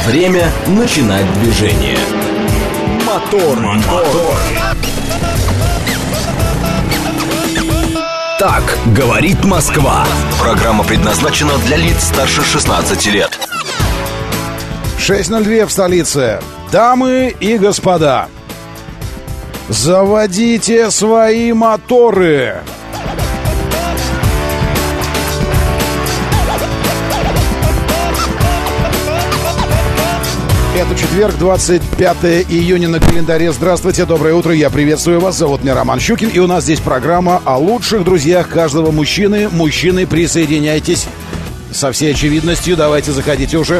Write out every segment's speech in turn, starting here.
Время начинать движение. Мотор. Так говорит Москва. Программа предназначена для лиц старше 16 лет. 6:02 в столице. Дамы и господа, заводите свои моторы. Это четверг, 25 июня на календаре. Здравствуйте, доброе утро, я приветствую вас. Зовут меня Роман Щукин, и у нас здесь программа о лучших друзьях каждого мужчины. Мужчины, присоединяйтесь. Со всей очевидностью, давайте заходите уже.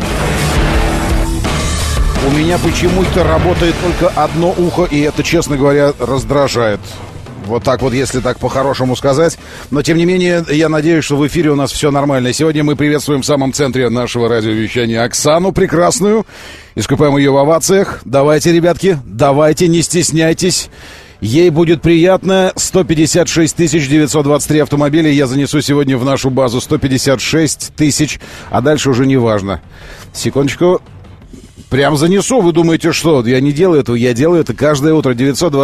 У меня почему-то работает только одно ухо, и это, честно говоря, раздражает. Вот так вот, если так по-хорошему сказать. Но, тем не менее, я надеюсь, что в эфире у нас все нормально. Сегодня мы приветствуем в самом центре нашего радиовещания Оксану Прекрасную. Искупаем ее в овациях. Давайте, ребятки, давайте, не стесняйтесь. Ей будет приятно. 156 923 автомобиля я занесу сегодня в нашу базу. 156 тысяч, а дальше уже не важно. Секундочку. Прям занесу, вы думаете, что? Я не делаю этого, я делаю это каждое утро.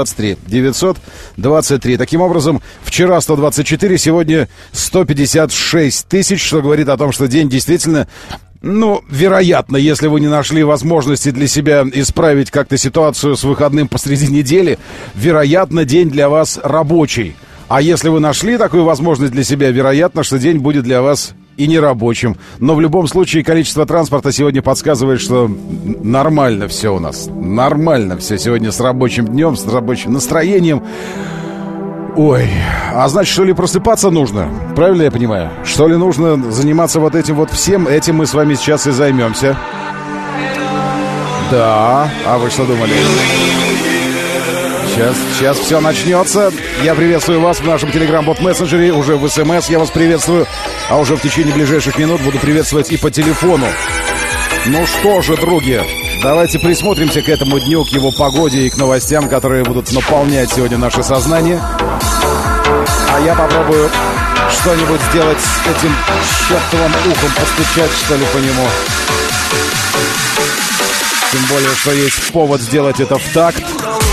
923. Таким образом, вчера 124, сегодня 156 тысяч, что говорит о том, что день действительно, вероятно, если вы не нашли возможности для себя исправить как-то ситуацию с выходным посреди недели, вероятно, день для вас рабочий. А если вы нашли такую возможность для себя, вероятно, что день будет для вас и нерабочим. Но в любом случае количество транспорта сегодня подсказывает, что нормально все у нас. Нормально все сегодня с рабочим днем, с рабочим настроением. Ой, а значит, что ли просыпаться нужно? Правильно я понимаю? Что ли нужно заниматься вот этим вот всем? Этим мы с вами сейчас и займемся. Да, а вы что думали? Сейчас все начнется. Я приветствую вас в нашем телеграм-бот-мессенджере. Уже в СМС я вас приветствую. А уже в течение ближайших минут буду приветствовать и по телефону. Ну что же, други, давайте присмотримся к этому дню, к его погоде и к новостям, которые будут наполнять сегодня наше сознание. А я попробую что-нибудь сделать с этим чертовым ухом, постучать, что ли, по нему. Тем более, что есть повод сделать это в такт.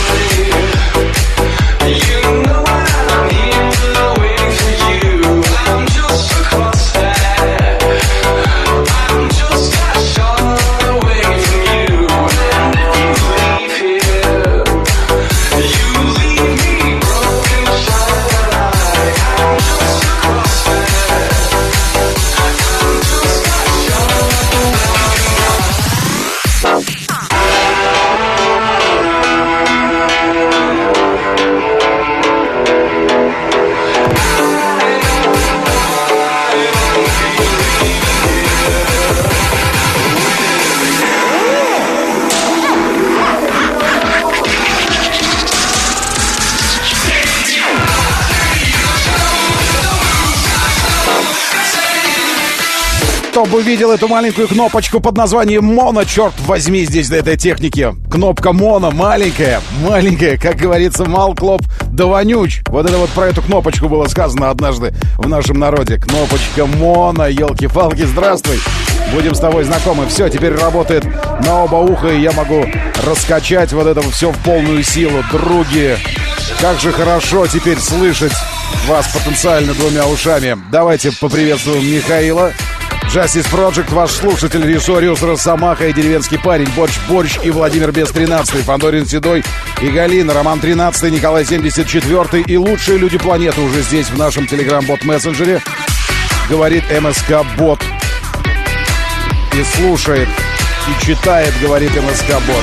Чтобы увидел эту маленькую кнопочку под названием «Моно», черт возьми, здесь до этой техники. Кнопка «Моно» маленькая, как говорится, мал клоп да вонюч. Вот это вот про эту кнопочку было сказано однажды в нашем народе. Кнопочка «Моно», елки-палки, здравствуй. Будем с тобой знакомы. Все, теперь работает на оба уха, и я могу раскачать вот это все в полную силу. Други, как же хорошо теперь слышать вас потенциально двумя ушами. Давайте поприветствуем Михаила. Justice Project, ваш слушатель, Рисориус, Росомаха и деревенский парень, Борщ и Владимир Бес 13, Фандорин Седой и Галина, Роман 13, Николай 74 и лучшие люди планеты уже здесь в нашем телеграм-бот-мессенджере. Говорит МСК-бот. И слушает, и читает, говорит МСК-бот.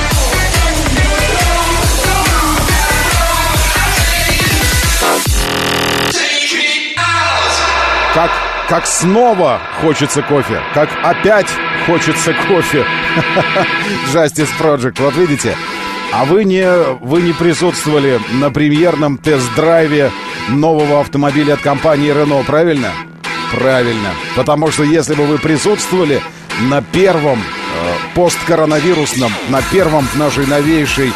Как снова хочется кофе. Как опять хочется кофе. Justice Project, вот видите. А вы не присутствовали на премьерном тест-драйве нового автомобиля от компании Renault, правильно? Правильно. Потому что если бы вы присутствовали на первом посткоронавирусном, на первом в нашей новейшей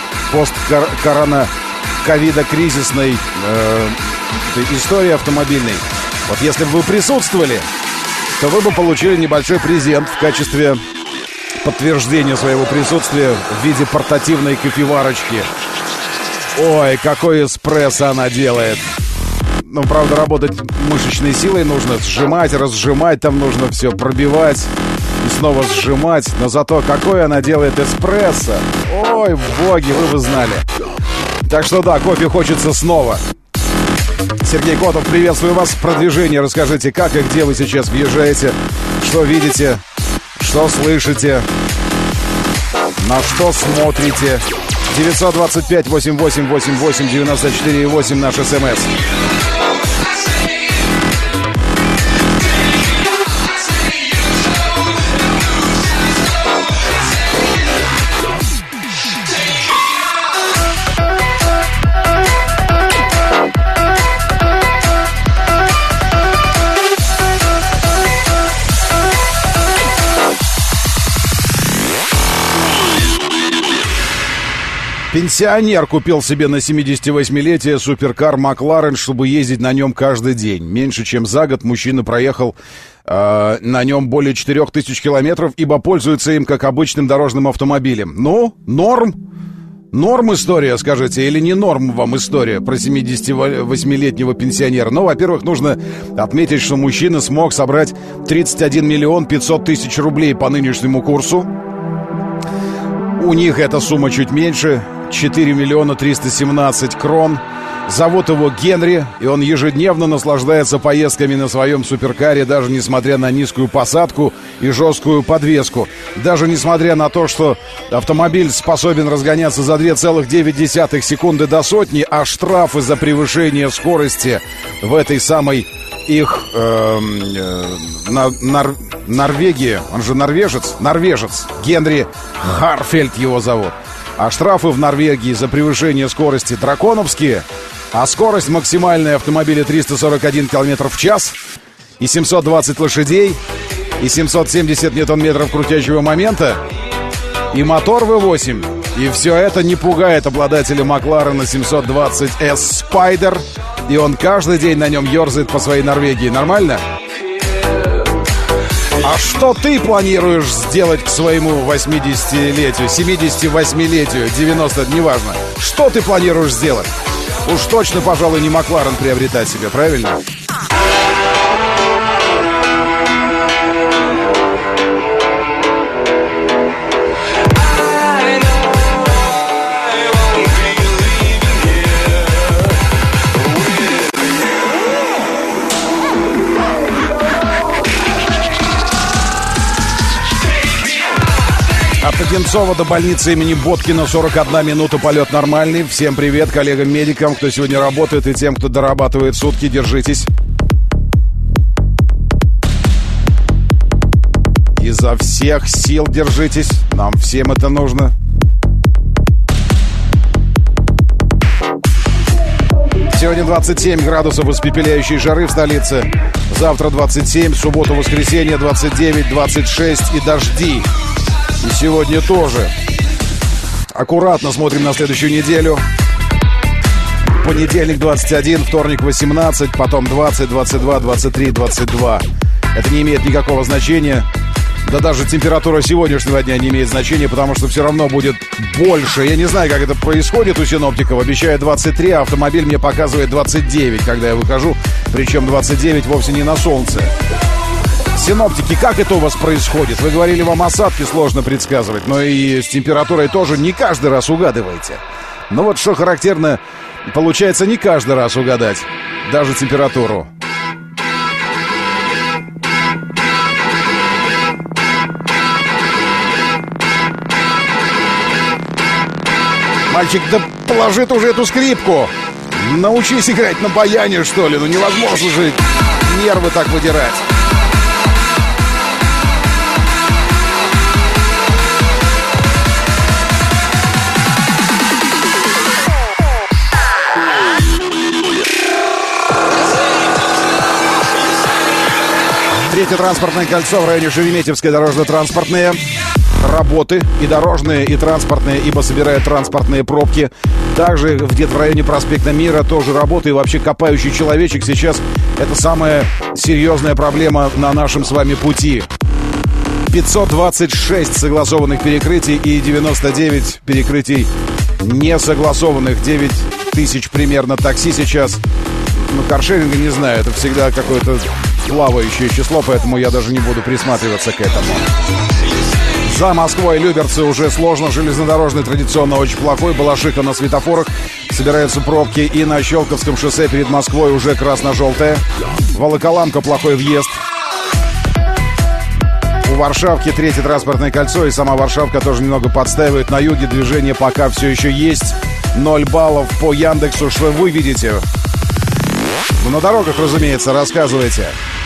ковидо-кризисной истории автомобильной, вот если бы вы присутствовали, то вы бы получили небольшой презент в качестве подтверждение своего присутствия в виде портативной кофеварочки. Ой, какой эспрессо она делает. Ну, правда, работать мышечной силой нужно. Сжимать, разжимать там нужно все, пробивать и снова сжимать. Но зато какой она делает эспрессо. Ой, боги, вы бы знали. Так что да, кофе хочется снова. Сергей Котов, приветствую вас. Продвижение. Расскажите, как и где вы сейчас въезжаете, что видите, что слышите, на что смотрите. 925-88-88-94-8 наш СМС. Пенсионер купил себе на 78-летие суперкар Макларен, чтобы ездить на нем каждый день. Меньше чем за год мужчина проехал на нем более 4000 километров, ибо пользуется им как обычным дорожным автомобилем. Ну, норм? Норм история, скажите, или не норм вам история про 78-летнего пенсионера? Ну, во-первых, нужно отметить, что мужчина смог собрать 31 миллион 500 тысяч рублей по нынешнему курсу. У них эта сумма чуть меньше, 4 миллиона 317 крон. Зовут его Генри, и он ежедневно наслаждается поездками на своем суперкаре, даже несмотря на низкую посадку и жесткую подвеску. Даже несмотря на то, что автомобиль способен разгоняться за 2,9 секунды до сотни, а штрафы за превышение скорости в этой самой их Норвегии, он же норвежец, Генри Гарфельд его зовут. А штрафы в Норвегии за превышение скорости драконовские, а скорость максимальная автомобиля 341 км в час и 720 лошадей, и 770 ньютон-метров крутящего момента, и мотор V8. И все это не пугает обладателя Макларена 720S Spider, и он каждый день на нем ерзает по своей Норвегии. Нормально? А что ты планируешь сделать к своему 80-летию, 78-летию, 90, неважно? Что ты планируешь сделать? Уж точно, пожалуй, не Макларен приобретать себе, правильно? От Одинцова до больницы имени Боткина 41 минута, полет нормальный. Всем привет коллегам-медикам, кто сегодня работает, и тем, кто дорабатывает сутки. Держитесь. Изо всех сил держитесь. Нам всем это нужно. Сегодня 27 градусов испепеляющей жары в столице. Завтра 27, субботу-воскресенье 29, 26 и дожди. И сегодня тоже. Аккуратно смотрим на следующую неделю. Понедельник 21, вторник 18, потом 20, 22, 23, 22. Это не имеет никакого значения. Да даже температура сегодняшнего дня не имеет значения, потому что все равно будет больше. Я не знаю, как это происходит у синоптиков. Обещают 23, а автомобиль мне показывает 29, когда я выхожу. Причем 29 вовсе не на солнце. Синоптики, как это у вас происходит? Вы говорили, вам осадки сложно предсказывать, но и с температурой тоже не каждый раз угадываете. Но вот что характерно, получается не каждый раз угадать, даже температуру. Мальчик, да положи ты уже эту скрипку. Научись играть на баяне, что ли. Ну невозможно же нервы так выдирать. Третье транспортное кольцо в районе Шереметьевской дорожно-транспортные работы и дорожные, и транспортные, ибо собирают транспортные пробки. Также где-то в районе проспекта Мира тоже работы. И вообще копающий человечек сейчас это самая серьезная проблема на нашем с вами пути. 526 согласованных перекрытий и 99 перекрытий несогласованных. 9 тысяч примерно такси сейчас. Ну, каршеринга не знаю, это всегда какое-то плавающее число, поэтому я даже не буду присматриваться к этому. За Москвой Люберцы уже сложно. Железнодорожный традиционно очень плохой. Балашиха на светофорах. Собираются пробки. И на Щелковском шоссе перед Москвой уже красно-желтое. Волоколамка плохой въезд. У Варшавки третье транспортное кольцо. И сама Варшавка тоже немного подстаивает. На юге движение пока все еще есть. 0 баллов по Яндексу. Что вы видите? Ну, на дорогах, разумеется, рассказывайте.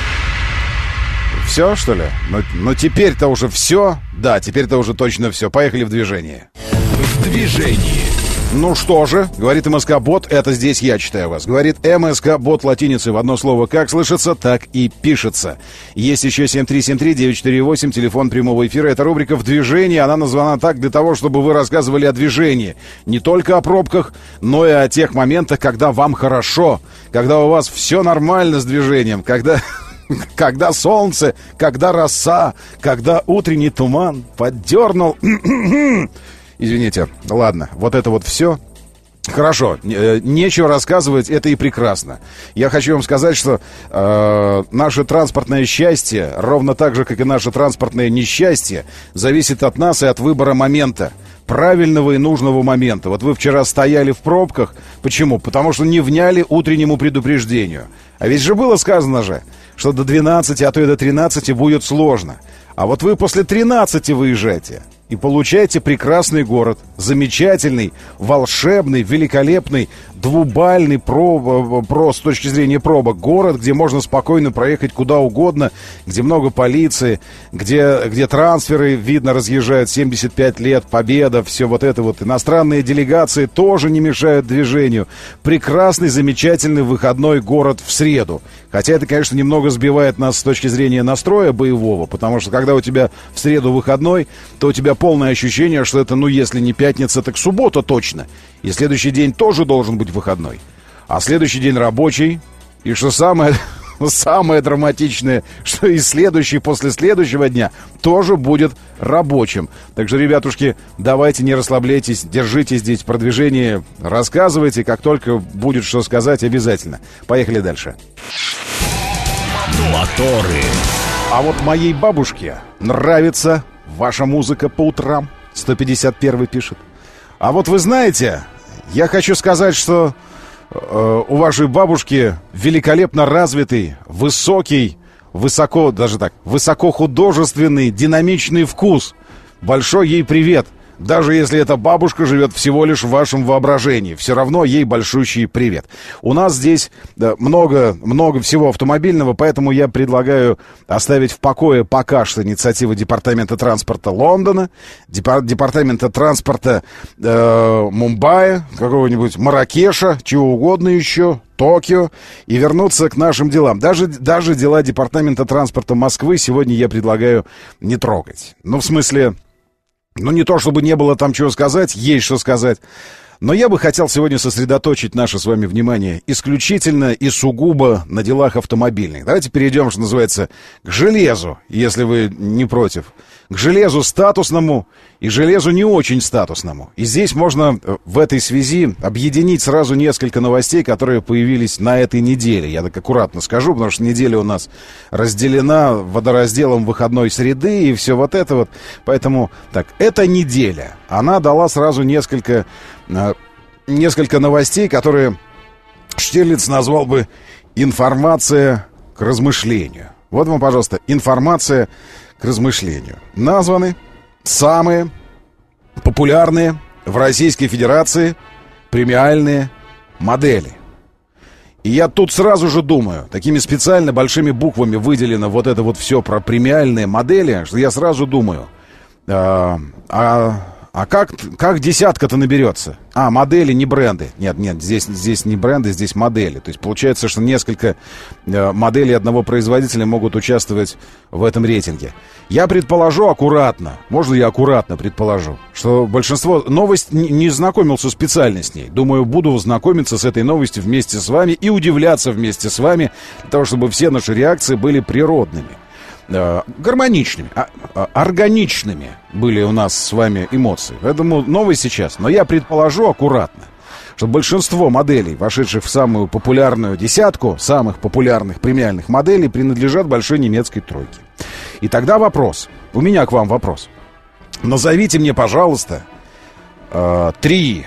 Все, что ли? Ну, теперь-то уже все. Да, теперь-то уже точно все. Поехали в движение. В движении. Ну что же, говорит МСК-бот, это здесь я читаю вас. Говорит МСК-бот латиницей в одно слово как слышится, так и пишется. Есть еще 7373-948, телефон прямого эфира. Это рубрика «В движении». Она названа так для того, чтобы вы рассказывали о движении. Не только о пробках, но и о тех моментах, когда вам хорошо. Когда у вас все нормально с движением. Когда солнце, когда роса, когда утренний туман поддернул... Извините, ладно, вот это вот все. Хорошо, нечего рассказывать, это и прекрасно. Я хочу вам сказать, что наше транспортное счастье, ровно так же, как и наше транспортное несчастье, зависит от нас и от выбора момента. Правильного и нужного момента. Вот вы вчера стояли в пробках. Почему? Потому что не вняли утреннему предупреждению. А ведь же было сказано же, что до 12, а то и до 13 будет сложно. А вот вы после 13 выезжаете и получаете прекрасный город. Замечательный, волшебный, великолепный, двубальный с точки зрения пробок. Город, где можно спокойно проехать куда угодно, где много полиции, где трансферы, видно, разъезжают 75 лет, победа, все вот это вот. Иностранные делегации тоже не мешают движению. Прекрасный, замечательный выходной город в среду. Хотя это, конечно, немного сбивает нас с точки зрения настроя боевого, потому что когда у тебя в среду выходной, то у тебя полное ощущение, что это, ну, если не пятница, так суббота точно. И следующий день тоже должен быть выходной. А следующий день рабочий. И что самое драматичное, что и следующий после следующего дня тоже будет рабочим. Так что, ребятушки, давайте не расслабляйтесь, держитесь здесь в продвижении, рассказывайте, как только будет что сказать, обязательно. Поехали дальше. Моторы. А вот моей бабушке нравится ваша музыка по утрам. 151 пишет. А вот вы знаете, я хочу сказать, что у вашей бабушки великолепно развитый, высокохудожественный, динамичный вкус. Большой ей привет. Даже если эта бабушка живет всего лишь в вашем воображении, все равно ей большущий привет. У нас здесь много всего автомобильного, поэтому я предлагаю оставить в покое пока что инициативы Департамента транспорта Лондона, Департамента транспорта Мумбаи, какого-нибудь Марракеша, чего угодно еще, Токио, и вернуться к нашим делам. Даже дела Департамента транспорта Москвы сегодня я предлагаю не трогать. Ну, в смысле... Ну, не то, чтобы не было там чего сказать, есть что сказать. Но я бы хотел сегодня сосредоточить наше с вами внимание исключительно и сугубо на делах автомобильных. Давайте перейдем, что называется, к железу, если вы не против. К железу статусному и железу не очень статусному. И здесь можно в этой связи объединить сразу несколько новостей, которые появились на этой неделе. Я так аккуратно скажу, потому что неделя у нас разделена водоразделом выходной среды и все вот это вот. Поэтому, так, эта неделя, она дала сразу несколько новостей, которые Штирлиц назвал бы «информация к размышлению». Вот вам, пожалуйста, информация к размышлению. Названы самые популярные в Российской Федерации премиальные модели. И я тут сразу же думаю, такими специально большими буквами выделено вот это вот все про премиальные модели, что я сразу думаю, а как десятка-то наберется? Модели, не бренды. Нет, здесь не бренды, здесь модели. То есть получается, что несколько моделей одного производителя могут участвовать в этом рейтинге. Я предположу аккуратно, можно я аккуратно предположу, что большинство... Новость не знакомился специально с ней. Думаю, буду знакомиться с этой новостью вместе с вами и удивляться вместе с вами, для того, чтобы все наши реакции были природными. гармоничными, органичными были у нас с вами эмоции. Поэтому новый сейчас. Но я предположу аккуратно, что большинство моделей, вошедших в самую популярную десятку самых популярных премиальных моделей, принадлежат большой немецкой тройке. И тогда вопрос, у меня к вам вопрос. Назовите мне, пожалуйста, 3,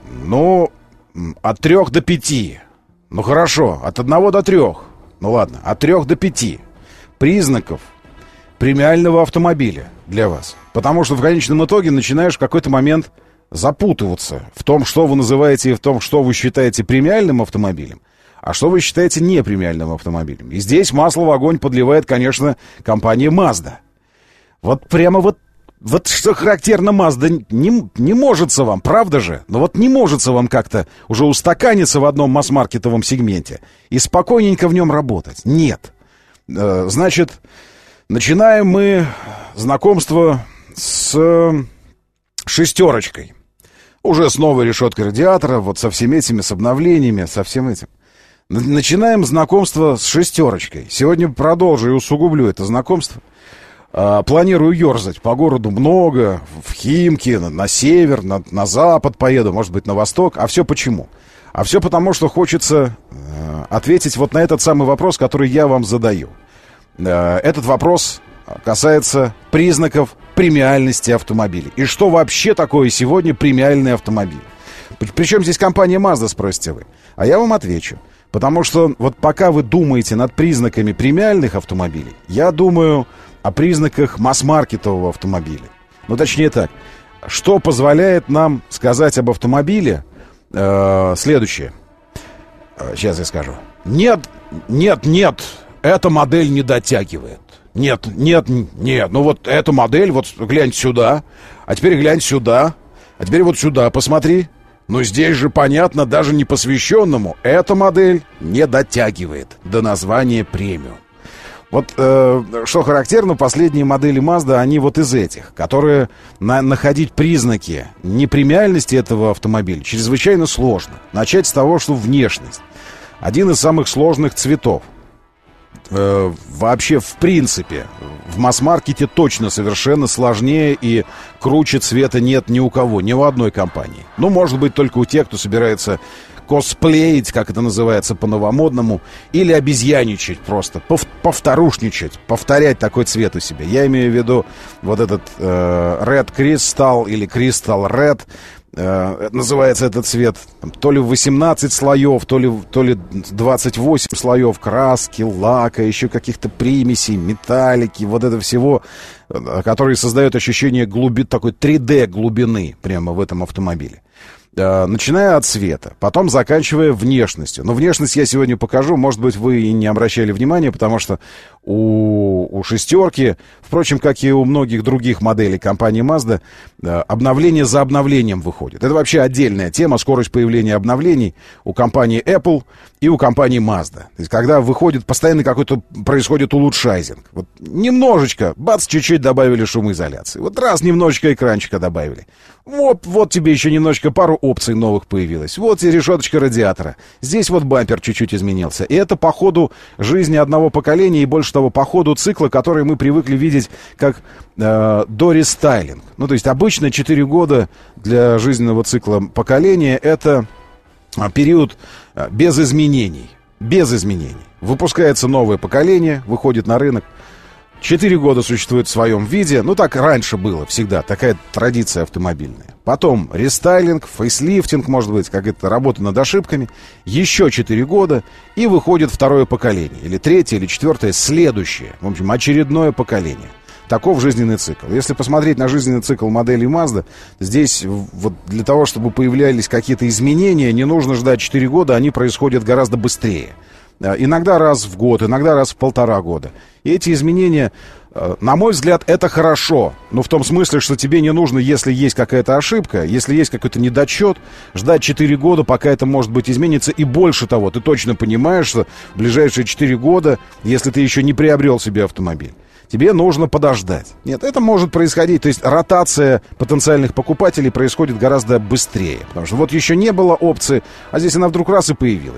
от 3 до 5, хорошо, от 1 до 3, ладно, от 3 до 5 признаков премиального автомобиля для вас. Потому что в конечном итоге начинаешь в какой-то момент запутываться в том, что вы называете, и в том, что вы считаете премиальным автомобилем, а что вы считаете непремиальным автомобилем. И здесь масло в огонь подливает, конечно, компания Mazda. Вот прямо вот что характерно, Mazda не можется вам, правда же? Не можется вам как-то уже устаканиться в одном масс-маркетовом сегменте и спокойненько в нем работать. Нет. Значит, начинаем мы знакомство с шестерочкой. Уже с новой решеткой радиатора, со всеми этими, с обновлениями, со всем этим. Начинаем знакомство с шестерочкой. Сегодня продолжу и усугублю это знакомство. Планирую ерзать по городу много, в Химки, на север, на запад поеду, может быть, на восток. А все почему? А все потому, что хочется ответить на этот самый вопрос, который я вам задаю. Этот вопрос касается признаков премиальности автомобилей. И что вообще такое сегодня премиальный автомобиль? Причем здесь компания Mazda, спросите вы? А я вам отвечу. Потому что пока вы думаете над признаками премиальных автомобилей, я думаю о признаках масс-маркетового автомобиля. Точнее так. Что позволяет нам сказать об автомобиле? Следующее. Сейчас я скажу. Нет, эта модель не дотягивает. Нет. Эта модель, глянь сюда, а теперь глянь сюда, а теперь сюда посмотри. Здесь же понятно даже непосвященному, эта модель не дотягивает до названия премиум. Что характерно, последние модели Mazda, они из этих, которые находить признаки непремиальности этого автомобиля чрезвычайно сложно. Начать с того, что внешность. Один из самых сложных цветов. Вообще, в принципе, в масс-маркете точно совершенно сложнее и круче цвета нет ни у кого, ни у одной компании. Может быть, только у тех, кто собирается косплеить, как это называется по-новомодному, или обезьяничать просто, повторушничать, повторять такой цвет у себя. Я имею в виду этот Red Crystal или Crystal Red. Называется этот цвет то ли 18 слоев, то ли 28 слоев краски, лака, еще каких-то примесей, металлики, это всего, которые создают ощущение такой 3D глубины прямо в этом автомобиле. Начиная от цвета, потом заканчивая внешностью. Но внешность я сегодня покажу, может быть, вы и не обращали внимания, потому что у шестерки, впрочем, как и у многих других моделей компании Mazda, обновление за обновлением выходит. Это вообще отдельная тема, скорость появления обновлений у компании Apple и у компании Mazda. То есть, когда выходит, постоянно какой-то происходит улучшайзинг. Немножечко, чуть-чуть добавили шумоизоляции. Раз немножечко экранчика добавили. Вот тебе еще немножечко пару опций новых появилось. И решеточка радиатора. Здесь бампер чуть-чуть изменился. И это по ходу жизни одного поколения и больше того, по ходу цикла, который мы привыкли видеть как дорестайлинг. То есть обычно 4 года для жизненного цикла поколения это период без изменений. Без изменений. Выпускается новое поколение, выходит на рынок. 4 года существует в своем виде. Так раньше было всегда. Такая традиция автомобильная. Потом рестайлинг, фейслифтинг, может быть, какая-то работа над ошибками. Еще 4 года. И выходит второе поколение. Или третье, или четвертое, следующее. В общем, очередное поколение. Таков жизненный цикл. Если посмотреть на жизненный цикл модели Mazda, здесь для того, чтобы появлялись какие-то изменения, не нужно ждать 4 года. Они происходят гораздо быстрее. Иногда раз в год, иногда раз в 1,5 года. И эти изменения, на мой взгляд, это хорошо. В том смысле, что тебе не нужно, если есть какая-то ошибка, если есть какой-то недочет, ждать 4 года, пока это, может быть, изменится. И больше того, ты точно понимаешь, что в ближайшие 4 года, если ты еще не приобрел себе автомобиль, тебе нужно подождать. Нет, это может происходить. То есть ротация потенциальных покупателей происходит гораздо быстрее. Потому что еще не было опции, а здесь она вдруг раз и появилась.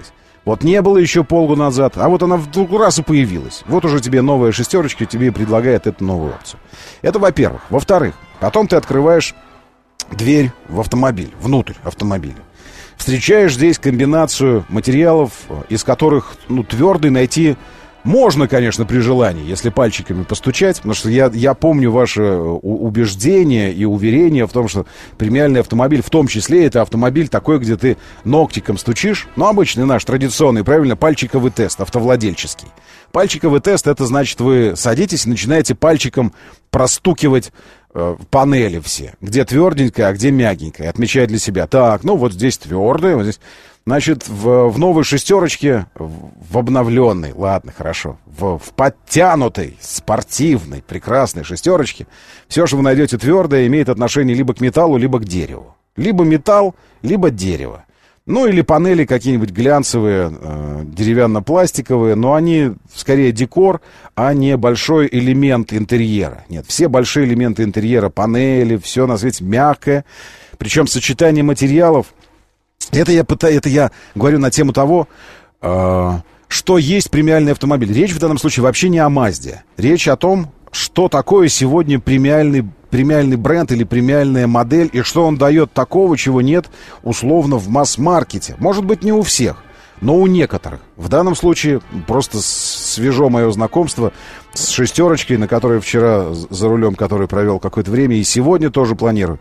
Вот не было еще полгода назад, а вот она вдруг раз и появилась. Вот уже тебе новая шестерочка, тебе предлагает эту новую опцию. Это во-первых. Во-вторых, потом ты открываешь дверь в автомобиль, внутрь автомобиля. Встречаешь здесь комбинацию материалов, из которых, твердый найти можно, конечно, при желании, если пальчиками постучать, потому что я помню ваше убеждение и уверение в том, что премиальный автомобиль, в том числе, это автомобиль такой, где ты ногтиком стучишь, обычный наш, традиционный, правильно, пальчиковый тест, автовладельческий. Пальчиковый тест, это значит, вы садитесь и начинаете пальчиком простукивать панели все, где тверденькая, а где мягенькая, отмечая для себя. Так, вот здесь твердая, вот здесь... Значит, в новой шестерочке, в обновленной, ладно, хорошо, в подтянутой, спортивной, прекрасной шестерочке, все, что вы найдете твердое, имеет отношение либо к металлу, либо к дереву. Либо металл, либо дерево. Или панели какие-нибудь глянцевые, деревянно-пластиковые, но они скорее декор, а не большой элемент интерьера. Нет, все большие элементы интерьера, панели, все на свете мягкое. Причем сочетание материалов. Это я говорю на тему того, что есть премиальный автомобиль. Речь в данном случае вообще не о Мазде. Речь о том, что такое сегодня премиальный бренд или премиальная модель, и что он дает такого, чего нет условно в масс-маркете. Может быть, не у всех, но у некоторых. В данном случае просто свежо мое знакомство с шестерочкой, на которой вчера за рулем, который провел какое-то время, и сегодня тоже планирую.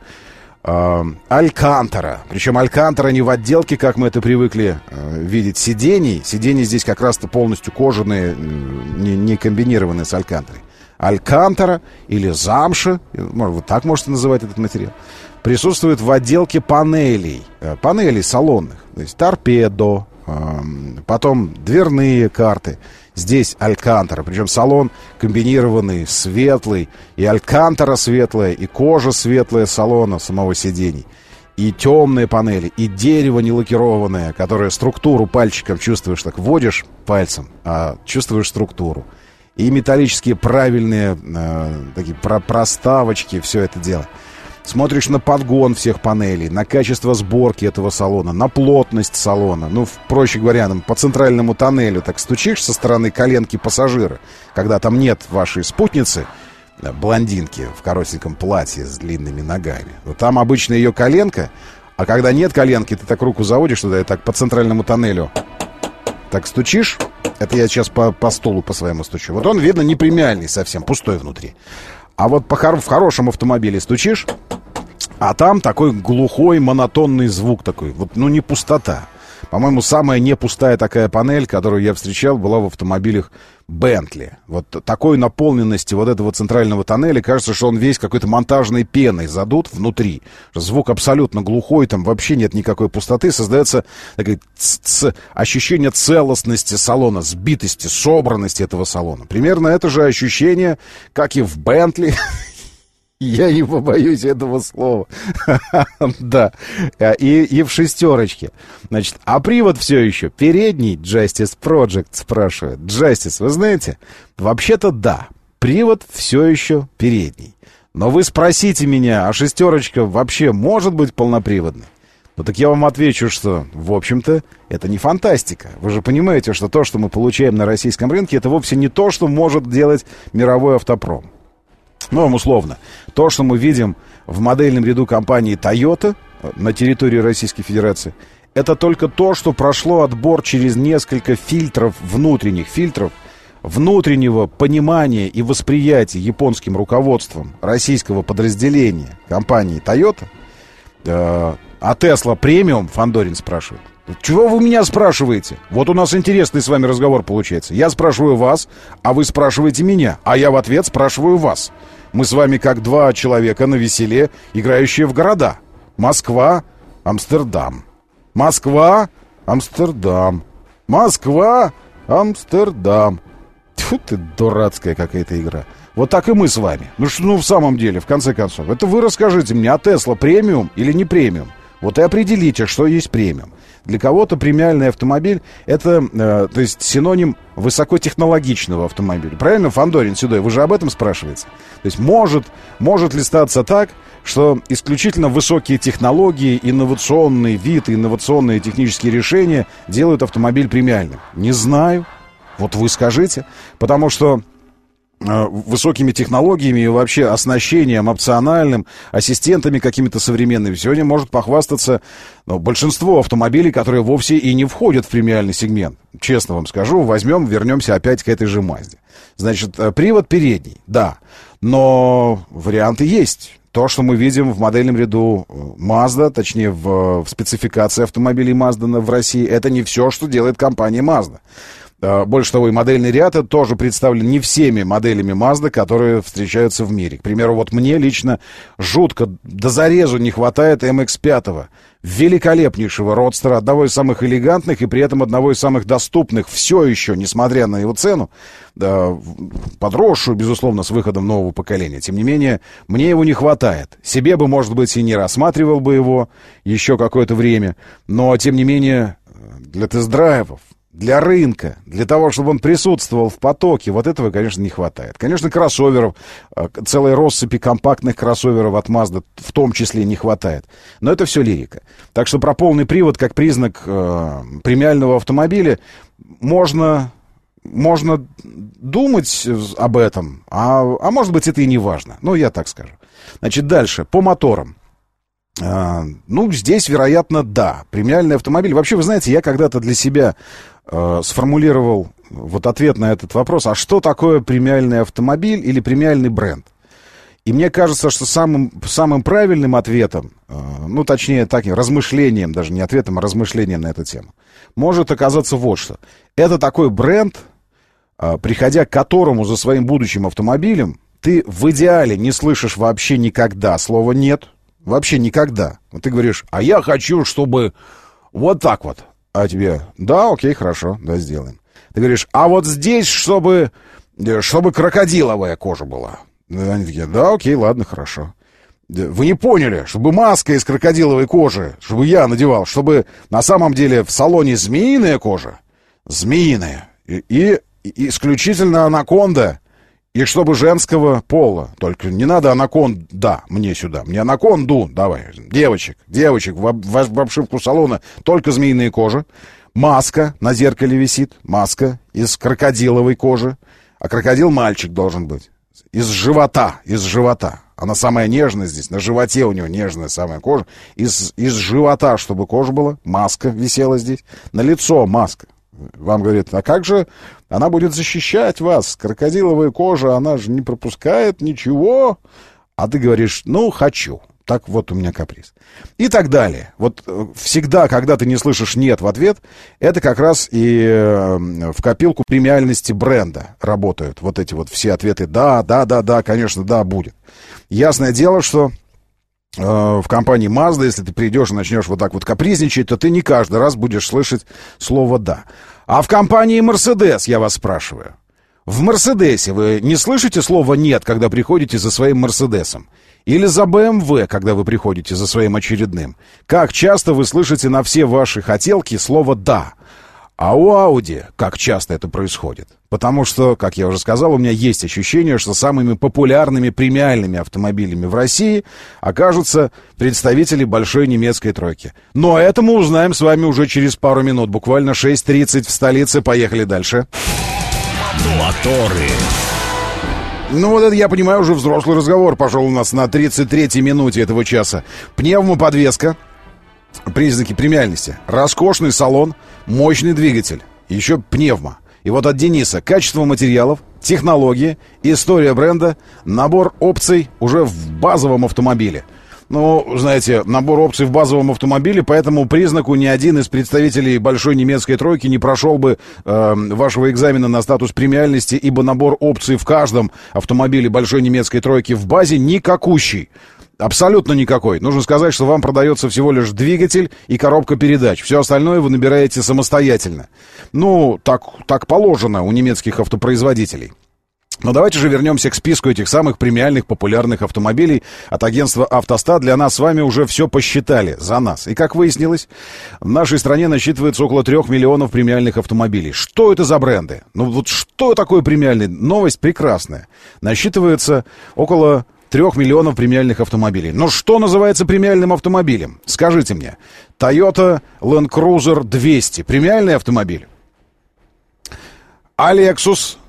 Алькантара. Причем Алькантара не в отделке, как мы это привыкли видеть, сидений. Сиденья здесь как раз-то полностью кожаные, не комбинированные с Алькантарой. Алькантара или замша, вот так можете называть этот материал, присутствует в отделке панелей салонных. То есть торпедо, потом дверные карты. Здесь Алькантара, причем салон комбинированный, светлый, и Алькантара светлая, и кожа светлая салона самого сидений, и темные панели, и дерево нелакированное, которое структуру пальчиком чувствуешь, так вводишь пальцем, а чувствуешь структуру, и металлические правильные такие проставочки, все это дело. Смотришь на подгон всех панелей, на качество сборки этого салона, на плотность салона. Проще говоря, по центральному тоннелю так стучишь со стороны коленки пассажира, когда там нет вашей спутницы, блондинки в коротеньком платье с длинными ногами. Там обычно ее коленка, а когда нет коленки, ты так руку заводишь туда и так по центральному тоннелю так стучишь. Это я сейчас по столу по своему стучу. Вот он, видно, не премиальный совсем, пустой внутри. А вот в хорошем автомобиле стучишь, а там такой глухой, монотонный звук такой. Не пустота. По-моему, самая не пустая такая панель, которую я встречал, была в автомобилях Bentley. Вот такой наполненности вот этого центрального тоннеля, кажется, что он весь какой-то монтажной пеной задут внутри. Звук абсолютно глухой, там вообще нет никакой пустоты. Создается такое ощущение целостности салона, сбитости, собранности этого салона. Примерно это же ощущение, как и в Bentley. Я не побоюсь этого слова. Да. И в шестерочке. Значит, а привод все еще передний. Justice Project спрашивает. Justice, вы знаете? Вообще-то да. Привод все еще передний. Но вы спросите меня, а шестерочка вообще может быть полноприводной? Так я вам отвечу, что, в общем-то, это не фантастика. Вы же понимаете, что то, что мы получаем на российском рынке, это вовсе не то, что может делать мировой автопром. Условно, то, что мы видим в модельном ряду компании Toyota на территории Российской Федерации, это только то, что прошло отбор через несколько внутренних фильтров, внутреннего понимания и восприятия японским руководством российского подразделения компании Toyota. А Tesla Premium, Фандорин спрашивает. Чего вы меня спрашиваете? Вот у нас интересный с вами разговор получается. Я спрашиваю вас, а вы спрашиваете меня, а я в ответ спрашиваю вас. Мы с вами как два человека на веселе, играющие в города. Москва, Амстердам. Москва, Амстердам. Москва, Амстердам. Тьфу ты, дурацкая какая-то игра. Вот так и мы с вами. В самом деле, в конце концов, это вы расскажите мне, а Tesla премиум или не премиум? Вот и определите, что есть премиум. Для кого-то премиальный автомобиль — это, то есть, синоним высокотехнологичного автомобиля. Правильно, Фандорин Седой? Вы же об этом спрашиваете? То есть может ли статься так, что исключительно высокие технологии, инновационный вид, инновационные технические решения делают автомобиль премиальным? Не знаю. Вот вы скажите. Потому что высокими технологиями и вообще оснащением опциональным, ассистентами какими-то современными сегодня может похвастаться большинство автомобилей, которые вовсе и не входят в премиальный сегмент. Честно вам скажу, вернемся опять к этой же Мазде. Значит, привод передний, да, но варианты есть. То, что мы видим в модельном ряду Mazda, точнее в спецификации автомобилей Mazda в России, это не все, что делает компания Mazda. Больше того, и модельный ряд это тоже представлен не всеми моделями Mazda, которые встречаются в мире. К примеру, вот мне лично жутко до зарезу не хватает MX-5, великолепнейшего родстера, одного из самых элегантных и при этом одного из самых доступных все еще, несмотря на его цену, подросшую, безусловно, с выходом нового поколения. Тем не менее, мне его не хватает. Себе бы, может быть, и не рассматривал бы его еще какое-то время, но, тем не менее, для тест-драйвов, для рынка, для того, чтобы он присутствовал в потоке, вот этого, конечно, не хватает. Конечно, кроссоверов, целой россыпи компактных кроссоверов от Mazda в том числе не хватает. Но это все лирика. Так что про полный привод как признак премиального автомобиля можно думать об этом, а может быть, это и не важно. Ну, я так скажу. Значит, дальше, по моторам. Здесь, вероятно, да. Премиальный автомобиль. Вообще, вы знаете, я когда-то для себя сформулировал вот ответ на этот вопрос. А что такое премиальный автомобиль или премиальный бренд? И мне кажется, что самым правильным ответом, точнее, таким размышлением, даже не ответом, а размышлением на эту тему, может оказаться вот что. Это такой бренд, приходя к которому за своим будущим автомобилем, ты в идеале не слышишь вообще никогда слова «нет». Вообще никогда. Вот ты говоришь, а я хочу, чтобы вот так вот. А тебе, да, окей, хорошо, да, сделаем. Ты говоришь, а вот здесь, чтобы крокодиловая кожа была. Они такие, да, окей, ладно, хорошо. Вы не поняли, чтобы маска из крокодиловой кожи, чтобы я надевал, чтобы на самом деле в салоне змеиная кожа, змеиная, и исключительно анаконда, и чтобы женского пола. Только не надо анаконда мне сюда. Мне анаконду давай. Девочек, в обшивку салона только змеиная кожа. Маска на зеркале висит. Маска из крокодиловой кожи. А крокодил мальчик должен быть. Из живота. Она самая нежная здесь. На животе у него нежная самая кожа. Из живота, чтобы кожа была. Маска висела здесь. На лицо маска. Вам говорят, а как же она будет защищать вас? Крокодиловая кожа, она же не пропускает ничего. А ты говоришь, хочу. Так вот у меня каприз. И так далее. Вот всегда, когда ты не слышишь «нет» в ответ, это как раз и в копилку премиальности бренда работают. Вот эти вот все ответы «да, конечно, да, будет». Ясное дело, что в компании Mazda, если ты придешь и начнешь вот так вот капризничать, то ты не каждый раз будешь слышать слово «да». А в компании Mercedes, я вас спрашиваю, в Мерседесе вы не слышите слово «нет», когда приходите за своим Мерседесом? Или за BMW, когда вы приходите за своим очередным? Как часто вы слышите на все ваши хотелки слово «да»? А у Audi как часто это происходит? Потому что, как я уже сказал, у меня есть ощущение, что самыми популярными премиальными автомобилями в России окажутся представители большой немецкой тройки. Но это мы узнаем с вами уже через пару минут. Буквально 6:30 в столице. Поехали дальше. Моторы. Вот это, я понимаю, уже взрослый разговор пошел у нас на 33-й минуте этого часа. Пневмоподвеска. Признаки премиальности. Роскошный салон, мощный двигатель, еще пневмо. И вот от Дениса: качество материалов, технологии, история бренда, набор опций уже в базовом автомобиле. Знаете, набор опций в базовом автомобиле, по этому признаку ни один из представителей большой немецкой тройки не прошел бы вашего экзамена на статус премиальности, ибо набор опций в каждом автомобиле большой немецкой тройки в базе никакущий. Абсолютно никакой. Нужно сказать, что вам продается всего лишь двигатель и коробка передач. Все остальное вы набираете самостоятельно. Так положено у немецких автопроизводителей. Но давайте же вернемся к списку этих самых премиальных популярных автомобилей от агентства «Автостат». Для нас с вами уже все посчитали за нас. И как выяснилось, в нашей стране насчитывается около 3 миллионов премиальных автомобилей. Что это за бренды? Ну вот что такое премиальный? Новость прекрасная. Насчитывается около 3 миллионов премиальных автомобилей. Но что называется премиальным автомобилем? Скажите мне. Toyota Land Cruiser 200. Премиальный автомобиль. Lexus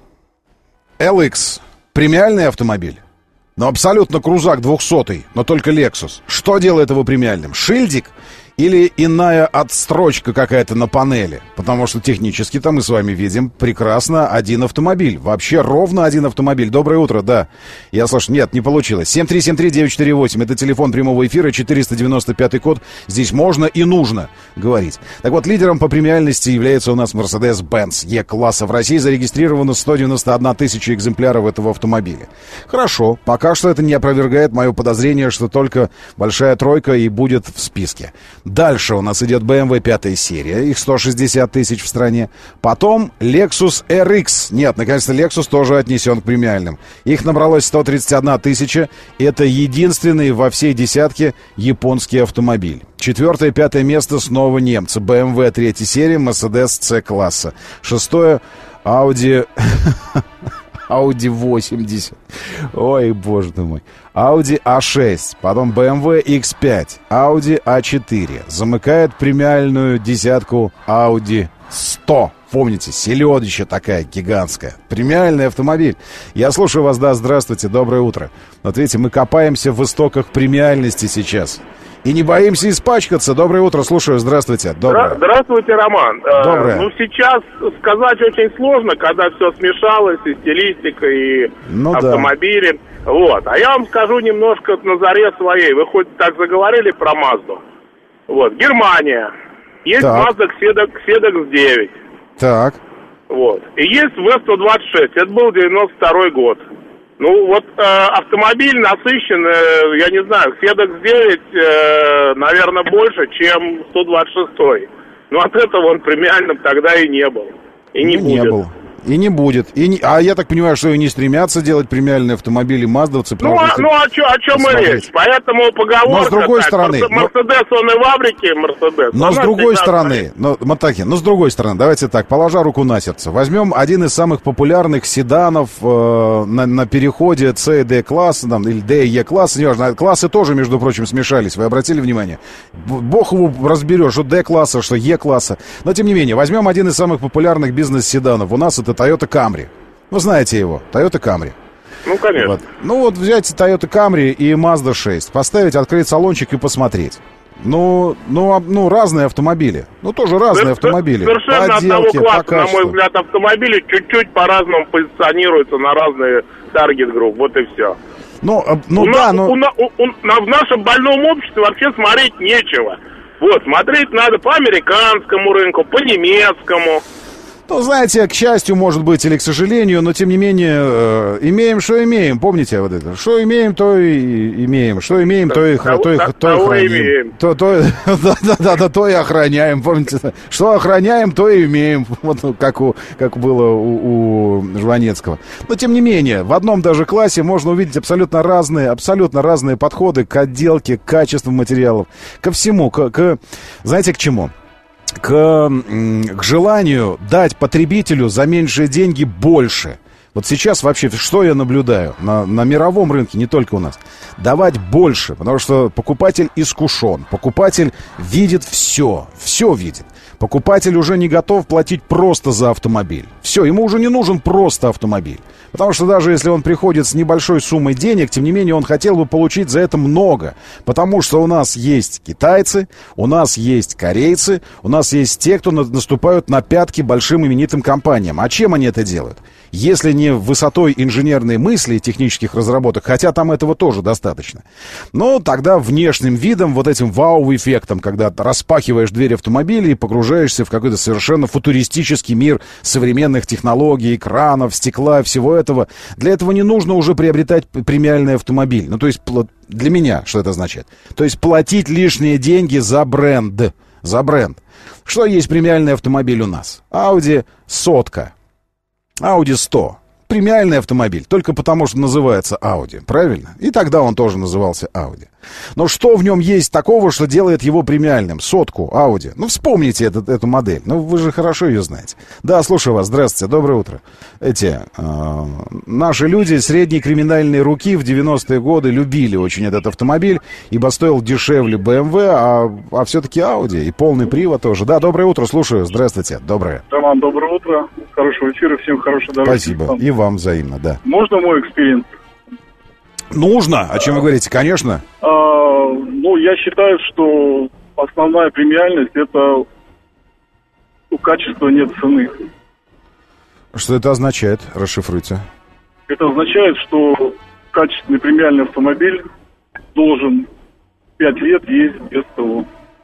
LX. Премиальный автомобиль. Ну, абсолютно крузак 200-й, но только Lexus. Что делает его премиальным? Шильдик? Или иная отстрочка какая-то на панели? Потому что технически-то мы с вами видим прекрасно один автомобиль. Вообще ровно один автомобиль. Доброе утро, да. Я слышу, нет, не получилось. 7373948, это телефон прямого эфира, 495 код. Здесь можно и нужно говорить. Так вот, лидером по премиальности является у нас Mercedes-Benz E-класса. В России зарегистрировано 191 тысяча экземпляров этого автомобиля. Хорошо, пока что это не опровергает мое подозрение, что только большая тройка и будет в списке. Дальше у нас идет BMW 5 серия, их 160 тысяч в стране. Потом Lexus RX. Нет, наконец-то Lexus тоже отнесен к премиальным. Их набралось 131 тысяча. Это единственный во всей десятке японский автомобиль. 4-е, 5-е место снова немцы. BMW 3 серия, Mercedes C-класса. 6-е Audi... Audi 80. Ой, боже ты мой. Audi A6, потом BMW X5, Audi A4. Замыкает премиальную десятку Audi 100. Помните, селедище такая гигантская. Премиальный автомобиль. Я слушаю вас, да, здравствуйте, доброе утро. Вот видите, мы копаемся в истоках премиальности сейчас. И не боимся испачкаться. Доброе утро, слушаю, здравствуйте. Доброе. Здравствуйте, Роман. Доброе. Ну, сейчас сказать очень сложно, когда все смешалось, и стилистика, и автомобили. Да. Вот. А я вам скажу немножко на заре своей. Вы хоть так заговорили про Мазду. Вот. Германия. Есть Mazda CX-9. Так. Вот. И есть V126. Это был 92-й год. Ну, вот автомобиль насыщен, я не знаю, CX-9, наверное, больше, чем 126-й. Но от этого он премиальным тогда и не был. И не будет. Не был. И не будет. А я так понимаю, что и не стремятся делать премиальные автомобили маздовцы. Ну, о чем и речь? Поэтому поговорка. Но с другой стороны... Мерседес, он и в Африке, Мерседес. Но с другой стороны... Но с другой стороны, давайте так, положа руку на сердце. Возьмем один из самых популярных седанов на переходе C и D-класса, или D и E-класса, неважно. Классы тоже, между прочим, смешались. Вы обратили внимание? Бог его разберешь, что D-класса, что E-класса. Но, тем не менее, возьмем один из самых популярных бизнес-седанов. У нас это Toyota Camry. Вы знаете его, Toyota Camry. Ну, конечно. Вот. Ну, вот взять Toyota Camry и Mazda 6, поставить, открыть салончик и посмотреть. Ну, разные автомобили. Ну, тоже разные автомобили. Совершенно одного класса, на мой взгляд, автомобили чуть-чуть по-разному позиционируются на разные таргет-групп. Вот и все. В нашем больном обществе вообще смотреть нечего. Вот, смотреть надо по американскому рынку, по немецкому. Ну, знаете, к счастью, может быть, или к сожалению, но, тем не менее, имеем, что имеем. Помните вот это? Что имеем, то и имеем. Что имеем, то и храним. То и охраняем. Помните? Что охраняем, то и имеем. Вот как было у Жванецкого. Но, тем не менее, в одном даже классе можно увидеть абсолютно разные подходы к отделке, к качеству материалов, ко всему. Знаете, к чему? К желанию дать потребителю за меньшие деньги больше. Вот сейчас вообще, что я наблюдаю на мировом рынке, не только у нас, давать больше, потому что покупатель искушен, покупатель видит все видит. Покупатель уже не готов платить просто за автомобиль. Все, ему уже не нужен просто автомобиль. Потому что даже если он приходит с небольшой суммой денег, тем не менее он хотел бы получить за это много. Потому что у нас есть китайцы, у нас есть корейцы, у нас есть те, кто наступают на пятки большим именитым компаниям. А чем они это делают? Если не высотой инженерной мысли и технических разработок, хотя там этого тоже достаточно, но тогда внешним видом, вот этим вау-эффектом, когда распахиваешь дверь автомобиля и погружаешься в какой-то совершенно футуристический мир современных технологий, экранов, стекла, всего этого. Для этого не нужно уже приобретать премиальный автомобиль. Ну, то есть, для меня что это означает? То есть, платить лишние деньги за бренд. За бренд. Что есть премиальный автомобиль у нас? Audi 100. Audi 100. премиальный автомобиль, только потому что называется Audi, правильно? И тогда он тоже назывался Audi. Но что в нем есть такого, что делает его премиальным? Сотку Audi. Ну, вспомните эту модель. Ну, вы же хорошо ее знаете. Да, слушаю вас. Здравствуйте. Доброе утро. Наши люди средней криминальной руки в 90-е годы любили очень этот автомобиль, ибо стоил дешевле BMW, а все-таки Audi. И полный привод тоже. Да, доброе утро. Слушаю. Здравствуйте. Доброе. Роман, доброе утро. Хорошего эфира. Всем хорошей дороги. Спасибо. И вам взаимно, да. Можно мой экспириенс? Нужно. О чем вы говорите? Конечно. Я считаю, что основная премиальность — это у качества нет цены. Что это означает? Расшифруйте. Это означает, что качественный премиальный автомобиль должен 5 лет ездить без ТО.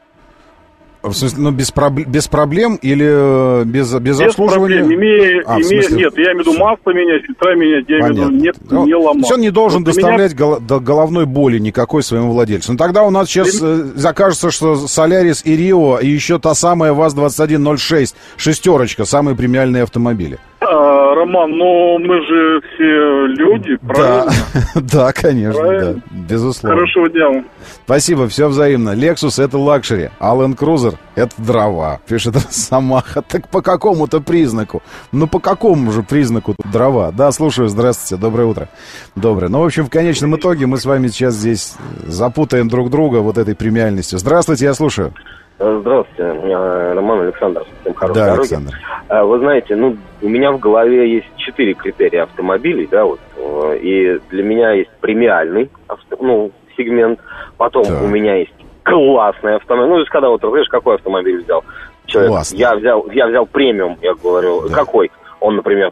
В смысле, без проблем или без обслуживания? Нет, я имею в виду масло менять, фильтра менять, я имею в виду не ломать. Он не должен доставлять головной боли никакой своему владельцу. Но тогда у нас сейчас закажется, что Солярис и Рио, и еще та самая ВАЗ-2106, шестерочка, самые премиальные автомобили. Роман, мы же все люди, правильно? Да, конечно, правильно? Да, безусловно. Хорошего дня вам. Спасибо, все взаимно. Lexus — это лакшери, а Land Cruiser — это дрова. Пишет Росомаха. Так по какому-то признаку? По какому же признаку дрова? Да, слушаю, здравствуйте, доброе утро. Доброе. В общем, в конечном итоге мы с вами сейчас здесь запутаем друг друга вот этой премиальностью. Здравствуйте, я слушаю. Здравствуйте, Роман, Александр. Всем хорошей дороги. Александр. Вы знаете, у меня в голове есть 4 критерия автомобилей, да, и для меня есть премиальный сегмент, потом у меня есть классный автомобиль. То есть, когда знаешь, какой автомобиль взял человек? Классный. Я взял премиум, я говорю, да. Какой? Он, например,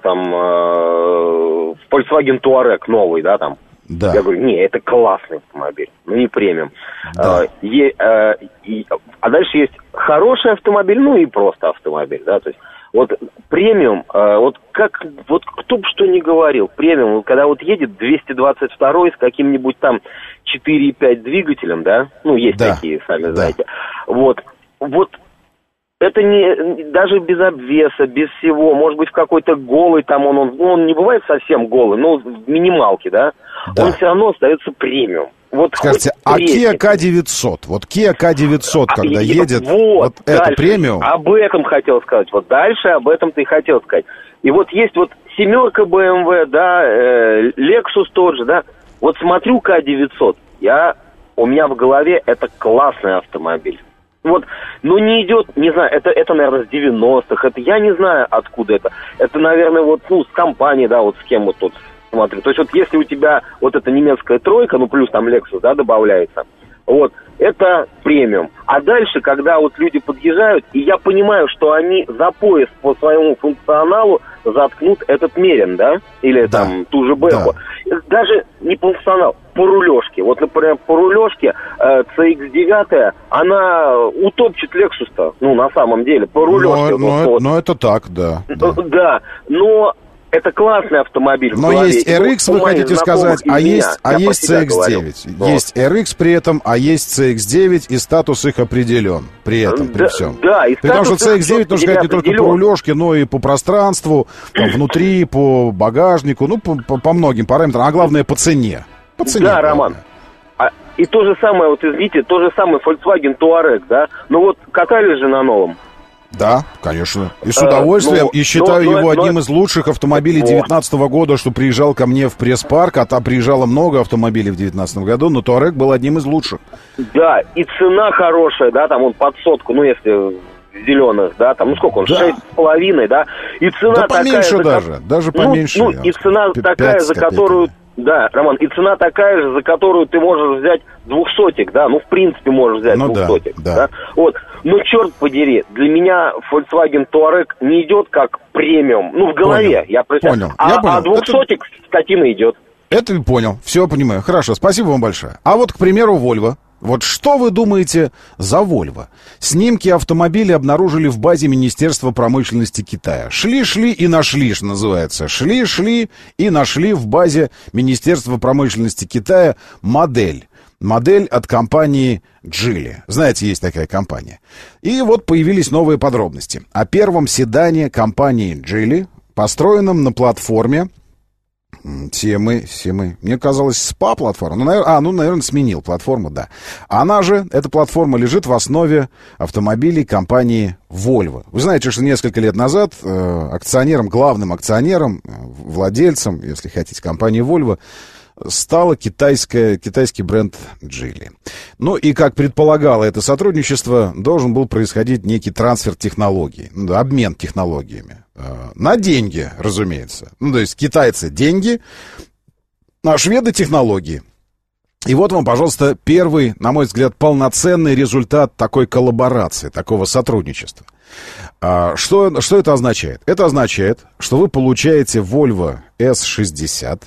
Volkswagen Touareg новый, да, там. Да. Я говорю, это классный автомобиль, не премиум. Да. А дальше есть хороший автомобиль, и просто автомобиль, да, то есть премиум, кто бы что ни говорил, премиум, когда едет 222-й с каким-нибудь там 4,5 двигателем, да, есть такие, сами знаете, это не даже без обвеса, без всего, может быть, в какой-то голый там он не бывает совсем голый, но в минималке, да, он все равно остается премиум. Скажите, а Kia K900, Kia K900, когда едет, это премиум? Об этом хотел сказать, дальше об этом-то и хотел сказать. И есть семерка BMW, да, Lexus тот же, да, смотрю K900, у меня в голове это классный автомобиль. Не идет, не знаю, это, наверное, с 90-х, это я не знаю, откуда это. Это, наверное, с компанией, да, с кем тут смотрю. То есть если у тебя эта немецкая тройка, плюс там Lexus, да, добавляется, это премиум. А дальше, когда люди подъезжают, и я понимаю, что они за пояс по своему функционалу заткнут этот Мерин, да, или там ту же Бэху. Да. Даже не по функционалу, по рулежке. Например, по рулежке CX-9, она утопчет Lexus-то, на самом деле, по рулежке. Но это так, да. Да, но это классный автомобиль. Но есть RX, вы хотите сказать, а есть CX-9. Есть RX при этом, а есть CX-9, и статус их определен при этом, при всем. Да, и потому что CX-9, нужно сказать, не только по рулежке, но и по пространству, внутри, по багажнику, по многим параметрам, а главное по цене. По цене. Да, Роман. И то же самое, извините, то же самое Volkswagen Touareg, да? Катались же на новом. Да, конечно. И с удовольствием. И считаю его одним из лучших автомобилей 2019 года, что приезжал ко мне в пресс-парк, а там приезжало много автомобилей в 2019 году, но Touareg был одним из лучших. Да, и цена хорошая, да, там он под сотку, если зеленых, да, там, сколько он, 6,5, да, и цена поменьше такая... даже поменьше. И цена такая, за которую... Да, Роман, и цена такая же, за которую ты можешь взять 200-ик, да, в принципе можешь взять 200-ик, да. Но черт подери, для меня Volkswagen Touareg не идет как премиум, в голове, я понял. А 200-ик скотина идет. Это понял, все понимаю, хорошо, спасибо вам большое. А к примеру, Volvo. Что вы думаете за Volvo? Снимки автомобиля обнаружили в базе Министерства промышленности Китая. Шли и нашли, что называется. Шли и нашли в базе Министерства промышленности Китая модель. Модель от компании Geely. Знаете, есть такая компания. И появились новые подробности о первом седане компании Geely, построенном на платформе Все мы. Мне казалось, СПА-платформа. Наверное, сменил платформу, да. Эта платформа лежит в основе автомобилей компании Volvo. Вы знаете, что несколько лет назад главным акционером, владельцем, если хотите, компании Volvo стал китайский бренд Geely. Ну и, как предполагало это сотрудничество, должен был происходить некий трансфер технологий, обмен технологиями. На деньги, разумеется. То есть китайцы деньги, а шведы технологии. И вот вам, пожалуйста, первый, на мой взгляд, полноценный результат такой коллаборации, такого сотрудничества. Что это означает? Это означает, что вы получаете Volvo S60,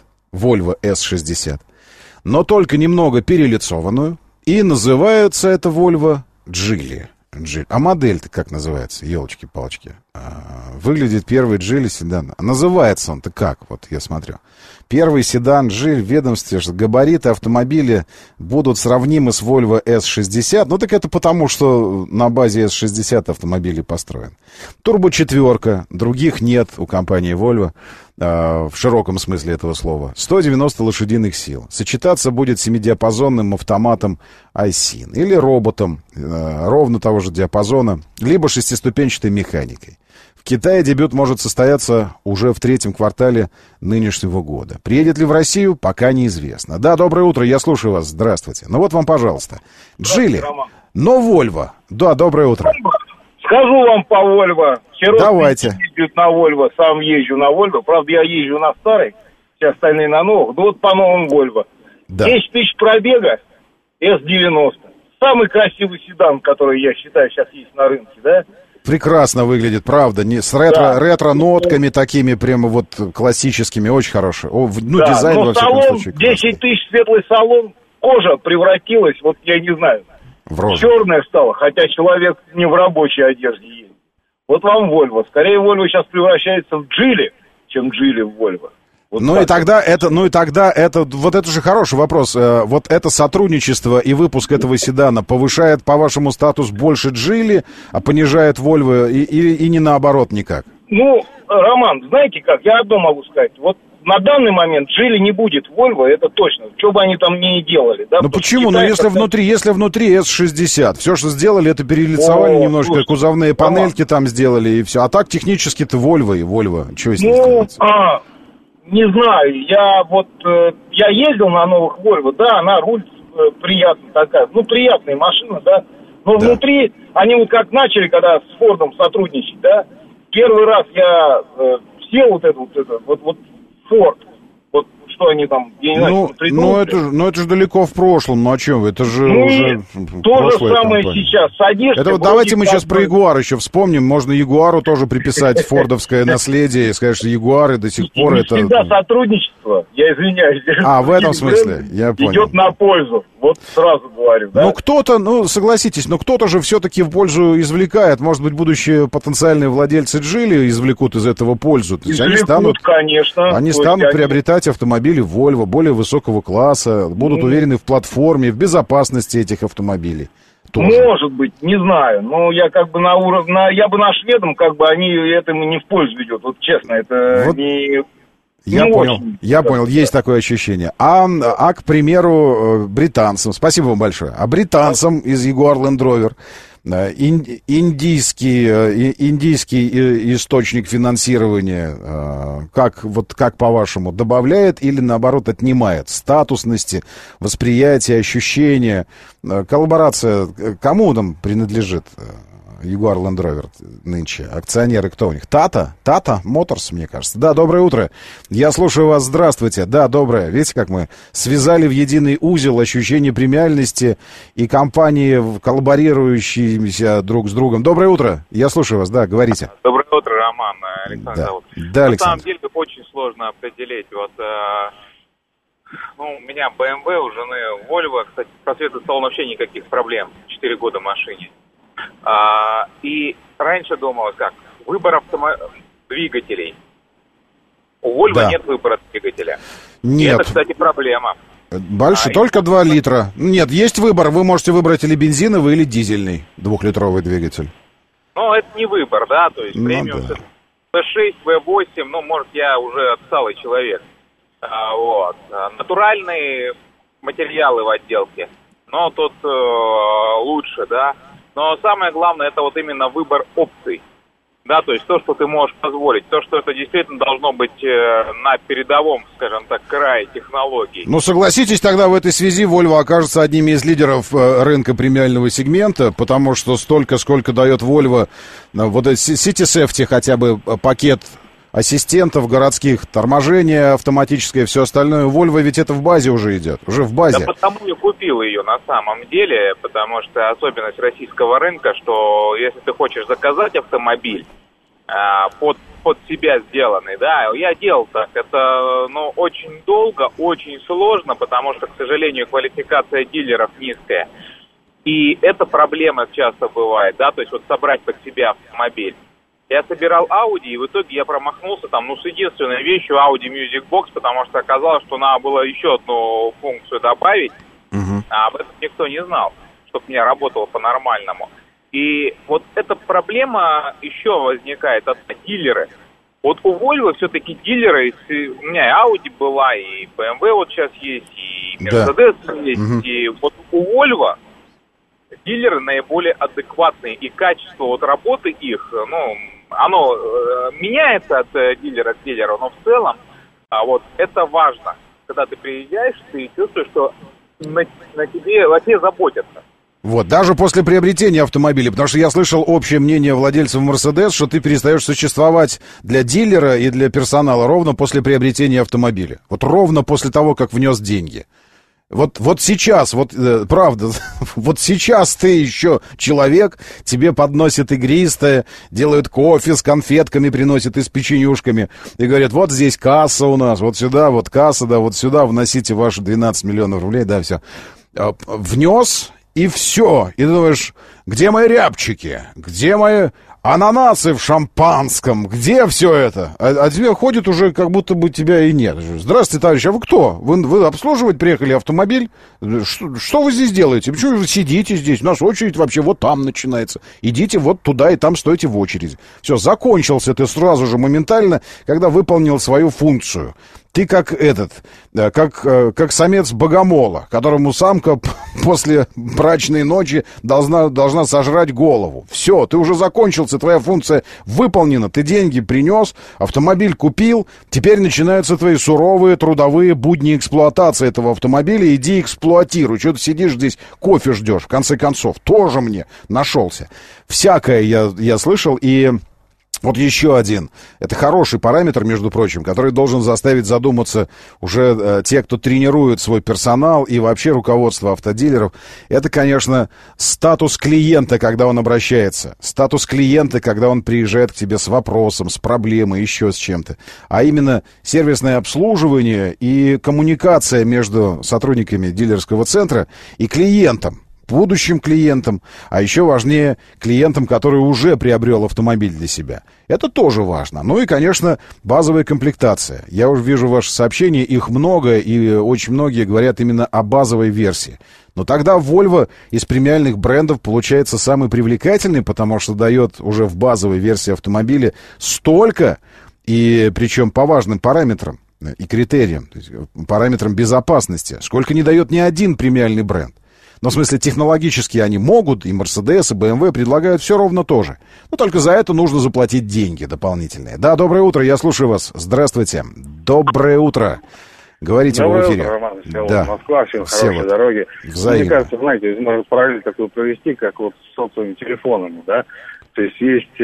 но только немного перелицованную, и называется это Volvo Geely. А модель-то как называется? Елочки-палочки. Выглядит первый Geely седан. А называется он-то как? Вот я смотрю. Первый седан Geely в ведомстве, что габариты автомобиля будут сравнимы с Volvo S60. Ну так это потому, что на базе S60 автомобиль построен. Турбо-4, других нет у компании Volvo. В широком смысле этого слова. 190 лошадиных сил. Сочетаться будет с 7-диапазонным автоматом iSyn или роботом ровно того же диапазона, либо 6-ступенчатой механикой. В Китае дебют может состояться уже в 3-м квартале нынешнего года. Приедет ли в Россию, пока неизвестно. Да, доброе утро, я слушаю вас, здравствуйте. Ну вот вам, пожалуйста. Geely, но Volvo. Да, доброе утро. Скажу вам по Volvo. Давайте. Ездят на Volvo, сам езжу на Volvo. Правда, я езжу на старой, все остальные на новых. Ну вот по новым Volvo. Да. 10 тысяч пробега, S90. Самый красивый седан, который, я считаю, сейчас есть на рынке, да? Прекрасно выглядит, правда. С ретро-нотками такими прямо вот классическими. Очень хороший. Дизайн во всяком случае. 10 тысяч светлый салон. Кожа превратилась, вот я не знаю. Черная стала, хотя человек не в рабочей одежде едет. Вот вам Volvo. Скорее, Volvo сейчас превращается в Geely, чем Geely в Volvo. Вот вот это же хороший вопрос. Вот это сотрудничество и выпуск этого седана повышает, по-вашему, статус больше Geely, а понижает Volvo и не наоборот никак? Ну, Роман, знаете как, я одно могу сказать. Вот на данный момент Geely не будет Volvo, это точно. Что бы они там ни делали. Да? Ну почему? Ну если внутри S60, все, что сделали, это перелицовали немножко, слушайте, кузовные панельки там сделали и все. А так технически-то Volvo и Volvo. Что с ним сделать? Не знаю. Я ездил на новых Volvo, да, она руль приятная такая. Ну, приятная машина, да. Но да. Внутри, они вот как начали, когда с Фордом сотрудничать, да, первый раз я сел вот Форд, вот что они там, я не знаю, придумали. Это же далеко в прошлом, ну о чем вы, это же уже то же самое компания. Сейчас, садишься... Это вот давайте мы сейчас про Ягуар еще вспомним, можно Ягуару тоже приписать фордовское наследие и сказать, что Ягуары до сих пор это... Всегда сотрудничество, я извиняюсь. В этом смысле, я понял. Идет на пользу, вот сразу говорю, да? Ну согласитесь, кто-то же все-таки в пользу извлекает, может быть, будущие потенциальные владельцы Geely извлекут из этого пользу. Конечно. Они станут приобретать автомобили Volvo более высокого класса, будут уверены в платформе, в безопасности этих автомобилей. Тоже. Может быть, не знаю. Но я как бы я бы на шведам, как бы они этому не в пользу ведут. Вот честно, это вот не... Я понял, есть такое ощущение. А, к примеру, британцам, спасибо вам большое, британцам из Jaguar Land Rover, индийский источник финансирования, как по-вашему, добавляет или, наоборот, отнимает статусности, восприятия, ощущения? Коллаборация кому там принадлежит? Jaguar Land Rover нынче. Акционеры кто у них? Tata Motors, мне кажется. Да, доброе утро. Я слушаю вас. Здравствуйте. Да, доброе. Видите, как мы связали в единый узел ощущение премиальности и компании, коллаборирующиеся друг с другом. Доброе утро. Я слушаю вас. Да, говорите. Доброе утро, Роман. Александр зовут. Да, Александр. На самом деле очень сложно определить. У меня BMW, у жены Volvo. Кстати, про цвета салона вообще никаких проблем. 4 года машине. И раньше думалось, как выбор двигателей. У Volvo нет выбора двигателя. Нет. И это, кстати, проблема. Больше, только 2 литра. Нет, есть выбор. Вы можете выбрать или бензиновый, или дизельный 2-литровый двигатель. Ну, это не выбор, да, то есть премиум V6, V8, может, я уже отсталый человек. Вот. Натуральные материалы в отделке, но тут лучше, да. Но самое главное, это вот именно выбор опций. Да, то есть то, что ты можешь позволить, то, что это действительно должно быть на передовом, скажем так, крае технологий. Ну, согласитесь, тогда в этой связи Volvo окажется одними из лидеров рынка премиального сегмента, потому что столько, сколько дает Volvo, вот City Safety хотя бы пакет ассистентов городских, торможение автоматическое, все остальное. Volvo ведь это в базе уже идет, уже в базе. Да потому я купил ее на самом деле, потому что особенность российского рынка, что если ты хочешь заказать автомобиль под себя сделанный, да, я делал так, это, ну, очень долго, очень сложно, потому что, к сожалению, квалификация дилеров низкая. И это проблема часто бывает, да, то есть вот собрать под себя автомобиль. Я собирал Audi, и в итоге я промахнулся там, с единственной вещью Audi Music Box, потому что оказалось, что надо было еще одну функцию добавить, а об этом никто не знал, чтобы у меня работало по-нормальному. И вот эта проблема еще возникает от дилеры. Вот у Volvo все-таки дилеры, у меня и Audi была, и BMW вот сейчас есть, и Mercedes есть, и вот у Volvo дилеры наиболее адекватные, и качество вот работы их, ну, оно меняется от дилера к дилеру, но в целом вот это важно. Когда ты приезжаешь, ты чувствуешь, что о тебе заботятся. Вот, даже после приобретения автомобиля, потому что я слышал общее мнение владельцев Mercedes, что ты перестаешь существовать для дилера и для персонала ровно после приобретения автомобиля. Вот ровно после того, как внес деньги. Вот сейчас, вот правда, вот сейчас ты еще человек, тебе подносят игристое, делают кофе с конфетками, приносят и с печенюшками, и говорят, вот здесь касса у нас, вот сюда, вот касса, да, вот сюда вносите ваши 12 миллионов рублей, да, все. Внес, и все. И ты думаешь, где мои рябчики, где мои ананасы в шампанском, где все это? А тебе ходит уже, как будто бы тебя и нет. Здравствуйте, товарищ, а вы кто? Вы обслуживать приехали автомобиль? Что вы здесь делаете? Почему вы сидите здесь? У нас очередь вообще вот там начинается. Идите вот туда и там стойте в очереди. Все, закончился ты сразу же моментально, когда выполнил свою функцию. Ты как как самец богомола, которому самка после брачной ночи должна сожрать голову. Все, ты уже закончился, твоя функция выполнена, ты деньги принес, автомобиль купил, теперь начинаются твои суровые трудовые будни эксплуатации этого автомобиля, иди эксплуатируй. Что ты сидишь здесь, кофе ждешь, в конце концов, тоже мне нашелся. Всякое я слышал, и... Вот еще один. Это хороший параметр, между прочим, который должен заставить задуматься уже те, кто тренирует свой персонал и вообще руководство автодилеров. Это, конечно, статус клиента, когда он обращается. Статус клиента, когда он приезжает к тебе с вопросом, с проблемой, еще с чем-то. А именно сервисное обслуживание и коммуникация между сотрудниками дилерского центра и клиентом. Будущим клиентам, а еще важнее клиентам, который уже приобрел автомобиль для себя. Это тоже важно. Ну и, конечно, базовая комплектация. Я уже вижу ваши сообщения, их много, и очень многие говорят именно о базовой версии. Но тогда Volvo из премиальных брендов получается самый привлекательный, потому что дает уже в базовой версии автомобиля столько, и причем по важным параметрам и критериям, то есть параметрам безопасности, сколько не дает ни один премиальный бренд. Но в смысле технологически они могут, и Mercedes, и BMW предлагают все ровно то же. Но только за это нужно заплатить деньги дополнительные. Да, доброе утро, я слушаю вас. Здравствуйте. Доброе утро. Говорите в эфире. Доброе утро, Роман. Да. Москва, всем хорошей дороги. Взаимно. Мне кажется, знаете, можно параллель такую провести, как вот с сотовыми телефонами, да. То есть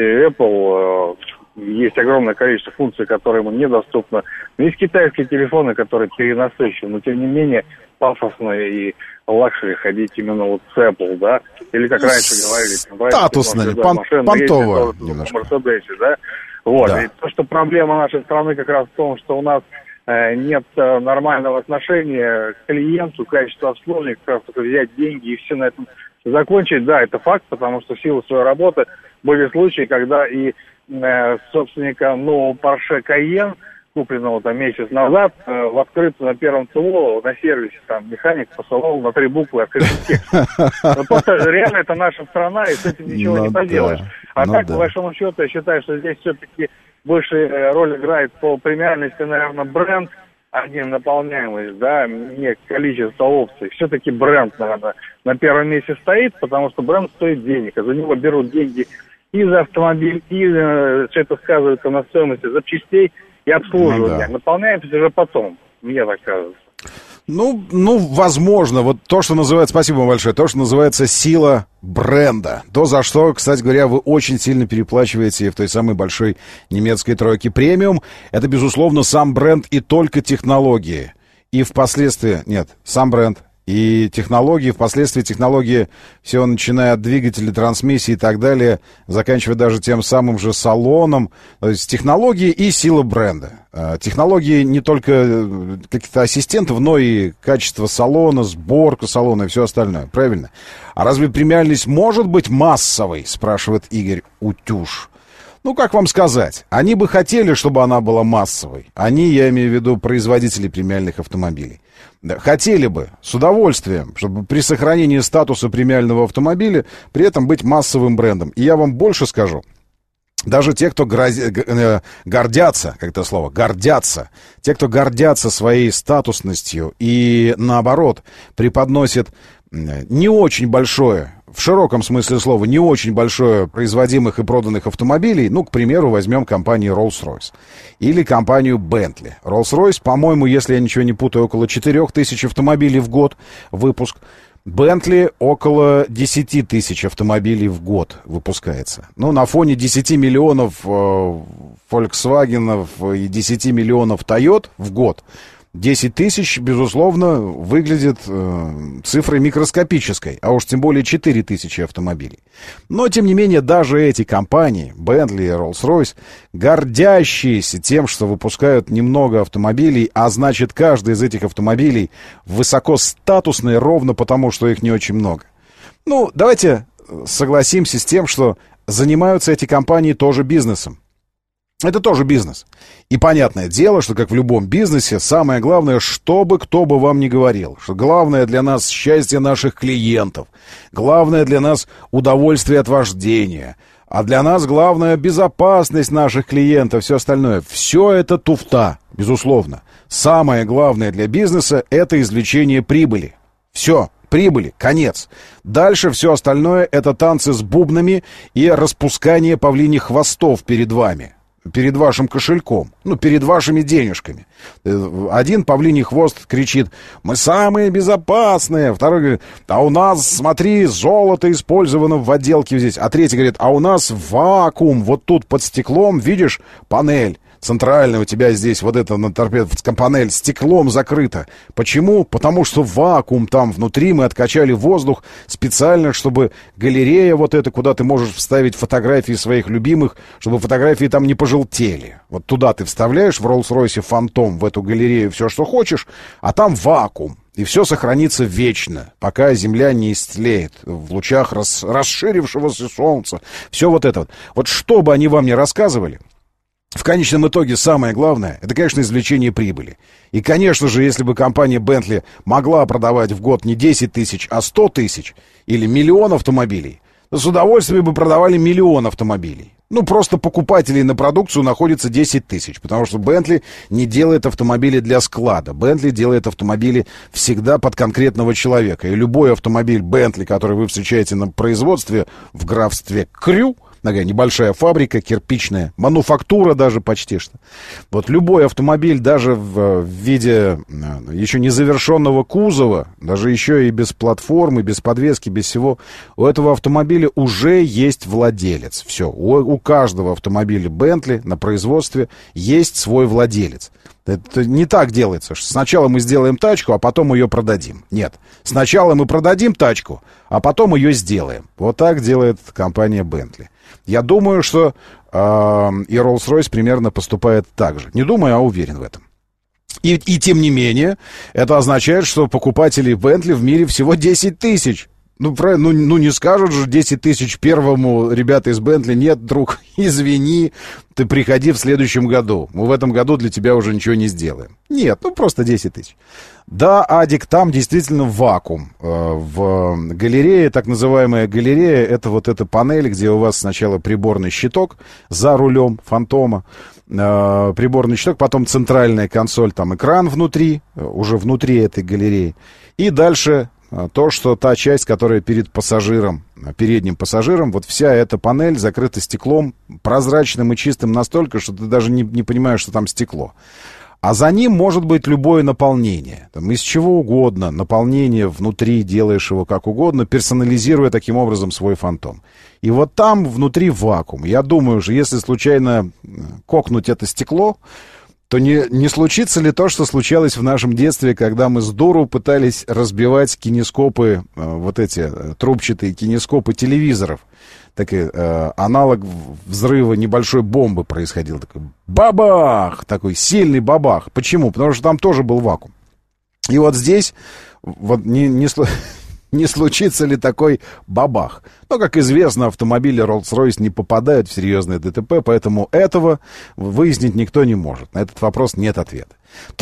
Apple, есть огромное количество функций, которые ему недоступны. Но есть китайские телефоны, которые перенасыщены, но тем не менее пафосно и лакшери ходить именно вот с Apple, да, или как раньше говорили, статусные, понтово немножко. Мерседесе, да, вот, да. И то, что проблема нашей страны как раз в том, что у нас нет нормального отношения к клиенту, качества обслуживания, как раз только взять деньги и все на этом закончить, да, это факт, потому что в силу своей работы были случаи, когда и собственника нового Porsche Cayenne, купленного там месяц назад, в открытую на первом ТО на сервисе там механик посылал на 3 буквы открытый текст. Но просто реально это наша страна, и с этим ничего не поделаешь. А так, по большому счету, я считаю, что здесь все-таки большая роль играет по премиальности, наверное, бренд, один наполняемость, да, не количество опций. Все-таки бренд, наверное, на первом месте стоит, потому что бренд стоит денег, а за него берут деньги и за автомобиль, и что это сказывается на стоимости запчастей и обслуживания. Наполняемость уже потом, мне так кажется. Ну, возможно, вот то, что называется, спасибо вам большое, то, что называется сила бренда. То, за что, кстати говоря, вы очень сильно переплачиваете в той самой большой немецкой тройке премиум. Это, безусловно, сам бренд и только технологии. И впоследствии, сам бренд и технологии, впоследствии технологии, все начиная от двигателя, трансмиссии и так далее, заканчивая даже тем самым же салоном. То есть технологии и сила бренда. Технологии не только каких-то ассистентов, но и качество салона, сборка салона и все остальное. Правильно? А разве премиальность может быть массовой, спрашивает Игорь Утюж. Ну, как вам сказать? Они бы хотели, чтобы она была массовой. Они, я имею в виду производители премиальных автомобилей. Да, хотели бы, с удовольствием, чтобы при сохранении статуса премиального автомобиля при этом быть массовым брендом. И я вам больше скажу. Даже те, кто гордятся, как это слово, гордятся, те, кто гордятся своей статусностью и, наоборот, преподносят не очень большое, в широком смысле слова, не очень большое производимых и проданных автомобилей, ну, к примеру, возьмем компанию Rolls-Royce или компанию Bentley. Rolls-Royce, по-моему, если я ничего не путаю, около 4000 автомобилей в год выпуск. Bentley около 10 тысяч автомобилей в год выпускается. Ну, на фоне 10 миллионов Volkswagen и 10 миллионов Toyota в год 10 тысяч, безусловно, выглядит цифрой микроскопической, а уж тем более 4 тысячи автомобилей. Но, тем не менее, даже эти компании, Bentley и Rolls-Royce, гордящиеся тем, что выпускают немного автомобилей, а значит, каждый из этих автомобилей высокостатусный ровно потому, что их не очень много. Ну, давайте согласимся с тем, что занимаются эти компании тоже бизнесом. Это тоже бизнес. И понятное дело, что, как в любом бизнесе, самое главное, чтобы кто бы вам ни говорил, что главное для нас счастье наших клиентов, главное для нас удовольствие от вождения, а для нас главное безопасность наших клиентов, все остальное. Все это туфта, безусловно. Самое главное для бизнеса — это извлечение прибыли. Все. Прибыли, конец. Дальше все остальное — это танцы с бубнами и распускание павлиньих хвостов перед вами. Перед вашим кошельком, ну, перед вашими денежками. Один павлиний хвост кричит: мы самые безопасные. Второй говорит: а у нас, смотри, золото использовано в отделке здесь. А третий говорит: а у нас вакуум, вот тут под стеклом, видишь, панель центральная у тебя здесь, вот эта на торпедовском панель стеклом закрыта. Почему? Потому что вакуум там внутри, мы откачали воздух специально, чтобы галерея вот эта, куда ты можешь вставить фотографии своих любимых, чтобы фотографии там не пожелтели. Вот туда ты вставляешь в Rolls-Royce Phantom, в эту галерею, все, что хочешь, а там вакуум. И все сохранится вечно, пока Земля не истлеет в лучах расширившегося солнца. Все вот это вот. Вот что бы они вам ни рассказывали, в конечном итоге самое главное — это, конечно, извлечение прибыли. И, конечно же, если бы компания Bentley могла продавать в год не 10 тысяч, а 100 тысяч или миллион автомобилей, то с удовольствием бы продавали миллион автомобилей. Ну, просто покупателей на продукцию находится 10 тысяч, потому что Bentley не делает автомобили для склада. Bentley делает автомобили всегда под конкретного человека. И любой автомобиль Bentley, который вы встречаете на производстве в графстве Крю, такая небольшая фабрика, кирпичная, мануфактура даже почти что. Вот любой автомобиль, даже в виде еще незавершенного кузова, даже еще и без платформы, без подвески, без всего, у этого автомобиля уже есть владелец. Все, у каждого автомобиля Bentley на производстве есть свой владелец. Это не так делается, что сначала мы сделаем тачку, а потом ее продадим. Нет, сначала мы продадим тачку, а потом ее сделаем. Вот так делает компания Bentley. Я думаю, что и Rolls-Royce примерно поступает так же. Не думаю, а уверен в этом. И тем не менее, это означает, что покупателей Bentley в мире всего 10 тысяч. Ну, не скажут же 10 тысяч первому ребята из Бентли. Нет, друг, извини, ты приходи в следующем году. Мы в этом году для тебя уже ничего не сделаем. Нет, просто 10 тысяч. Да, Адик, там действительно вакуум. В галерее, так называемая галерея, это вот эта панель, где у вас сначала приборный щиток за рулем Фантома, приборный щиток, потом центральная консоль, там экран внутри, уже внутри этой галереи. И дальше то, что та часть, которая перед пассажиром, передним пассажиром, вот вся эта панель закрыта стеклом, прозрачным и чистым настолько, что ты даже не понимаешь, что там стекло. А за ним может быть любое наполнение. Там, из чего угодно. Наполнение внутри, делаешь его как угодно, персонализируя таким образом свой Фантом. И вот там внутри вакуум. Я думаю, что если случайно кокнуть это стекло, то не случится ли то, что случалось в нашем детстве, когда мы с дуру пытались разбивать кинескопы, вот эти трубчатые кинескопы телевизоров. Такой аналог взрыва небольшой бомбы происходил. Такой бабах! Такой сильный бабах. Почему? Потому что там тоже был вакуум. И вот здесь вот не случится ли такой бабах? Но, как известно, автомобили Rolls-Royce не попадают в серьезное ДТП, поэтому этого выяснить никто не может. На этот вопрос нет ответа.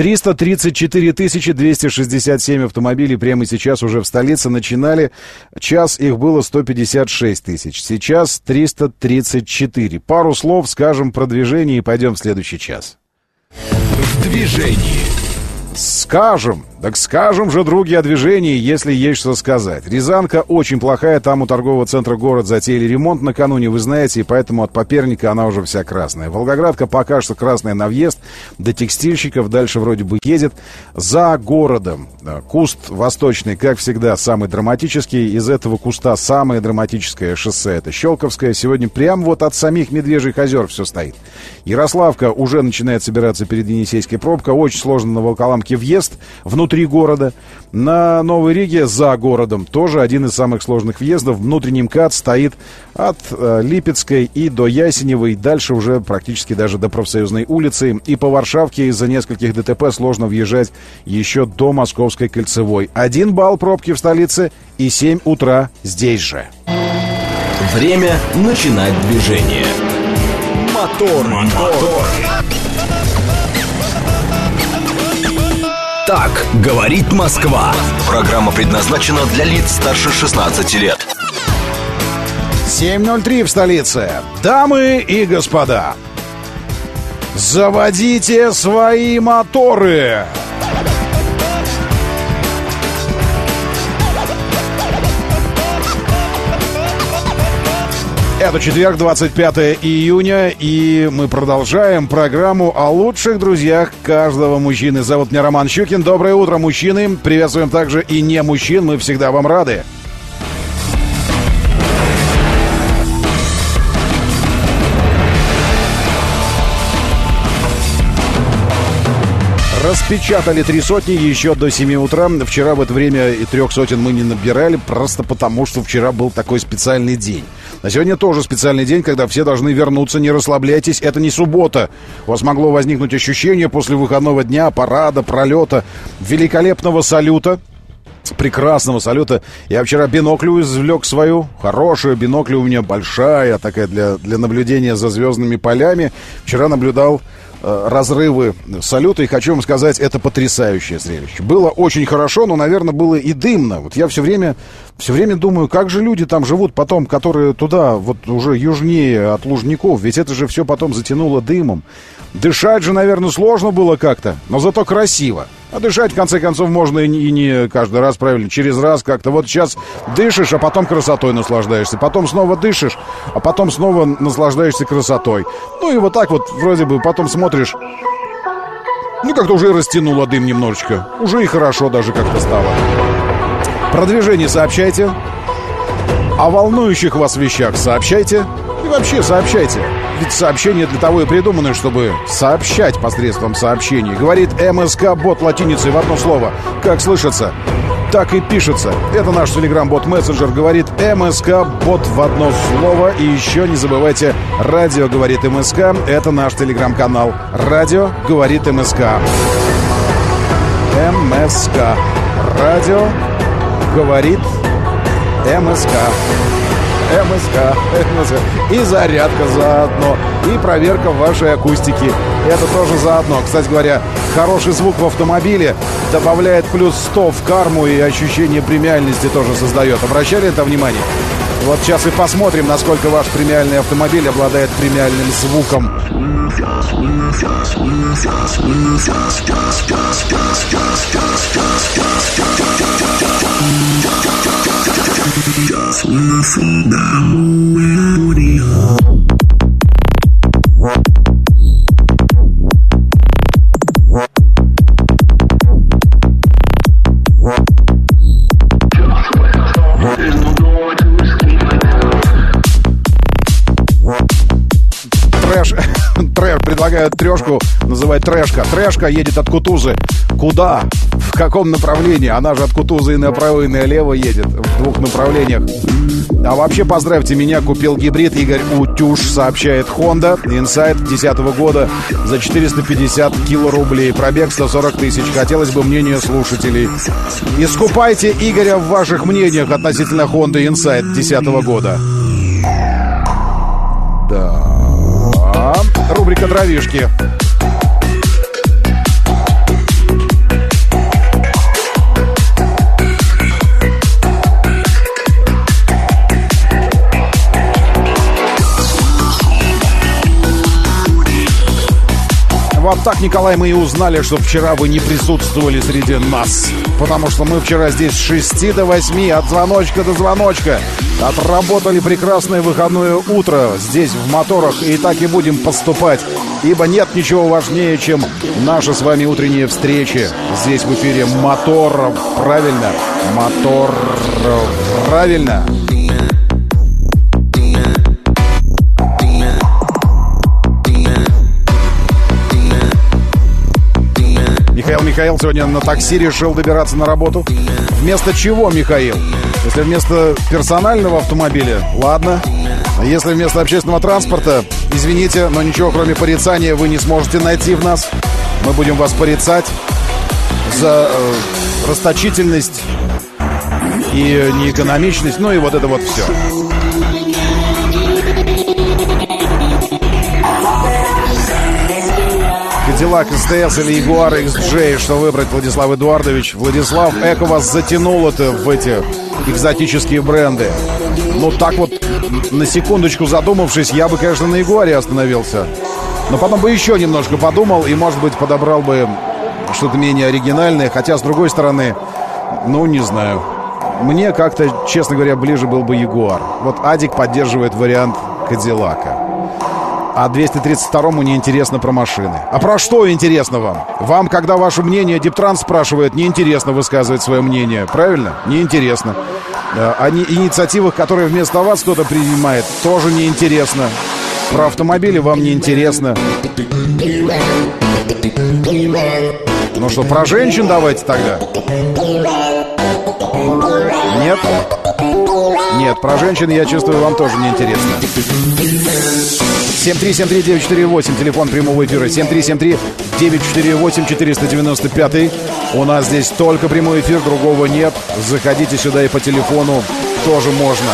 334 267 автомобилей прямо сейчас уже в столице начинали. Час их было 156 тысяч. Сейчас 334. Пару слов скажем про движение и пойдем в следующий час. В движении. Скажем, так скажем же, други, о движении, если есть что сказать. Рязанка очень плохая, там у торгового центра город затеяли ремонт накануне, вы знаете, и поэтому от Поперника она уже вся красная. Волгоградка пока что красная на въезд, до текстильщиков, дальше вроде бы едет. За городом куст восточный, как всегда, самый драматический. Из этого куста самое драматическое шоссе — это Щелковское. Сегодня прямо вот от самих Медвежьих озер все стоит. Ярославка уже начинает собираться перед Енисейской пробка. Очень сложно на Волоколамке въезд внутри города. На Новой Риге за городом тоже один из самых сложных въездов. Внутренний МКАД стоит от Липецкой и до Ясеневой. Дальше уже практически даже до Профсоюзной улицы. И по Варшавке из-за нескольких ДТП сложно въезжать еще до Московской кольцевой. 1 балл пробки в столице и 7 утра здесь же. Время начинать движение. Мотор. Так говорит Москва. Программа предназначена для лиц старше 16 лет. 7:03 в столице. Дамы и господа, заводите свои моторы. Это четверг, 25 июня, и мы продолжаем программу о лучших друзьях каждого мужчины. Зовут меня Роман Щукин. Доброе утро, мужчины. Приветствуем также и не мужчин. Мы всегда вам рады. Распечатали 3 сотни еще до 7 утра. Вчера в это время и 3 сотен мы не набирали, просто потому, что вчера был такой специальный день. А сегодня тоже специальный день, когда все должны вернуться. Не расслабляйтесь, это не суббота. У вас могло возникнуть ощущение после выходного дня, парада, пролета, великолепного салюта. Прекрасного салюта. Я вчера бинокль извлек свою. Хорошая бинокль у меня, большая, такая для наблюдения за звездными полями. Вчера наблюдал разрывы салюта, и хочу вам сказать, это потрясающее зрелище. Было очень хорошо, но, наверное, было и дымно. Вот я все время думаю, как же люди там живут потом, которые туда, вот уже южнее от Лужников, ведь это же все потом затянуло дымом. Дышать же, наверное, сложно было как-то, но зато красиво. А дышать, в конце концов, можно и не каждый раз, правильно, через раз как-то. Вот сейчас дышишь, а потом красотой наслаждаешься. Потом снова дышишь, а потом снова наслаждаешься красотой. Ну и вот так вот, вроде бы, потом смотришь. Ну, как-то уже растянуло дым немножечко. Уже и хорошо даже как-то стало. Про движение сообщайте. О волнующих вас вещах сообщайте. И вообще сообщайте. Ведь сообщения для того и придуманы, чтобы сообщать посредством сообщений. Говорит МСК-бот латиницей в одно слово. Как слышится, так и пишется. Это наш телеграм-бот-мессенджер. Говорит МСК-бот в одно слово. И еще не забывайте, радио говорит МСК. Это наш телеграм-канал. Радио говорит МСК. МСК. Радио говорит МСК. И зарядка заодно. И проверка вашей акустики. Это тоже заодно. Кстати говоря, хороший звук в автомобиле добавляет плюс 100 в карму и ощущение премиальности тоже создает. Обращали это внимание? Вот сейчас и посмотрим, насколько ваш премиальный автомобиль обладает премиальным звуком. Трэш предлагают трешку называть трэшка. Трэшка едет от Кутузы. Куда? В каком направлении? Она же от Кутузы и направо, и налево едет. В двух направлениях. А вообще, поздравьте меня, купил гибрид. Игорь Утюж сообщает. Honda Insight 2010 года за 450 килорублей. Пробег 140 тысяч. Хотелось бы мнение слушателей. Искупайте Игоря в ваших мнениях относительно Honda Insight 2010 года. Да. Рубрика «Дровишки». Вот так, Николай, мы и узнали, что вчера вы не присутствовали среди нас. Потому что мы вчера здесь с 6 до 8, от звоночка до звоночка, отработали прекрасное выходное утро здесь, в моторах, и так и будем поступать. Ибо нет ничего важнее, чем наши с вами утренние встречи здесь в эфире моторов. Правильно? Мотор. Правильно? Михаил сегодня на такси решил добираться на работу. Вместо чего, Михаил? Если вместо персонального автомобиля, ладно. А если вместо общественного транспорта, извините, но ничего кроме порицания вы не сможете найти в нас. Мы будем вас порицать за расточительность и неэкономичность, ну и вот это вот все. Cadillac STS или Jaguar XJ, что выбрать, Владислав Эдуардович? Владислав, эко вас затянуло-то в эти экзотические бренды. Ну так вот, на секундочку задумавшись, я бы, конечно, на Ягуаре остановился. Но потом бы еще немножко подумал и, может быть, подобрал бы что-то менее оригинальное. Хотя, с другой стороны, ну, не знаю. Мне как-то, честно говоря, ближе был бы Ягуар. Вот Адик поддерживает вариант Кадиллака. А 232-му неинтересно про машины. А про что интересно вам? Вам, когда ваше мнение Диптранс спрашивает, неинтересно высказывать свое мнение. Правильно? Неинтересно. О инициативах, которые вместо вас кто-то принимает, тоже неинтересно. Про автомобили вам неинтересно. Ну что, про женщин давайте тогда? Нет? Нет, про женщин, я чувствую, вам тоже неинтересно. 7373948, телефон прямого эфира. 7373948-495. У нас здесь только прямой эфир, другого нет. Заходите сюда и по телефону тоже можно.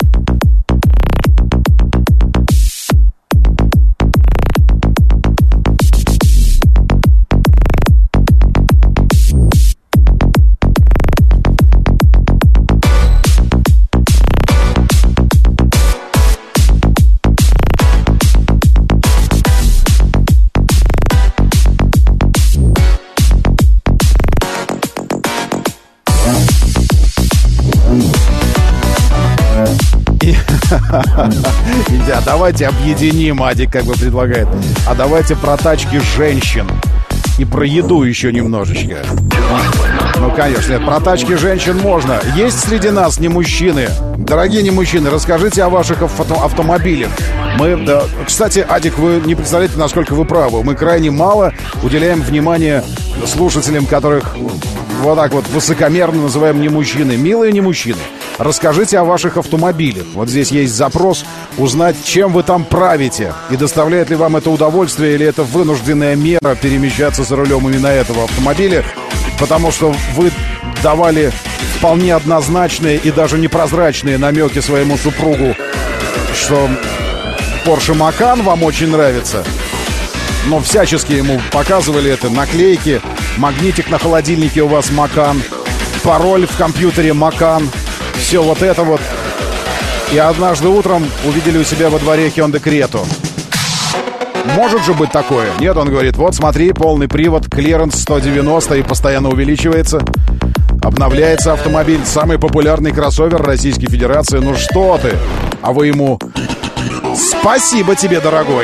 Нельзя, давайте объединим, Адик как бы предлагает. А давайте про тачки женщин. И про еду еще немножечко. Ну, конечно, про тачки женщин можно. Есть среди нас не мужчины. Дорогие не мужчины, расскажите о ваших автомобилях. Мы, да, кстати, Адик, вы не представляете, насколько вы правы. Мы крайне мало уделяем внимания слушателям, которых вот так вот высокомерно называем не мужчины. Милые не мужчины. Расскажите о ваших автомобилях. Вот здесь есть запрос узнать, чем вы там правите. И доставляет ли вам это удовольствие, или это вынужденная мера перемещаться за рулем именно этого автомобиля. потому что вы давали вполне однозначные и даже непрозрачные намеки своему супругу, что Porsche Macan вам очень нравится. Но всячески ему показывали это. Наклейки, магнитик на холодильнике у вас Macan, пароль в компьютере Macan. Все вот это вот. И однажды утром увидели у себя во дворе Hyundai Creta. Может же быть такое? Нет, он говорит, вот смотри, полный привод, клиренс 190 и постоянно увеличивается. Обновляется автомобиль, самый популярный кроссовер Российской Федерации. Ну что ты? А вы ему: спасибо тебе, дорогой.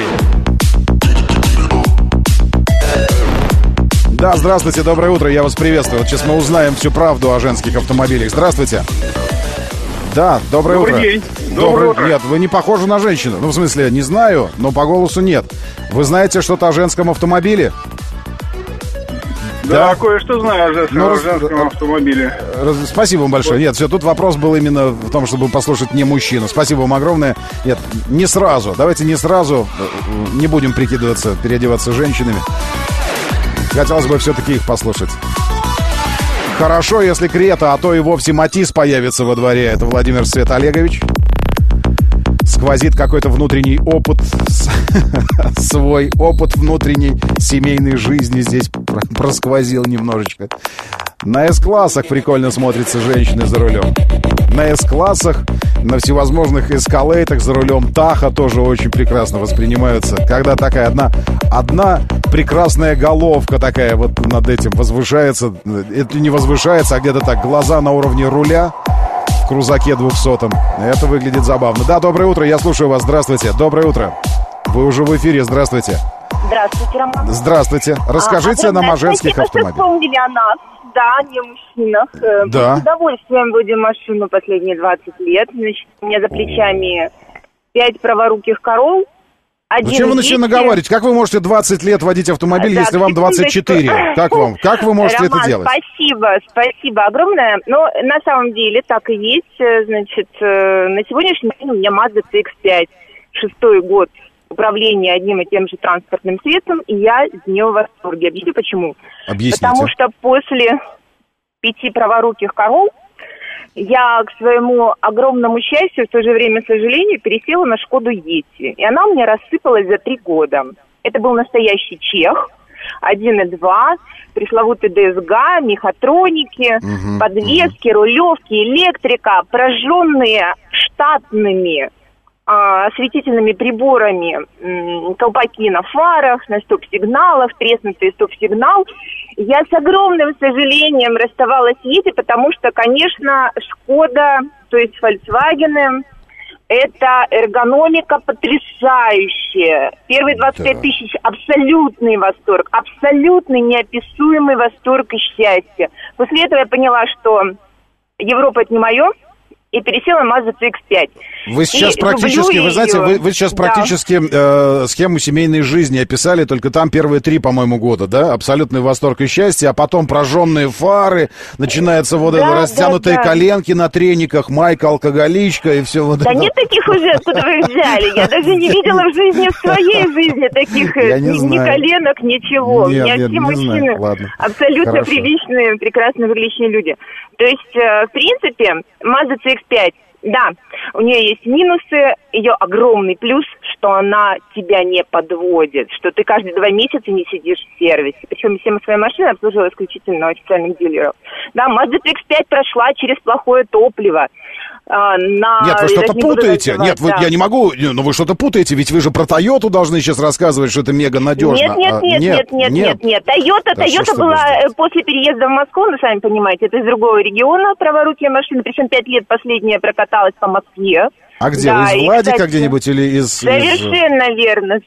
Да, здравствуйте, доброе утро, я вас приветствую. Вот сейчас мы узнаем всю правду о женских автомобилях. Здравствуйте. Да, доброе утро. Добрый день. Доброе утро. Нет, вы не похожи на женщину. Ну, в смысле, не знаю, но по голосу нет. Вы знаете что-то о женском автомобиле? Да, кое-что знаю о женском автомобиле. Спасибо вам большое. Нет, все, тут вопрос был именно в том, чтобы послушать не мужчину. Спасибо вам огромное. Нет, не сразу. Давайте не сразу. Не будем переодеваться женщинами. Хотелось бы все-таки их послушать. Хорошо, если Крета, а то и вовсе Матис появится во дворе. Это Владимир Свет Олегович. Сквозит какой-то внутренний опыт, свой опыт внутренней семейной жизни здесь просквозил немножечко. На С-классах прикольно смотрятся женщины за рулем. На С-классах, на всевозможных эскалейтах за рулем Таха тоже очень прекрасно воспринимаются. Когда такая одна прекрасная головка такая вот над этим возвышается. Это не возвышается, а где-то так глаза на уровне руля в крузаке 200-м. Это выглядит забавно. Да, доброе утро, я слушаю вас. Здравствуйте. Доброе утро. Вы уже в эфире. Здравствуйте. Здравствуйте, Роман. Здравствуйте. Расскажите нам о женских автомобилях. Вспомнили о нас, да, не о мужчинах. Да. Мы с удовольствием водим машину последние 20 лет. Значит, у меня за плечами 5 праворуких коров. Зачем вы начали наговаривать? Как вы можете 20 лет водить автомобиль, да, если вам 24? Как вам? Как вы можете Роман, это делать? Спасибо огромное. Но на самом деле так и есть. Значит, на сегодняшний день у меня Mazda CX-5. 6-й год управления одним и тем же транспортным средством, и я из нее в восторге. Объясню почему. Объясните. Потому что после 5 праворуких коров я, к своему огромному счастью, в то же время, к сожалению, пересела на Шкоду Йети. И она у меня рассыпалась за 3 года. Это был настоящий чех, 1.2, пресловутый ДСГ, мехатроники, подвески, рулевки, электрика, прожженные штатными осветительными приборами колпаки на фарах, на стоп-сигналах, треснутый стоп-сигнал. Я с огромным сожалением расставалась с Йети, потому что, конечно, Шкода, то есть Volkswagen, это эргономика потрясающая. Первые 25 тысяч – абсолютный восторг, абсолютный неописуемый восторг и счастье. После этого я поняла, что Европа – это не мое, и пересела на Mazda CX-5. Вы сейчас практически, вы знаете, вы сейчас практически схему семейной жизни описали, только там первые 3, по-моему, года, да? Абсолютный восторг и счастье, а потом прожженные фары, начинаются вот это растянутые коленки на трениках, майка алкоголичка и все вот это. Да нет таких уже, откуда вы их взяли? Я даже не видела в жизни, в своей жизни таких ни коленок, ничего. Нет, все мужчины абсолютно приличные, прекрасно выглядящие люди. То есть, в принципе, Mazda CX-5, да, у нее есть минусы, ее огромный плюс, что она тебя не подводит, что ты каждые 2 месяца не сидишь в сервисе. Причем все свои машины обслуживала исключительно у официальных дилеров. Да, Mazda CX-5 прошла через плохое топливо. Нет, вы что-то путаете. Нет, я не могу, но вы что-то путаете, ведь вы же про Тойоту должны сейчас рассказывать, что это мега надежно. Нет. Тойота была после переезда в Москву, вы сами понимаете, это из другого региона праворукие машины, причем 5 лет последняя прокаталась по Москве. А где? Да, из Владика, кстати, где-нибудь или из... Совершенно верно,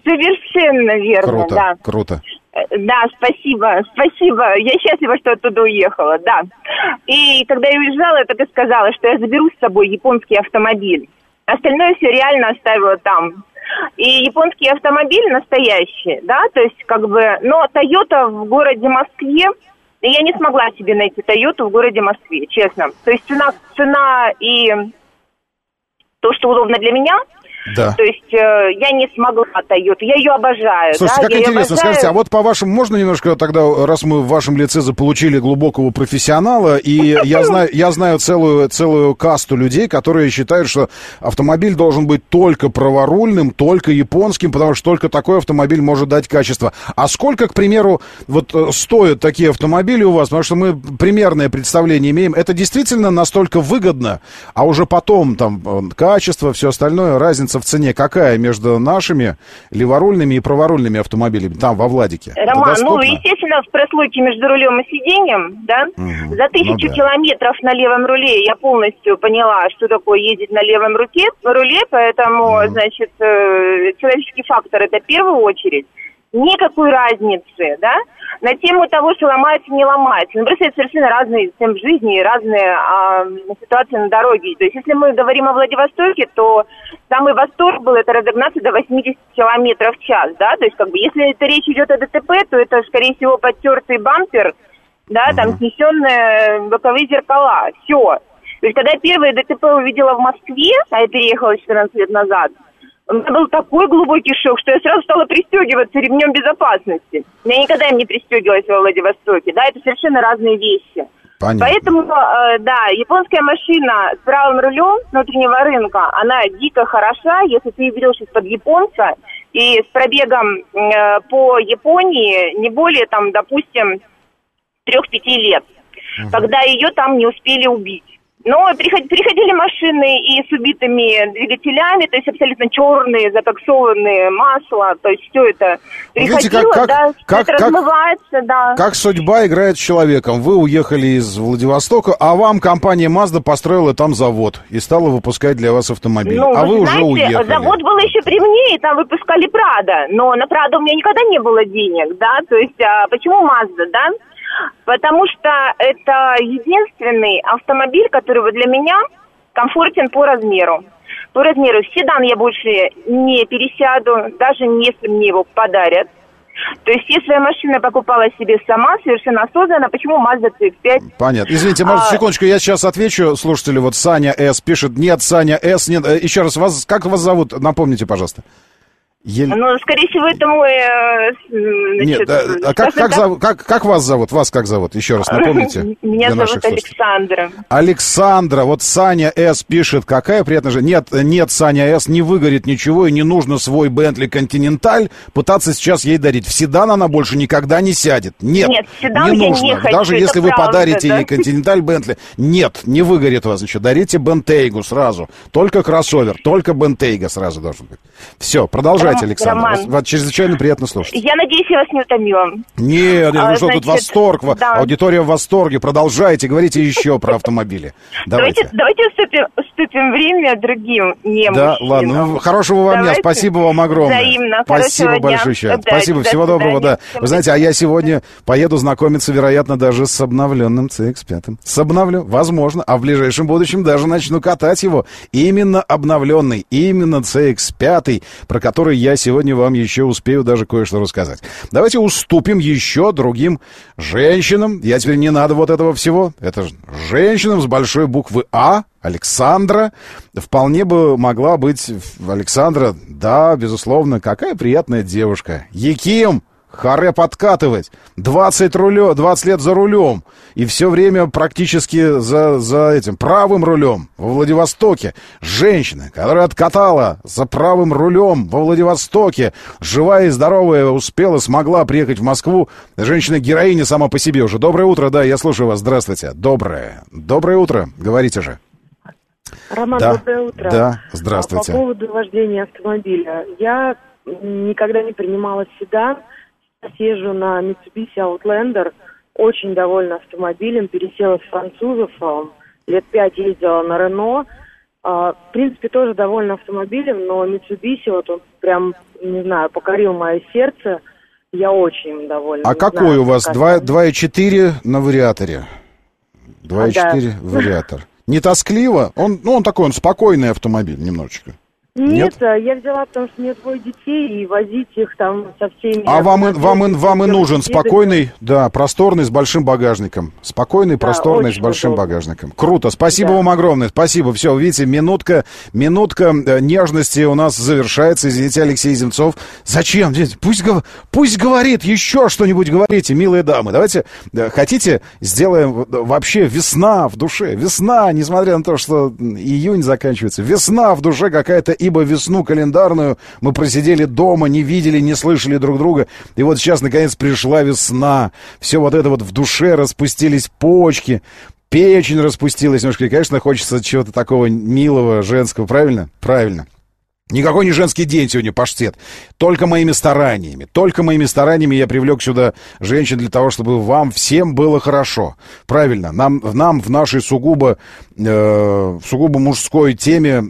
круто, да. Круто. Да, спасибо. Я счастлива, что оттуда уехала, да. И когда я уезжала, я так и сказала, что я заберу с собой японский автомобиль. Остальное все реально оставила там. И японский автомобиль настоящий, да, то есть как бы... Но Toyota в городе Москве, я не смогла себе найти Toyota в городе Москве, честно. То есть цена и то, что удобно для меня, Да. То есть я не смогла Toyota, я ее обожаю. Слушайте, да? как интересно, скажите, а вот по-вашему, можно немножко тогда, раз мы в вашем лице заполучили глубокого профессионала, и я знаю целую касту людей, которые считают, что автомобиль должен быть только праворульным, только японским, потому что только такой автомобиль может дать качество. А сколько, к примеру, вот стоят такие автомобили у вас? Потому что мы примерное представление имеем. Это действительно настолько выгодно, а уже потом там качество, все остальное, разница в цене какая между нашими леворульными и праворульными автомобилями там, во Владике? Роман, естественно, в прослойке между рулем и сиденьем, да? За 1000 километров на левом руле я полностью поняла, что такое ездить на левом руле, поэтому, значит, человеческий фактор — это в первую очередь. Никакой разницы, да, на тему того, что ломается, не ломается. Ну, просто это совершенно разные темпы жизни и разные ситуации на дороге. То есть, если мы говорим о Владивостоке, то самый восторг был это разогнаться до 80 километров в час, да, то есть, как бы, если это речь идет о ДТП, то это, скорее всего, подтертый бампер, да, там, снесенные боковые зеркала, все. То есть, когда я первое ДТП увидела в Москве, а я переехала 14 лет назад, у меня был такой глубокий шок, что я сразу стала пристегиваться ремнем безопасности. Я никогда им не пристегивалась во Владивостоке. Да, это совершенно разные вещи. Понятно. Поэтому, да, японская машина с правым рулем внутреннего рынка, она дико хороша, если ты берешь из-под японца и с пробегом по Японии не более, там, допустим, 3-5 лет, когда ее там не успели убить. Но приходили машины и с убитыми двигателями, то есть абсолютно черные, закоксованные, масло, то есть все это приходило, видите, это размывается, да. Как судьба играет с человеком. Вы уехали из Владивостока, а вам компания Mazda построила там завод и стала выпускать для вас автомобили. Ну, а вы знаете, уже уехали. Завод был еще при мне, и там выпускали Прадо, но на Прадо у меня никогда не было денег, да, то есть почему Mazda, да? Потому что это единственный автомобиль, который для меня комфортен по размеру. По размеру. В седан я больше не пересяду, даже если мне его подарят. То есть, если я машину покупала себе сама, совершенно осознанно, почему Mazda CX-5? Понятно. Извините, может, секундочку, я сейчас отвечу слушателю. Вот Саня С. пишет, нет, Саня С. нет. Еще раз, как вас зовут? Напомните, пожалуйста. Ну, скорее всего, это мой... Нет, как вас зовут? Вас как зовут? Еще раз напомните. Меня зовут Александра. Александра, вот Саня С. пишет, какая приятная же... Нет, Саня С. не выгорит ничего, и не нужно свой Бентли Континенталь пытаться сейчас ей дарить. В седан она больше никогда не сядет. Нет, в седан не нужно. Я не хочу, даже если вы правда, подарите ей Континенталь Бентли. Нет, не выгорит вас ничего. Дарите Бентейгу сразу. Только кроссовер, только Бентейга сразу должен быть. Все, продолжайте. Александр, вас чрезвычайно приятно слушать. Я надеюсь, я вас не утомила. Нет, ну что, тут восторг, да. Аудитория в восторге. Продолжайте, говорите еще про автомобили. Давайте вступим время другим не да, мужчинам. Ладно, ну, хорошего вам дня, спасибо вам огромное. Взаимно, спасибо большое. Спасибо, всего доброго, да. Вы знаете, а я сегодня поеду знакомиться, вероятно, даже с обновленным CX-5. Обновлю, возможно, а в ближайшем будущем даже начну катать его. Именно обновленный, именно CX-5, про который я сегодня вам еще успею даже кое-что рассказать. Давайте уступим еще другим женщинам. Я теперь не надо вот этого всего. Это женщинам с большой буквы А. Александра. Вполне бы могла быть Александра. Да, безусловно, какая приятная девушка. Яким! Харе подкатывать. 20 лет за рулем. И все время практически за этим правым рулем во Владивостоке. Женщина, которая откатала за правым рулем во Владивостоке. Живая и здоровая, смогла приехать в Москву. Женщина-героиня сама по себе уже. Доброе утро, да, я слушаю вас. Здравствуйте. Доброе утро. Говорите же. Роман, да. Доброе утро. Да, здравствуйте. По поводу вождения автомобиля. Я никогда не принимала седан. Езжу на Mitsubishi Outlander, очень довольна автомобилем, пересела с французов, лет 5 ездила на Renault. В принципе, тоже довольна автомобилем, но Mitsubishi, вот он прям, не знаю, покорил мое сердце. Я очень довольна. А какой у вас? 2.4 на вариаторе? 2.4 вариатор. Не тоскливо? Он такой, он спокойный автомобиль немножечко. Нет, я взяла, потому что у меня 2 детей, и возить их там со всеми... А вам и нужен спокойный, да, просторный, с большим багажником. Спокойный, да, просторный, с большим багажником. Круто, спасибо вам огромное, спасибо. Все, видите, минутка нежности у нас завершается. Извините, Алексей Земцов. Зачем? Пусть говорит, еще что-нибудь говорите, милые дамы. Давайте, хотите, сделаем вообще весна в душе. Весна, несмотря на то, что июнь заканчивается. Весна в душе какая-то, ибо весну календарную мы просидели дома, не видели, не слышали друг друга. И вот сейчас, наконец, пришла весна. Все вот это вот в душе, распустились почки, печень распустилась немножко. И, конечно, хочется чего-то такого милого, женского. Правильно? Правильно. Никакой не женский день сегодня, паштет. Только моими стараниями я привлек сюда женщин для того, чтобы вам всем было хорошо. Правильно. Нам в нашей сугубо мужской теме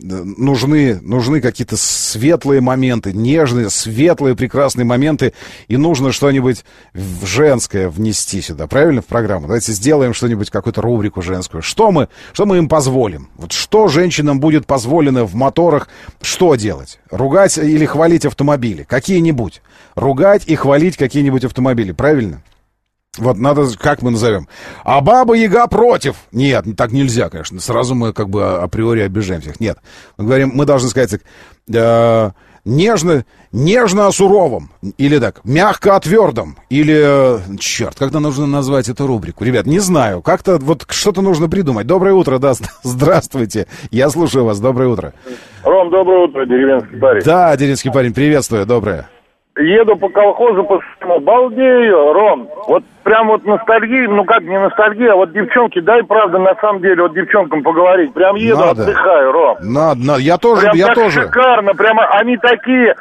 нужны какие-то светлые моменты, нежные, светлые, прекрасные моменты. И нужно что-нибудь женское внести сюда. Правильно, в программу? Давайте сделаем что-нибудь, какую-то рубрику женскую. Что мы им позволим? Вот что женщинам будет позволено в моторах? Что делать? Ругать или хвалить автомобили? Какие-нибудь. Ругать и хвалить какие-нибудь автомобили. Правильно? Вот надо, как мы назовем? А Баба-Яга против. Нет, так нельзя, конечно. Сразу мы как бы априори обижаем всех. Нет. Мы говорим, мы должны сказать так, нежно о суровом. Или так, мягко о твердом. Или, черт, как-то нужно назвать эту рубрику. Ребят, не знаю. Как-то вот что-то нужно придумать. Доброе утро, да, здравствуйте. Я слушаю вас, доброе утро. Ром, доброе утро, деревенский парень. Да, деревенский парень, приветствую, доброе. Еду по колхозу, по всему, балдею, Ром. Вот прям вот ностальгия, ну как не ностальгия, а вот девчонки, дай правда на самом деле вот девчонкам поговорить. Прям еду, отдыхаю, Ром. Надо, я тоже, прям я так тоже. Шикарно, прямо они такие,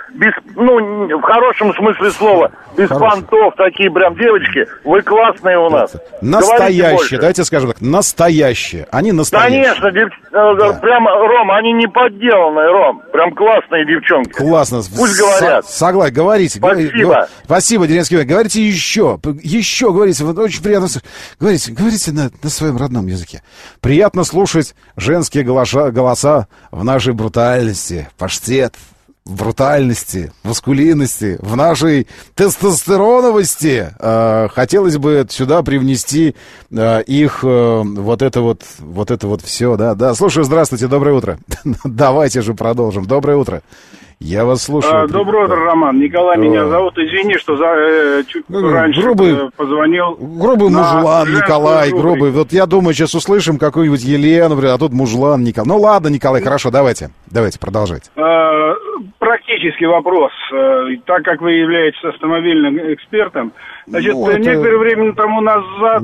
в хорошем смысле слова, без понтов, такие прям девочки. Вы классные у нас. Настоящие, давайте скажем так, настоящие. Они настоящие. Конечно, прям, Ром, они не подделанные, Ром. Прям классные девчонки. Классно. Пусть говорят. Согласен, говорите. Спасибо. Спасибо, деревенский парень. Говорите еще, говорите, вот очень приятно. Говорите на своем родном языке. Приятно слушать женские голоса в нашей брутальности. Паштет. В брутальности, в маскулинности, в нашей тестостероновости. Хотелось бы сюда привнести их вот это вот все, да. Да, слушаю, здравствуйте, доброе утро. Давайте же продолжим. Доброе утро. Я вас слушаю. Доброе утро, Роман. Николай меня зовут. Извини, что чуть раньше позвонил. Грубый мужлан Николай, грубый. Вот я думаю, сейчас услышим какую-нибудь Елену, а тут мужлан Николай. Ну ладно, Николай, хорошо, давайте продолжайте. Практический вопрос. Так как вы являетесь автомобильным экспертом, значит, некоторое время тому назад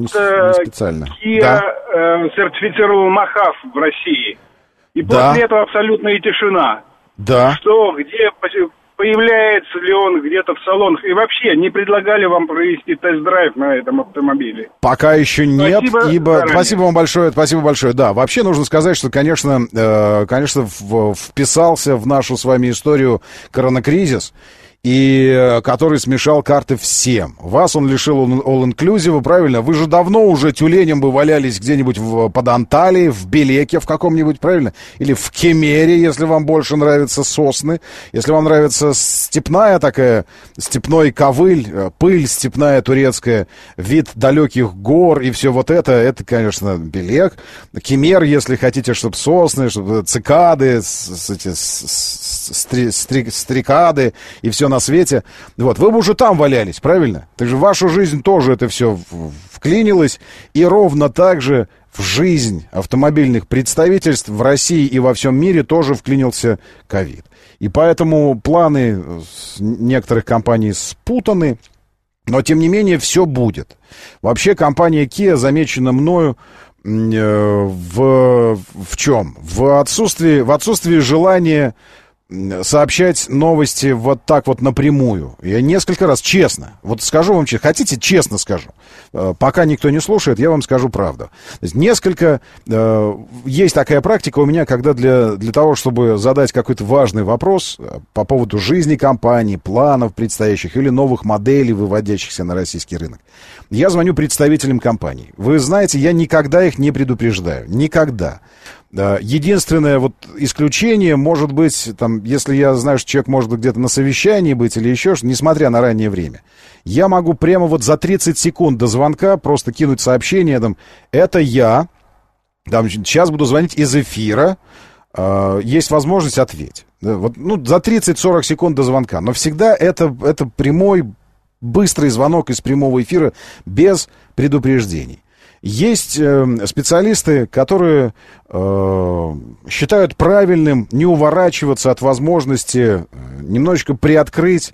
Kia сертифицировал МАХАВ в России. И после этого абсолютная тишина. Да. Что, где появляется ли он где-то в салонах? И вообще, не предлагали вам провести тест-драйв на этом автомобиле? Пока еще нет, Спасибо вам большое, спасибо большое. Да, вообще нужно сказать, что, конечно, вписался в нашу с вами историю коронакризис, и который смешал карты всем. Вас он лишил all-inclusive, правильно? Вы же давно уже тюленем бы валялись где-нибудь под Анталией, в Белеке в каком-нибудь, правильно? Или в Кемере, если вам больше нравятся сосны. Если вам нравится степная такая, степной ковыль, пыль степная турецкая, вид далеких гор и все вот это, конечно, Белек. Кемер, если хотите, чтобы сосны, чтобы цикады, стрекады и все на свете. Вот, вы бы уже там валялись, правильно? Так же в вашу жизнь тоже это все вклинилось. И ровно так же в жизнь автомобильных представительств в России и во всем мире тоже вклинился ковид. И поэтому планы некоторых компаний спутаны. Но, тем не менее, все будет. Вообще, компания Kia замечена мною в чем? В отсутствии желания сообщать новости вот так вот напрямую. Я несколько раз, честно, вот скажу вам честно, хотите, честно скажу. Пока никто не слушает, я вам скажу правду. То есть есть такая практика у меня, когда для того, чтобы задать какой-то важный вопрос по поводу жизни компании, планов предстоящих или новых моделей, выводящихся на российский рынок, я звоню представителям компаний. Вы знаете, я никогда их не предупреждаю. Никогда. Единственное вот исключение может быть, там, если я знаю, что человек может где-то на совещании быть или еще что-то, несмотря на раннее время. Я могу прямо вот за 30 секунд до звонка просто кинуть сообщение, там, это я, там, сейчас буду звонить из эфира, есть возможность ответить. Вот, ну, за 30-40 секунд до звонка. Но всегда это прямой, быстрый звонок из прямого эфира без предупреждений. Есть специалисты, которые считают правильным не уворачиваться от возможности немножечко приоткрыть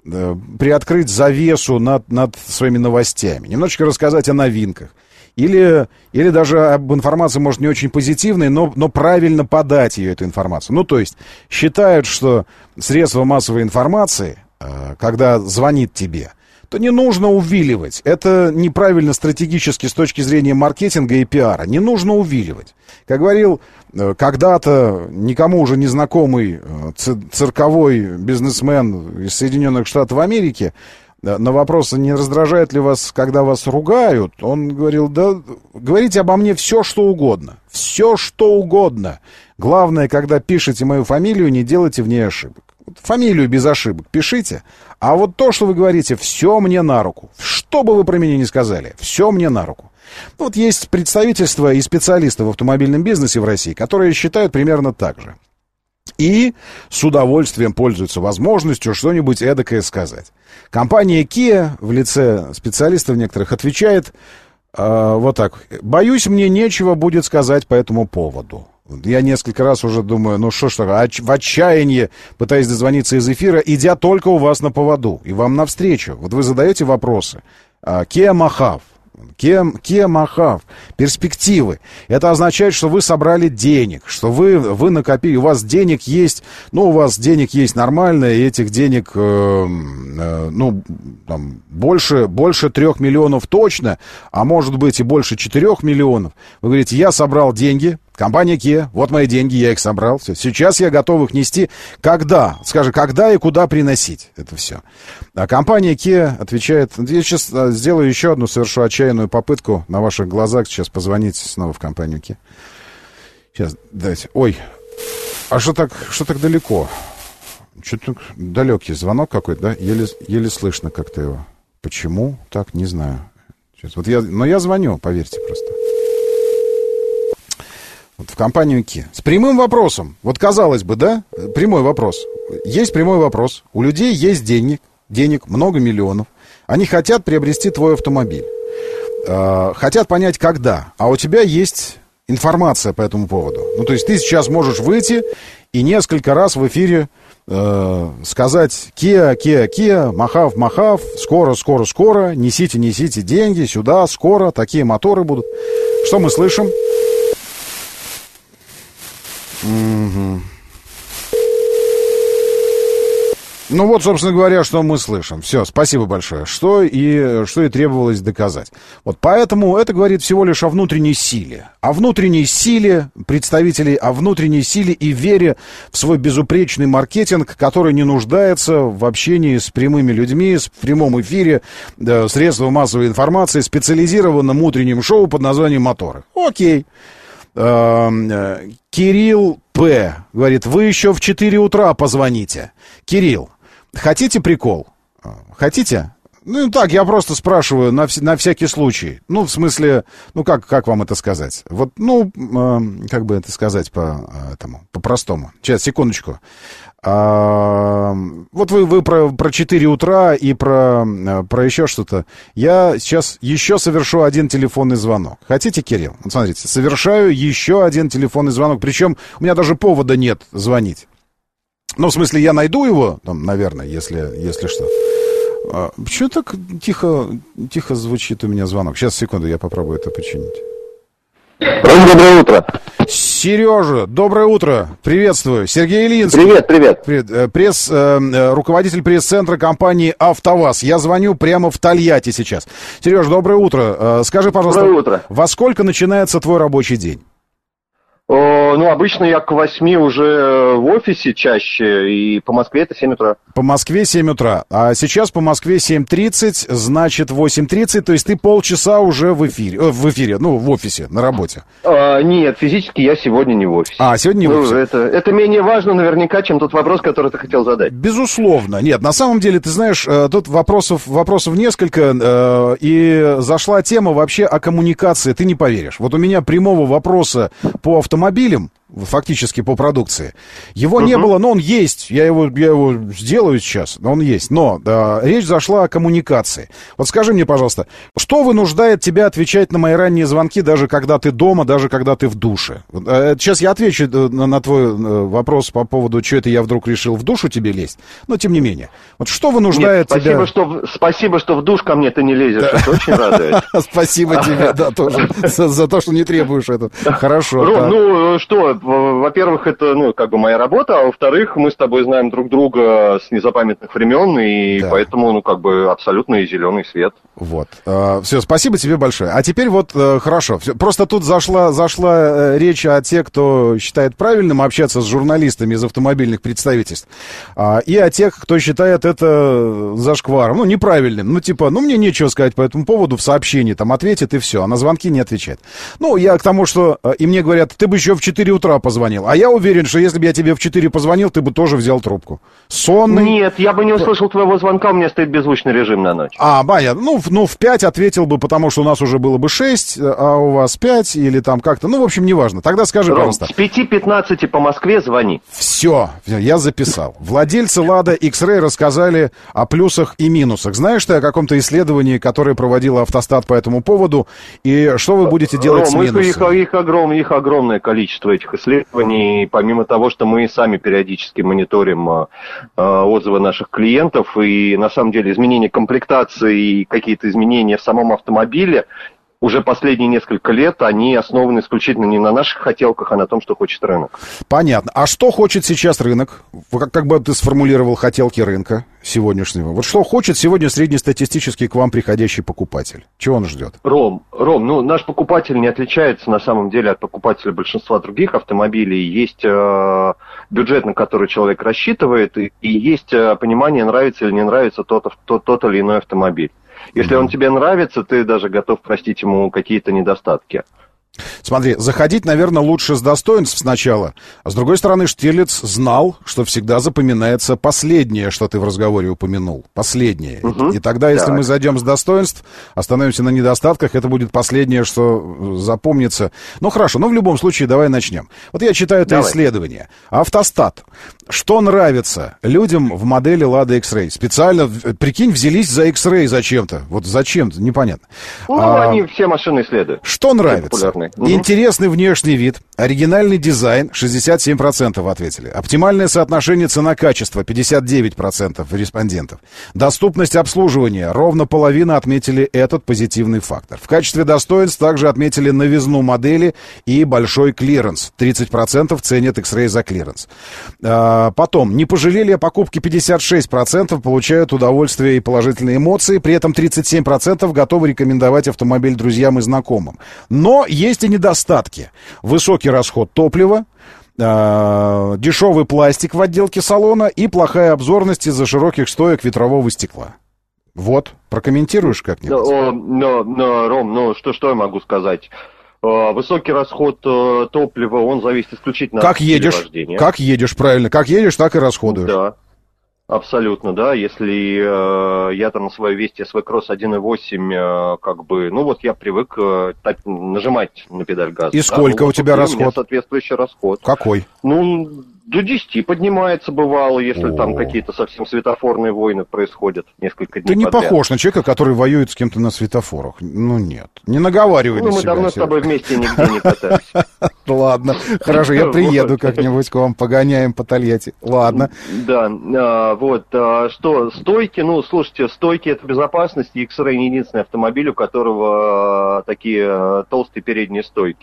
завесу над своими новостями, немножечко рассказать о новинках. Или даже об информации, может, не очень позитивной, но правильно подать ее, эту информацию. Ну, то есть считают, что средства массовой информации, когда звонит тебе, то не нужно увиливать. Это неправильно стратегически с точки зрения маркетинга и пиара. Не нужно увиливать. Как говорил когда-то никому уже незнакомый цирковой бизнесмен из Соединенных Штатов Америки, на вопрос, не раздражает ли вас, когда вас ругают, он говорил, да, говорите обо мне все, что угодно. Все, что угодно. Главное, когда пишете мою фамилию, не делайте в ней ошибок. Фамилию без ошибок пишите, а вот то, что вы говорите, все мне на руку. Что бы вы про меня ни сказали, все мне на руку. Вот есть представительства и специалисты в автомобильном бизнесе в России, которые считают примерно так же. И с удовольствием пользуются возможностью что-нибудь эдакое сказать. Компания Kia в лице специалистов некоторых отвечает вот так. Боюсь, мне нечего будет сказать по этому поводу. Я несколько раз уже думаю, ну что ж такое, в отчаянии пытаясь дозвониться из эфира, идя только у вас на поводу и вам навстречу. Вот вы задаете вопросы. Kia Mahav. Kia Mahav. Перспективы. Это означает, что вы собрали денег, что вы накопили, у вас денег есть, ну, у вас денег есть нормально, и этих денег, ну, там, больше 3 миллионов точно, а может быть и больше 4 миллионов. Вы говорите, я собрал деньги, компания Kia, вот мои деньги, я их собрал, все. Сейчас я готов их нести. Когда? Скажи, когда и куда приносить это все? А компания Kia отвечает, я сейчас сделаю еще одну, совершу отчаянную попытку на ваших глазах сейчас позвонить снова в компанию Kia. Сейчас, дайте. Ой, а что так далеко? Что-то далекий звонок какой-то, да? Еле слышно как-то его. Почему? Так, не знаю. Сейчас, вот но я звоню, поверьте просто. Вот в компанию Kia. С прямым вопросом. Вот казалось бы, да? Прямой вопрос. Есть прямой вопрос. У людей есть денег, много миллионов. Они хотят приобрести твой автомобиль. Хотят понять, когда. А у тебя есть информация по этому поводу. Ну, то есть ты сейчас можешь выйти и несколько раз в эфире сказать Kia, Mahav, скоро, несите деньги сюда, скоро, такие моторы будут. Что мы слышим? Угу. Ну вот, собственно говоря, что мы слышим. Все, спасибо большое. Что и требовалось доказать. Вот поэтому это говорит всего лишь о внутренней силе. О внутренней силе представителей, о внутренней силе и вере в свой безупречный маркетинг, который не нуждается в общении с прямыми людьми, в прямом эфире, средством массовой информации, специализированном утреннем шоу под названием «Моторы». Окей. Кирилл П. говорит, вы еще в 4 утра позвоните. Кирилл, хотите прикол? Хотите? Ну, так, я просто спрашиваю на всякий случай. Ну, в смысле, ну, как вам это сказать? Вот, ну, как бы это сказать по-простому. Сейчас, секундочку. Вот вы про 4 утра и про еще что-то. Я сейчас еще совершу один телефонный звонок. Хотите, Кирилл? Вот смотрите, совершаю еще один телефонный звонок. Причем у меня даже повода нет звонить. Ну, в смысле, я найду его, там, наверное, если что. Почему так тихо звучит у меня звонок? Сейчас, секунду, я попробую это починить. Ром, доброе утро. Сережа, доброе утро. Приветствую. Сергей Ильинский. Привет. Руководитель пресс-центра компании «АвтоВАЗ». Я звоню прямо в Тольятти сейчас. Сереж, доброе утро. Скажи, пожалуйста, доброе утро. Во сколько начинается твой рабочий день? Ну, обычно я к 8 уже в офисе чаще, и по Москве это 7 утра. По Москве 7 утра. А сейчас по Москве 7:30, значит 8:30. То есть ты полчаса уже в эфире, в офисе, на работе. Нет, физически я сегодня не в офисе. Сегодня не в офисе. Это менее важно наверняка, чем тот вопрос, который ты хотел задать. Безусловно. Нет, на самом деле, ты знаешь, тут вопросов несколько. И зашла тема вообще о коммуникации. Ты не поверишь. Вот у меня прямого вопроса по автомобилям, фактически по продукции, его не было, но он есть. Я его сделаю сейчас, он есть. Но речь зашла о коммуникации. Вот скажи мне, пожалуйста, что вынуждает тебя отвечать на мои ранние звонки, даже когда ты дома, даже когда ты в душе? Сейчас я отвечу на твой вопрос по поводу, что это я вдруг решил в душу тебе лезть. Но тем не менее. Вот что вынуждает тебя... Спасибо, что в душ ко мне ты не лезешь. Это очень радует. Спасибо тебе, да, тоже. За то, что не требуешь это. Хорошо. Ром, во-первых, это, моя работа, а во-вторых, мы с тобой знаем друг друга с незапамятных времен, и поэтому, абсолютно зеленый свет. Вот. Все, спасибо тебе большое. А теперь хорошо. Просто тут зашла речь о тех, кто считает правильным общаться с журналистами из автомобильных представительств, и о тех, кто считает это зашкваром, неправильным. Мне нечего сказать по этому поводу в сообщении, там ответит и все, а на звонки не отвечает. Я к тому, что... И мне говорят, ты бы еще в 4 утра позвонил. А я уверен, что если бы я тебе в 4 позвонил, ты бы тоже взял трубку. Сонный. Нет, я бы не услышал твоего звонка, у меня стоит беззвучный режим на ночь. Понятно. В 5 ответил бы, потому что у нас уже было бы 6, а у вас 5 или там как-то. В общем, неважно. Тогда скажи, Ром, пожалуйста. С 5:15 по Москве звони. Все, я записал. Владельцы Lada X-Ray рассказали о плюсах и минусах. Знаешь ты о каком-то исследовании, которое проводила Автостат по этому поводу? И что вы будете делать с минусами? Их огромное количество, этих исследований. Помимо того, что мы сами периодически мониторим отзывы наших клиентов, и на самом деле изменения комплектации и какие-то изменения в самом автомобиле уже последние несколько лет, они основаны исключительно не на наших хотелках, а на том, что хочет рынок. Понятно. А что хочет сейчас рынок? Как бы ты сформулировал хотелки рынка сегодняшнего? Вот что хочет сегодня среднестатистически к вам приходящий покупатель? Чего он ждет? Ром, наш покупатель не отличается на самом деле от покупателя большинства других автомобилей. Есть бюджет, на который человек рассчитывает, и есть понимание, нравится или не нравится тот или иной автомобиль. Если он тебе нравится, ты даже готов простить ему какие-то недостатки. Смотри, заходить, наверное, лучше с достоинств сначала. А с другой стороны, Штирлиц знал, что всегда запоминается последнее, что ты в разговоре упомянул. Последнее. И тогда, если мы зайдем с достоинств, остановимся на недостатках, это будет последнее, что запомнится. Хорошо, в любом случае, давай начнем. Вот я читаю это исследование. Автостат. Что нравится людям в модели Lada X-Ray? Специально, прикинь, взялись за X-Ray зачем-то. Вот зачем-то, непонятно. Они все машины исследуют. Что нравится? Интересный внешний вид, оригинальный дизайн, 67% ответили. Оптимальное соотношение цена-качество, 59% респондентов. Доступность обслуживания, ровно половина отметили этот позитивный фактор. В качестве достоинств также отметили новизну модели и большой клиренс. 30% ценят X-Ray за клиренс. Потом, не пожалели о покупке 56%, получают удовольствие и положительные эмоции, при этом 37% готовы рекомендовать автомобиль друзьям и знакомым. Но есть и недостатки. Высокий расход топлива, дешевый пластик в отделке салона и плохая обзорность из-за широких стоек ветрового стекла. Вот, прокомментируешь как-нибудь? Ром, что я могу сказать? Высокий расход топлива, он зависит исключительно от вождения. Как едешь, правильно. Как едешь, так и расходуешь. Да. Абсолютно, да. Если я там на своей Весте SV-Cross 1.8, я привык нажимать на педаль газа. И сколько у тебя расход? У меня соответствующий расход. Какой? До 10 поднимается бывало, если там какие-то совсем светофорные войны происходят несколько дней Ты не подряд. Похож на человека, который воюет с кем-то на светофорах. Нет. Не наговаривай на себя. Мы давно с тобой вместе нигде не катались. Ладно, хорошо, я приеду как-нибудь к вам, погоняем по Тольятти. Ладно. Да, что, стойки, слушайте, стойки — это безопасность, и X-Ray не единственный автомобиль, у которого такие толстые передние стойки.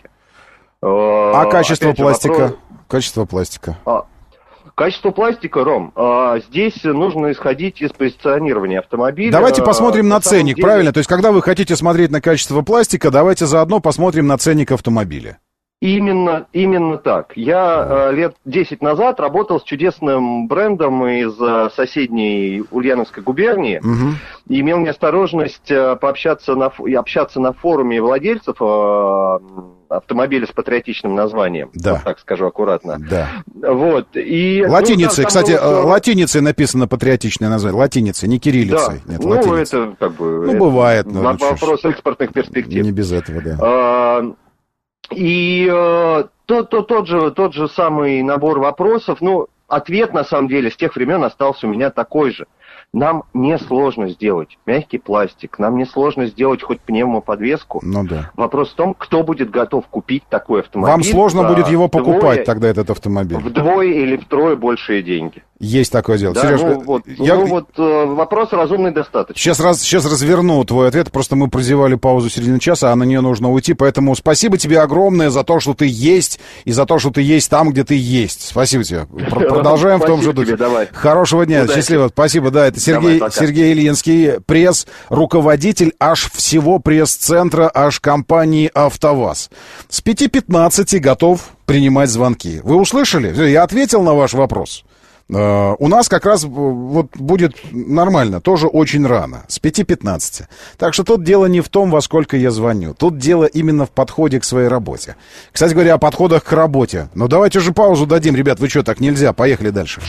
А качество пластика? Качество пластика. Качество пластика, Ром, здесь нужно исходить из позиционирования автомобиля. Давайте посмотрим на ценник, правильно? То есть, когда вы хотите смотреть на качество пластика, давайте заодно посмотрим на ценник автомобиля. Именно так. Я лет 10 назад работал с чудесным брендом из соседней Ульяновской губернии. И имел неосторожность общаться на форуме владельцев автомобиля с патриотичным названием. Да. Вот так скажу аккуратно. Да. Вот. И, латиницей, кстати, латиницей написано патриотичное название. Латиницей, не кириллицей. Да. Нет, латиницей. Это как бы... Ну, бывает. Вопрос экспортных перспектив. Не без этого, да. И тот же самый набор вопросов, ответ, на самом деле, с тех времен остался у меня такой же. Нам не сложно сделать мягкий пластик, нам не сложно сделать хоть пневмоподвеску. Да. Вопрос в том, кто будет готов купить такой автомобиль. Вам сложно будет его покупать тогда, этот автомобиль. Вдвое или втрое большие деньги. Есть такое дело. Да, Сереж, вопрос разумный достаточно. Сейчас разверну твой ответ. Просто мы прозевали паузу середины часа, а на нее нужно уйти. Поэтому спасибо тебе огромное за то, что ты есть, и за то, что ты есть там, где ты есть. Спасибо тебе. Продолжаем в том же духе. Хорошего дня. Удачи. Счастливо. Спасибо. Да, это Сергей Ильинский, руководитель аж всего пресс-центра, аж компании «АвтоВАЗ». С 5:15 готов принимать звонки. Вы услышали? Я ответил на ваш вопрос. У нас как раз будет нормально, тоже очень рано, с 5:15. Так что тут дело не в том, во сколько я звоню. Тут дело именно в подходе к своей работе. Кстати говоря, о подходах к работе. Давайте же паузу дадим, ребят, вы что, так нельзя? Поехали дальше.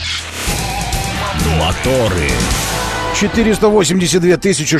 Моторы. 482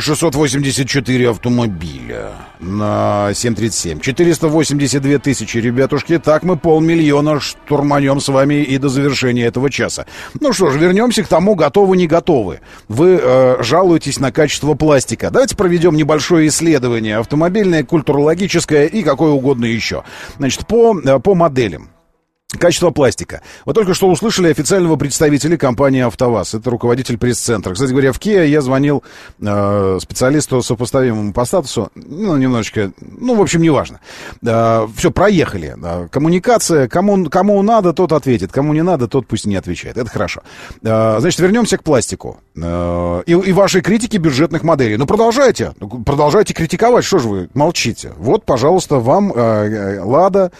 684 автомобиля на 737. 482 тысячи, ребятушки. Так мы 500 000 штурманем с вами и до завершения этого часа. Ну что ж, вернемся к тому, готовы, не готовы. Вы жалуетесь на качество пластика. Давайте проведем небольшое исследование. Автомобильное, культурологическое и какое угодно еще. Значит, по моделям. Качество пластика. Вы только что услышали официального представителя компании «АвтоВАЗ». Это руководитель пресс-центра. Кстати говоря, в Kia я звонил специалисту, сопоставимому по статусу. Немножечко, в общем, неважно. Все, проехали. Коммуникация. Кому надо, тот ответит. Кому не надо, тот пусть не отвечает. Это хорошо. Значит, вернемся к пластику. И вашей критике бюджетных моделей. Продолжайте. Продолжайте критиковать. Что же вы молчите? Вот, пожалуйста, вам Лада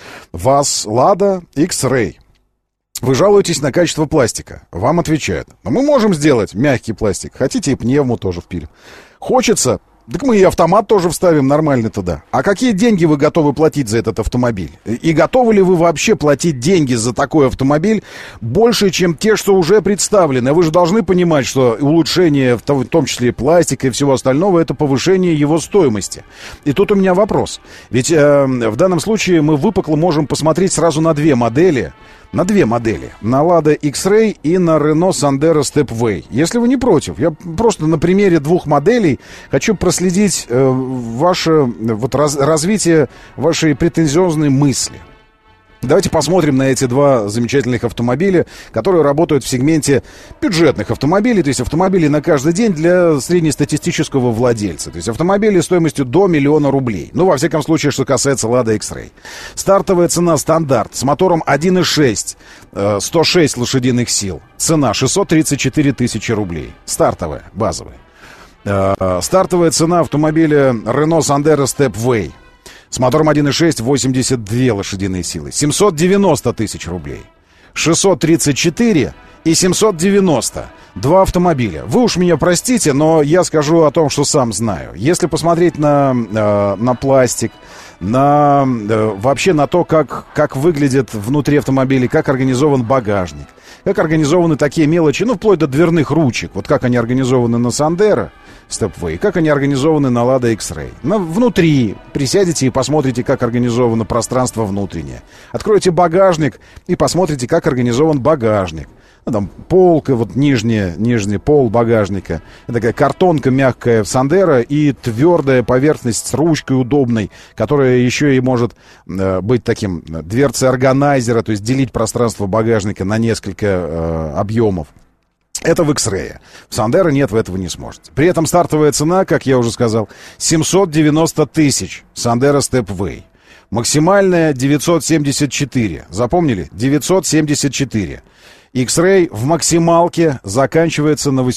X-Ray. Вы жалуетесь на качество пластика. Вам отвечают: мы можем сделать мягкий пластик. Хотите, и пневму тоже впилим. Хочется, так мы и автомат тоже вставим нормально туда. А какие деньги вы готовы платить за этот автомобиль? И готовы ли вы вообще платить деньги за такой автомобиль больше, чем те, что уже представлены? Вы же должны понимать, что улучшение, в том числе пластика и всего остального, это повышение его стоимости. И тут у меня вопрос. Ведь в данном случае мы выпукло можем посмотреть сразу на две модели. На Lada X-Ray и на Renault Sandero Stepway. Если вы не против, я просто на примере двух моделей хочу проследить ваше развитие вашей претензиозной мысли. Давайте посмотрим на эти два замечательных автомобиля, которые работают в сегменте бюджетных автомобилей, то есть автомобили на каждый день для среднестатистического владельца. То есть автомобили стоимостью до 1 000 000 рублей. Во всяком случае, что касается Lada X-Ray. Стартовая цена стандарт с мотором 1.6, 106 лошадиных сил. Цена 634 тысячи рублей. Стартовая, базовая. Стартовая цена автомобиля Renault Sandero Stepway с мотором 1.6, 82 лошадиные силы. 790 тысяч рублей. 634 и 790. Два автомобиля. Вы уж меня простите, но я скажу о том, что сам знаю. Если посмотреть на пластик, вообще на то, как выглядит внутри автомобиля, как организован багажник, как организованы такие мелочи, вплоть до дверных ручек. Вот как они организованы на Sandero Stepway, как они организованы на Lada X-Ray. Внутри присядете и посмотрите, как организовано пространство внутреннее. Откройте багажник и посмотрите, как организован багажник. Там полка, нижний пол багажника. Такая картонка мягкая в Sandero и твердая поверхность с ручкой удобной, которая еще и может быть таким дверцей органайзера, то есть делить пространство багажника на несколько объемов. Это в X-Ray. В Sandero нет, вы этого не сможете. При этом стартовая цена, как я уже сказал, 790 тысяч. Sandero Stepway. Максимальная 974. Запомнили? 974. X-Ray в максималке заканчивается на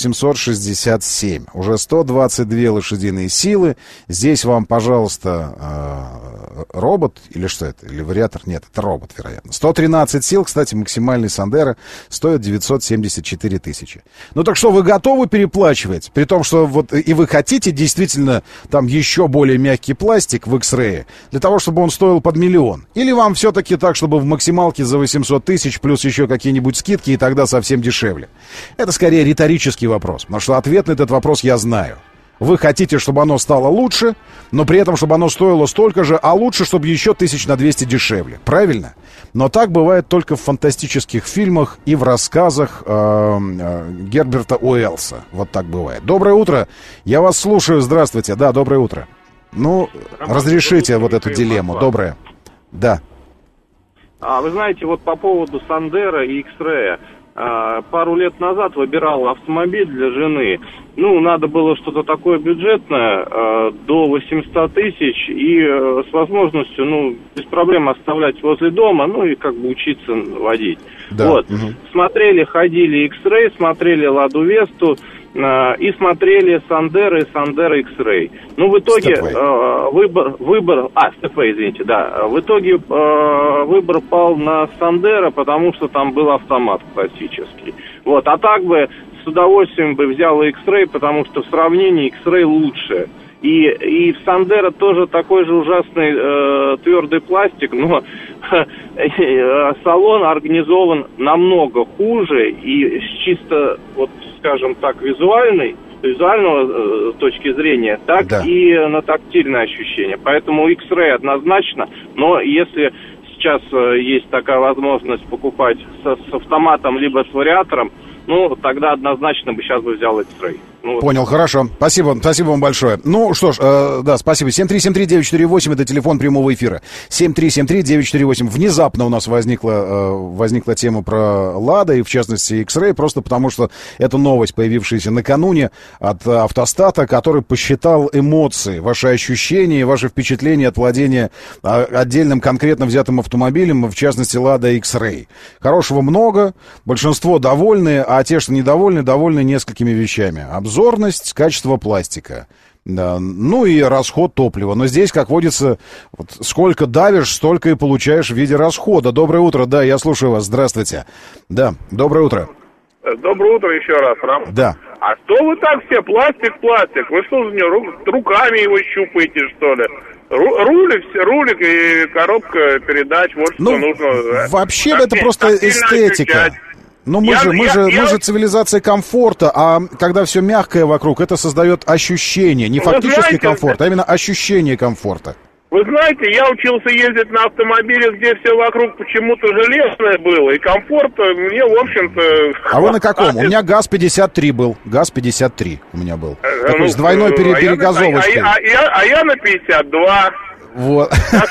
867. Уже 122 лошадиные силы. Здесь вам, пожалуйста, робот или что это? Или вариатор? Нет, это робот, вероятно. 113 сил, кстати, максимальный Сандеро стоит 974 тысячи. Ну так что, вы готовы переплачивать? При том, что вот и вы хотите действительно там еще более мягкий пластик в X-Ray, для того, чтобы он стоил под 1 миллион? Или вам все-таки так, чтобы в максималке за 800 тысяч плюс еще какие-нибудь скидки, и тогда совсем дешевле? Это скорее риторический вопрос, потому что ответ на этот вопрос я знаю. Вы хотите, чтобы оно стало лучше, но при этом, чтобы оно стоило столько же, а лучше, чтобы еще 1200 дешевле. Правильно? Но так бывает только в фантастических фильмах и в рассказах Герберта Уэллса. Вот так бывает. Доброе утро. Я вас слушаю. Здравствуйте. Да, доброе утро. Ну, разрешите вот эту дилемму. Доброе. Да. Вы знаете, вот по поводу Сандеро и X-Ray. Пару лет назад выбирал автомобиль для жены. Ну, надо было что-то такое бюджетное, до 800 тысяч, и с возможностью, ну, без проблем оставлять возле дома, ну, и как бы учиться водить. Да. Вот. Угу. Смотрели, ходили X-Ray, смотрели Ладу Весту, и смотрели Сандеро и Сандеро X-Ray. Ну, в итоге в итоге выбор пал на Сандеро, потому что там был автомат классический. Вот, а так бы с удовольствием бы взял X-Ray, потому что в сравнении X-Ray лучше. И в Сандеро тоже такой же ужасный твердый пластик, но салон организован намного хуже, и с чисто, вот, скажем так, визуального точки зрения, так да. И на тактильное ощущение. Поэтому X-Ray однозначно, но если сейчас есть такая возможность покупать с автоматом либо с вариатором, ну, тогда однозначно бы сейчас бы взял X-Ray. Ну, понял, хорошо. Спасибо вам большое. Ну, что ж, да, спасибо. 7373948, это телефон прямого эфира. 7373948. Внезапно у нас возникла тема про Лада и, в частности, X-Ray, просто потому что это новость, появившаяся накануне от Автостата, который посчитал эмоции, ваши ощущения, ваши впечатления от владения отдельным конкретно взятым автомобилем, в частности, Лада X-Ray. Хорошего много, большинство довольны, а те, что недовольны, довольны несколькими вещами. Обзорность, качество пластика, да, ну и расход топлива. Но здесь, как водится, вот сколько давишь, столько и получаешь в виде расхода. Доброе утро, да, я слушаю вас, здравствуйте. Да, доброе утро. Доброе утро еще раз, Рам. Да. А что вы так все, пластик? Вы что же руками его щупаете, что ли? Рулик и коробка передач, вот что нужно. Вообще это просто эстетика. Ну, мы же цивилизация комфорта, а когда все мягкое вокруг, это создает ощущение, не фактически комфорт, а именно ощущение комфорта. Вы знаете, я учился ездить на автомобиле, где все вокруг почему-то железное было, и комфорт мне, в общем-то... А вы на каком? У меня ГАЗ-53 был, ГАЗ-53 у меня был, такой с двойной перегазовочкой. А я на 52. Вот.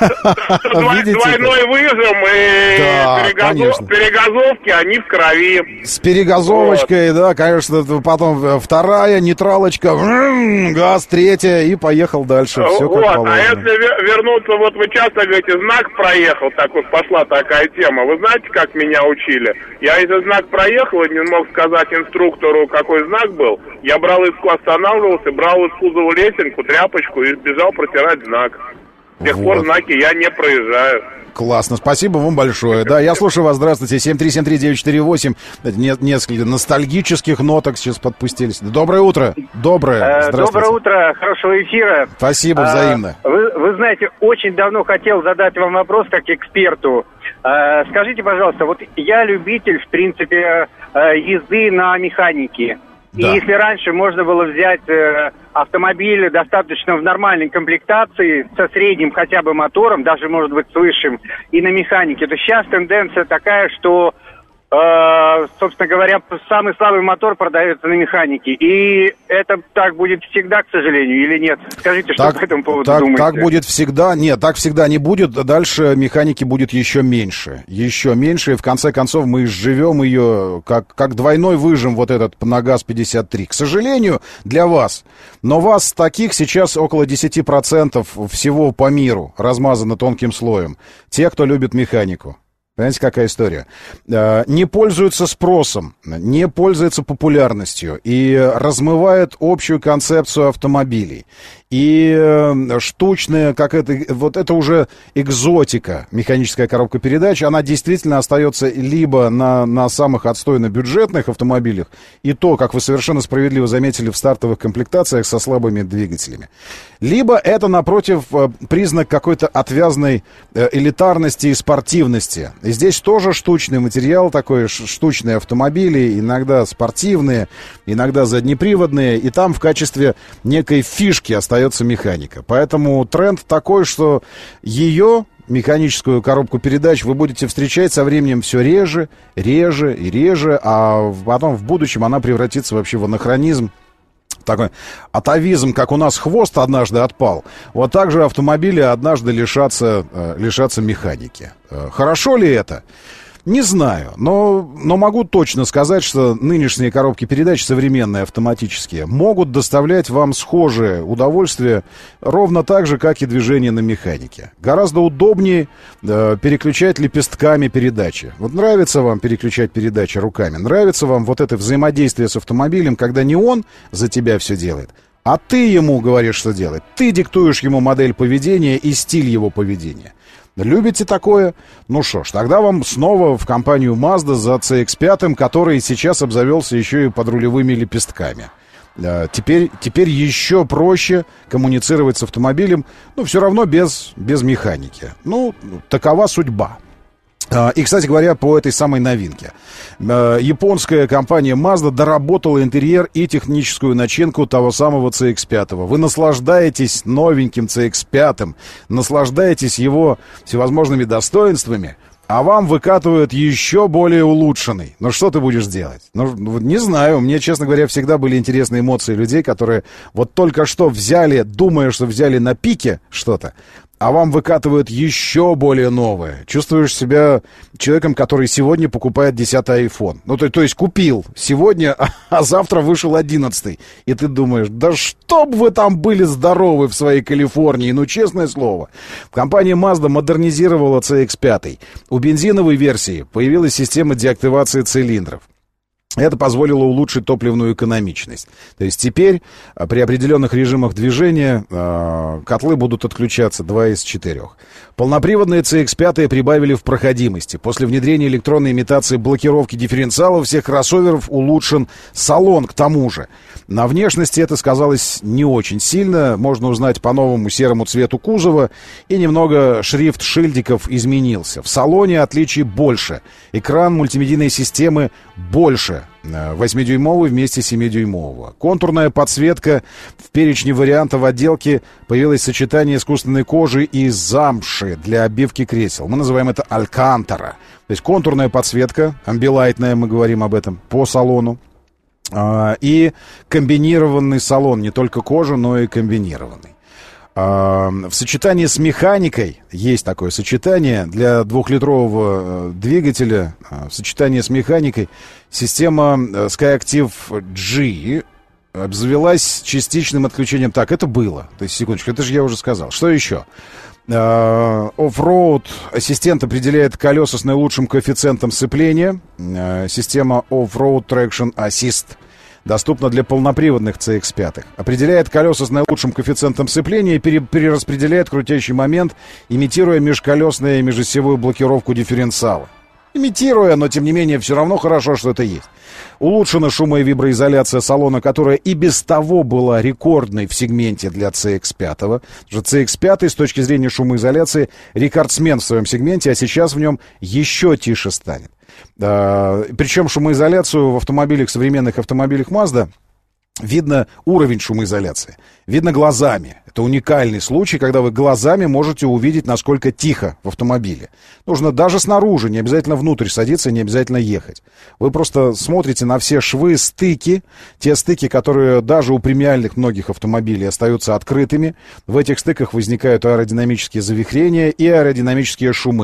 Двойной выжим и перегазовки, они в крови. С перегазовочкой, да, конечно, потом вторая, нейтралочка, газ, третья, и поехал дальше. Все как положено. А если вернуться, вот вы часто говорите, знак проехал, так вот пошла такая тема. Вы знаете, как меня учили? Я если знак проехал и не мог сказать инструктору, какой знак был, я останавливался, брал из кузова лесенку, тряпочку и бежал протирать знак. С тех пор знаки я не проезжаю. Классно, спасибо вам большое. Да, я слушаю вас, здравствуйте. 7373948. Несколько ностальгических ноток сейчас подпустились. Доброе утро. Доброе. Доброе утро, хорошего эфира. Спасибо, взаимно. Вы знаете, очень давно хотел задать вам вопрос как эксперту. Скажите, пожалуйста, вот я любитель, в принципе, езды на механике. Да. И если раньше можно было взять автомобиль достаточно в нормальной комплектации, со средним хотя бы мотором, даже, может быть, с высшим, и на механике, то сейчас тенденция такая, что, собственно говоря, самый слабый мотор продается на механике. И это так будет всегда, к сожалению, или нет? Скажите, что по этому поводу думаете? Так будет всегда. Нет, так всегда не будет. Dальше механики будет еще меньше. Еще меньше. И в конце концов мы изживем ее, как двойной выжим вот этот на ГАЗ-53. К сожалению, для вас. Но вас таких сейчас около 10% всего по миру размазано тонким слоем. Те, кто любит механику. Понимаете, какая история? Не пользуется спросом, не пользуется популярностью и размывает общую концепцию автомобилей. И штучная, как это, вот это уже экзотика, механическая коробка передач, она действительно остается либо на самых отстойно бюджетных автомобилях, и то, как вы совершенно справедливо заметили, в стартовых комплектациях со слабыми двигателями. Либо это, напротив, признак какой-то отвязной элитарности и спортивности. И здесь тоже штучный материал, такой штучные автомобили, иногда спортивные, иногда заднеприводные, и там в качестве некой фишки остается механика. Поэтому тренд такой, что ее, механическую коробку передач, вы будете встречать со временем все реже, реже и реже, а потом в будущем она превратится вообще в анахронизм. Такой атовизм, как у нас хвост однажды отпал, вот так же автомобили однажды лишатся механики. Хорошо ли это? Не знаю, но могу точно сказать, что нынешние коробки передач, современные автоматические, могут доставлять вам схожее удовольствие ровно так же, как и движение на механике. Гораздо удобнее переключать лепестками передачи. Вот нравится вам переключать передачи руками, нравится вам вот это взаимодействие с автомобилем, когда не он за тебя все делает, а ты ему говоришь, что делать. Ты диктуешь ему модель поведения и стиль его поведения. Любите такое? Ну что ж, тогда вам снова в компанию Mazda за CX-5, который сейчас обзавелся еще и подрулевыми лепестками. Теперь еще проще коммуницировать с автомобилем, но все равно без механики. Ну, такова судьба. И, кстати говоря, по этой самой новинке. Японская компания Mazda доработала интерьер и техническую начинку того самого CX-5. Вы наслаждаетесь новеньким CX-5, наслаждаетесь его всевозможными достоинствами, а вам выкатывают еще более улучшенный. Ну, что ты будешь делать? Ну, не знаю. Мне, честно говоря, всегда были интересны эмоции людей, которые вот только что взяли, думая, что взяли на пике что-то, а вам выкатывают еще более новое. Чувствуешь себя человеком, который сегодня покупает 10-й iPhone. Ну, то есть купил сегодня, а завтра вышел 11-й. И ты думаешь, да чтоб вы там были здоровы в своей Калифорнии, ну, честное слово. Компания Mazda модернизировала CX-5. У бензиновой версии появилась система деактивации цилиндров. Это позволило улучшить топливную экономичность. То есть теперь при определенных режимах движения котлы будут отключаться 2 из 4. Полноприводные CX-5 прибавили в проходимости. После внедрения электронной имитации блокировки дифференциалов всех кроссоверов улучшен салон к тому же. На внешности это сказалось не очень сильно. Можно узнать по новому серому цвету кузова. И немного шрифт шильдиков изменился. В салоне отличий больше. Экран мультимедийной системы больше. 8-дюймовый вместе 7-дюймового. Контурная подсветка в перечне вариантов отделки. Появилось сочетание искусственной кожи и замши для обивки кресел. Мы называем это алькантара. То есть контурная подсветка, амбилайтная, мы говорим об этом, по салону. И комбинированный салон, не только кожа, но и комбинированный. В сочетании с механикой, есть такое сочетание для 2-литрового двигателя, в сочетании с механикой система Skyactiv G обзавелась частичным отключением. Так, это было. То есть, секундочку, это же я уже сказал. Что еще? Off-Road ассистент определяет колеса с наилучшим коэффициентом сцепления. Система Off-Road Traction Assist доступна для полноприводных CX-5. Определяет колеса с наилучшим коэффициентом сцепления и перераспределяет крутящий момент, имитируя межколесную и межосевую блокировку дифференциала. Имитируя, но тем не менее все равно хорошо, что это есть. Улучшена шумо- и виброизоляция салона, которая и без того была рекордной в сегменте для CX-5. CX-5 с точки зрения шумоизоляции рекордсмен в своем сегменте, а сейчас в нем еще тише станет. Причем шумоизоляцию в автомобилях, современных автомобилях Mazda, видно уровень шумоизоляции. Видно глазами. Это уникальный случай, когда вы глазами можете увидеть, насколько тихо в автомобиле. Нужно даже снаружи, не обязательно внутрь садиться, не обязательно ехать. Вы просто смотрите на все швы, стыки, те стыки, которые даже у премиальных многих автомобилей остаются открытыми. В этих стыках возникают аэродинамические завихрения и аэродинамические шумы.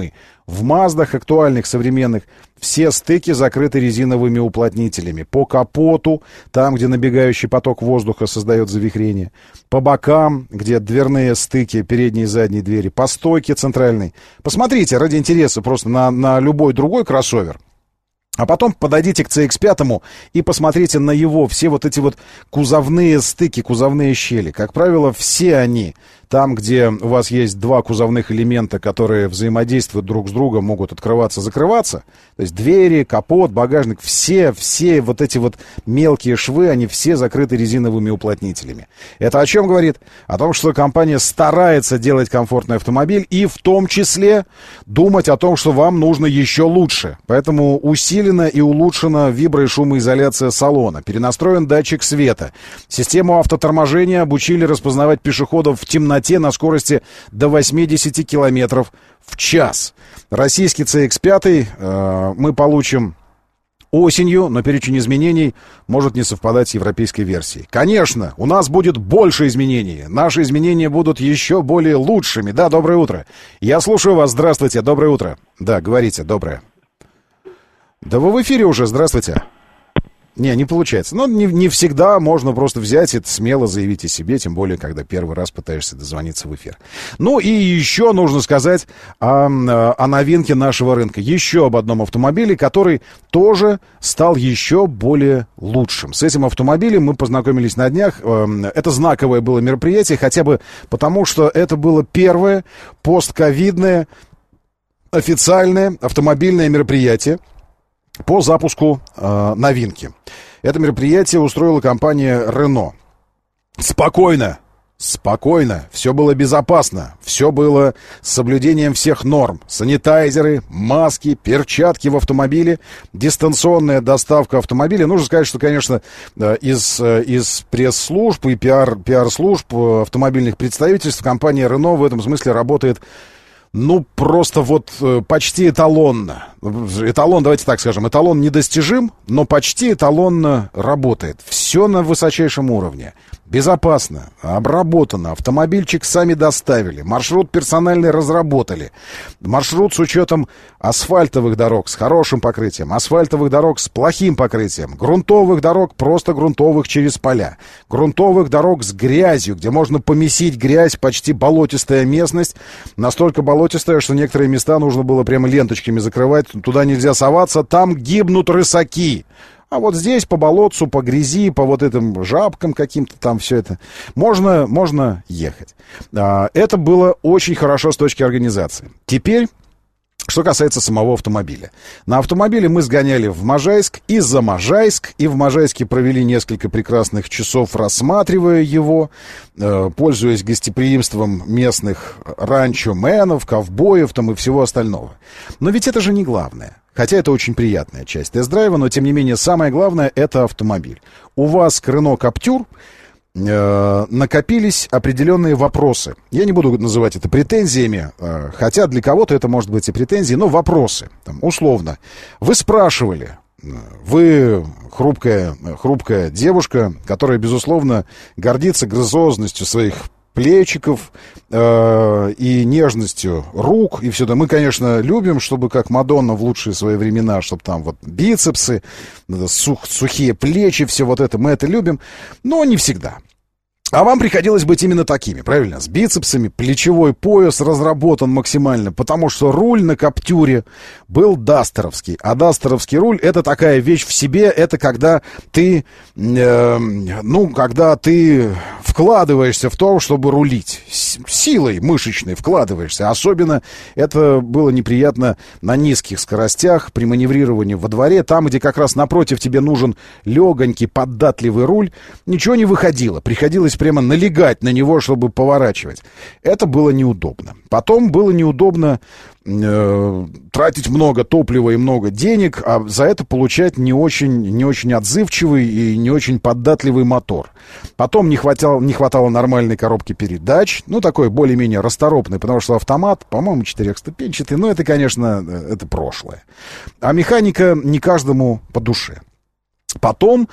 В Маздах актуальных, современных, все стыки закрыты резиновыми уплотнителями. По капоту, там, где набегающий поток воздуха создает завихрение. По бокам, где дверные стыки, передние и задние двери. По стойке центральной. Посмотрите, ради интереса, просто на любой другой кроссовер. А потом подойдите к CX-5 и посмотрите на его все вот эти вот кузовные стыки, кузовные щели. Как правило, все они там, где у вас есть два кузовных элемента, которые взаимодействуют друг с другом, могут открываться, закрываться. То есть двери, капот, багажник, все вот эти вот мелкие швы, они все закрыты резиновыми уплотнителями. Это о чем говорит? О том, что компания старается делать комфортный автомобиль и в том числе думать о том, что вам нужно еще лучше. Поэтому усилена и улучшена вибро- и шумоизоляция салона. Перенастроен датчик света. Систему автоторможения обучили распознавать пешеходов в темноте на скорости до 80 километров в час. Российский CX-5 мы получим осенью, но перечень изменений может не совпадать с европейской версией. Конечно, у нас будет больше изменений. Наши изменения будут еще более лучшими. Да, доброе утро. Я слушаю вас. Здравствуйте. Доброе утро. Да, говорите. Доброе. Да вы в эфире уже. Здравствуйте. Не получается. Но не всегда можно просто взять и смело заявить о себе, тем более, когда первый раз пытаешься дозвониться в эфир. Ну и еще нужно сказать о новинке нашего рынка. Еще об одном автомобиле, который тоже стал еще более лучшим. С этим автомобилем мы познакомились на днях. Это знаковое было мероприятие, хотя бы потому, что это было первое постковидное официальное автомобильное мероприятие по запуску новинки. Это мероприятие устроила компания Renault. Спокойно, все было безопасно, все было с соблюдением всех норм. Санитайзеры, маски, перчатки в автомобиле, дистанционная доставка автомобиля. Нужно сказать, что, конечно, из пресс-служб и пиар-служб автомобильных представительств компания Renault в этом смысле работает просто вот почти эталонно. Эталон, давайте так скажем, эталон недостижим, но почти эталонно работает. Все на высочайшем уровне. Безопасно, обработано, автомобильчик сами доставили, маршрут персональный разработали. Маршрут с учетом асфальтовых дорог с хорошим покрытием, асфальтовых дорог с плохим покрытием, грунтовых дорог, просто грунтовых через поля, грунтовых дорог с грязью, где можно помесить грязь, почти болотистая местность, настолько болотистая, что некоторые места нужно было прямо ленточками закрывать, туда нельзя соваться, там гибнут рысаки. А вот здесь по болотцу, по грязи, по вот этим жабкам каким-то там все это можно ехать. Это было очень хорошо с точки организации. Теперь, что касается самого автомобиля. На автомобиле мы сгоняли в Можайск и за Можайск, и в Можайске провели несколько прекрасных часов, рассматривая его, пользуясь гостеприимством местных ранчоменов, ковбоев там и всего остального. Но ведь это же не главное. Хотя это очень приятная часть тест-драйва, но тем не менее самое главное — это автомобиль. У вас к Renault Captur накопились определенные вопросы. Я не буду называть это претензиями, хотя для кого-то это может быть и претензии, но вопросы. Там, условно, вы спрашивали, вы хрупкая девушка, которая, безусловно, гордится грациозностью своих плечиков и нежностью рук и все это. Мы, конечно, любим, чтобы как Мадонна в лучшие свои времена, чтобы там вот бицепсы, сухие плечи, все вот это, мы это любим, но не всегда. А вам приходилось быть именно такими, правильно? С бицепсами, плечевой пояс разработан максимально, потому что руль на Каптюре был дастеровский. А дастеровский руль — это такая вещь в себе, это когда ты, когда ты вкладываешься в то, чтобы рулить. Силой мышечной вкладываешься. Особенно это было неприятно на низких скоростях, при маневрировании во дворе, там, где как раз напротив тебе нужен легонький, податливый руль, ничего не выходило. Приходилось прямо налегать на него, чтобы поворачивать. Это было неудобно. Потом было неудобно тратить много топлива и много денег, а за это получать не очень отзывчивый и не очень податливый мотор. Потом не хватало нормальной коробки передач, такой более-менее расторопный, потому что автомат, по-моему, 4-ступенчатый, но это, конечно, это прошлое. А механика не каждому по душе. Потом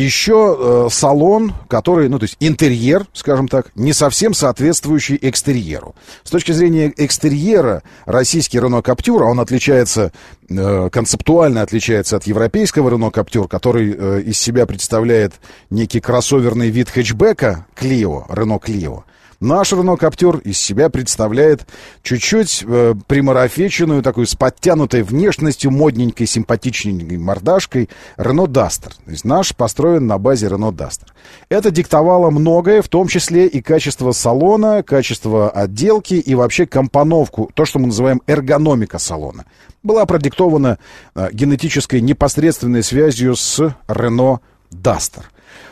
еще салон, который, ну, то есть интерьер, скажем так, не совсем соответствующий экстерьеру. С точки зрения экстерьера, российский Renault Captur, он отличается, концептуально отличается от европейского Renault Captur, который из себя представляет некий кроссоверный вид хэтчбека Clio, Renault Clio. Наш Renault Captur из себя представляет чуть-чуть примарафеченную, такую с подтянутой внешностью, модненькой, симпатичненькой мордашкой Renault Duster. То есть наш построен на базе Renault Duster. Это диктовало многое, в том числе и качество салона, качество отделки и вообще компоновку, то, что мы называем эргономика салона. Была продиктована генетической непосредственной связью с Renault Duster.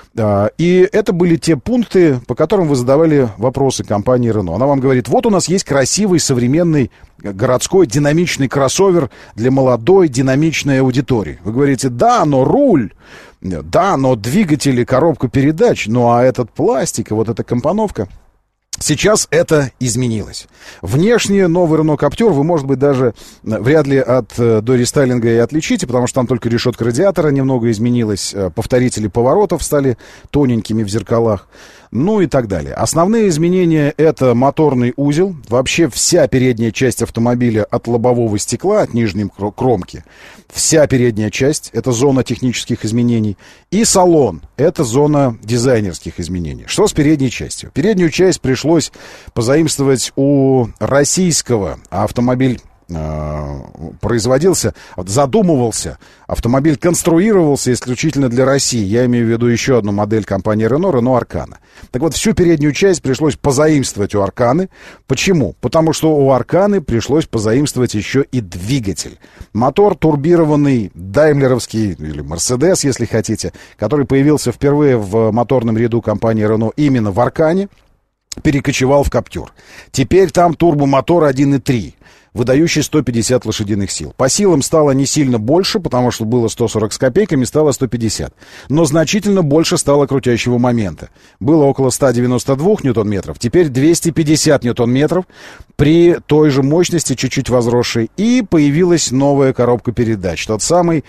И это были те пункты, по которым вы задавали вопросы компании Renault. Она вам говорит, вот у нас есть красивый, современный, городской, динамичный кроссовер для молодой, динамичной аудитории. Вы говорите, да, но руль, да, но двигатели, коробка передач, ну а этот пластик и вот эта компоновка. Сейчас это изменилось. Внешне новый Renault Captur вы, может быть, даже вряд ли от дорестайлинга и отличите, потому что там только решетка радиатора немного изменилась, повторители поворотов стали тоненькими в зеркалах, ну и так далее. Основные изменения — это моторный узел, вообще вся передняя часть автомобиля от лобового стекла, от нижней кромки, вся передняя часть — это зона технических изменений, и салон — это зона дизайнерских изменений. Что с передней частью? Переднюю часть пришлось позаимствовать у российского, автомобиль производился, задумывался, автомобиль конструировался исключительно для России. Я имею в виду еще одну модель компании Renault, Renault Arcana. Так вот, всю переднюю часть пришлось позаимствовать у Arcana. Почему? Потому что у Arcana пришлось позаимствовать еще и двигатель. Мотор турбированный, даймлеровский, или Mercedes, если хотите, который появился впервые в моторном ряду компании Renault именно в Arcana, перекочевал в Captur. Теперь там турбомотор 1.3. выдающий 150 лошадиных сил. По силам стало не сильно больше, потому что было 140 с копейками, стало 150. Но значительно больше стало крутящего момента. Было около 192 ньютон-метров, теперь 250 ньютон-метров при той же мощности, чуть-чуть возросшей. И появилась новая коробка передач. Тот самый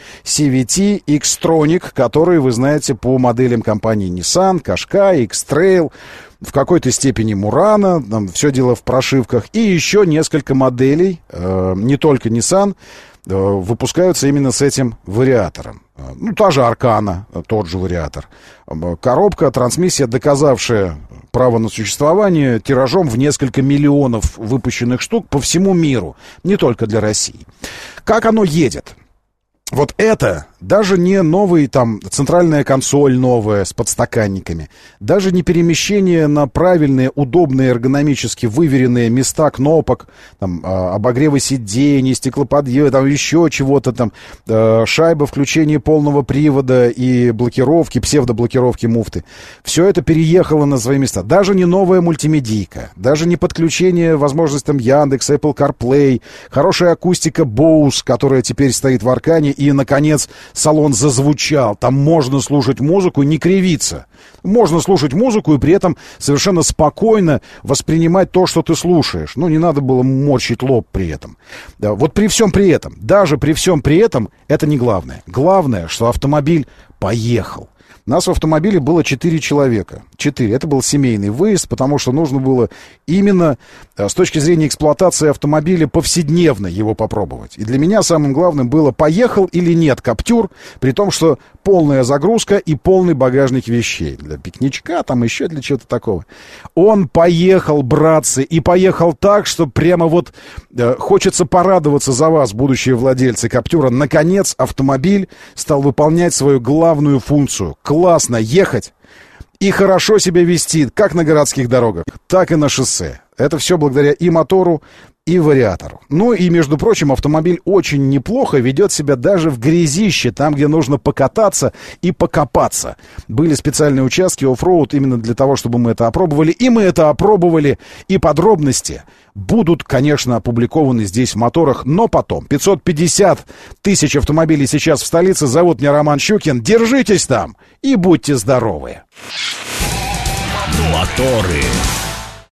CVT X-Tronic, который вы знаете по моделям компании Nissan, Qashqai, X-Trail, в какой-то степени Murano, там все дело в прошивках, и еще несколько моделей, не только Nissan, выпускаются именно с этим вариатором. Ну, та же Arcana, тот же вариатор. Коробка, трансмиссия, доказавшая право на существование тиражом в несколько миллионов выпущенных штук по всему миру, не только для России. Как оно едет? Вот это даже не новый, там, центральная консоль новая с подстаканниками, даже не перемещение на правильные, удобные, эргономически выверенные места кнопок, там, обогревы сидений, стеклоподъемы, там, еще чего-то там, шайба включения полного привода и блокировки, псевдоблокировки муфты. Все это переехало на свои места. Даже не новая мультимедийка, даже не подключение, возможность там Яндекс, Apple CarPlay, хорошая акустика Bose, которая теперь стоит в Arcana, и, наконец, салон зазвучал. Там можно слушать музыку и не кривиться. Можно слушать музыку и при этом совершенно спокойно воспринимать то, что ты слушаешь. Ну, не надо было морщить лоб при этом. Да, вот при всем при этом, даже при всем при этом, это не главное. Главное, что автомобиль поехал. Нас в автомобиле было 4 человека. 4. Это был семейный выезд, потому что нужно было именно с точки зрения эксплуатации автомобиля повседневно его попробовать. И для меня самым главным было, поехал или нет Captur, при том, что полная загрузка и полный багажник вещей. Для пикничка, там еще для чего-то такого. Он поехал, братцы, и поехал так, что прямо вот хочется порадоваться за вас, будущие владельцы Captur. Наконец автомобиль стал выполнять свою главную функцию. Классно ехать и хорошо себя вести как на городских дорогах, так и на шоссе. Это все благодаря и мотору, и вариатору. Ну и, между прочим, автомобиль очень неплохо ведет себя даже в грязище, там, где нужно покататься и покопаться. Были специальные участки оффроуд именно для того, чтобы мы это опробовали. И мы это опробовали, и подробности будут, конечно, опубликованы здесь в моторах, но потом. 550 тысяч автомобилей сейчас в столице. Зовут меня Роман Щукин. Держитесь там и будьте здоровы. Моторы.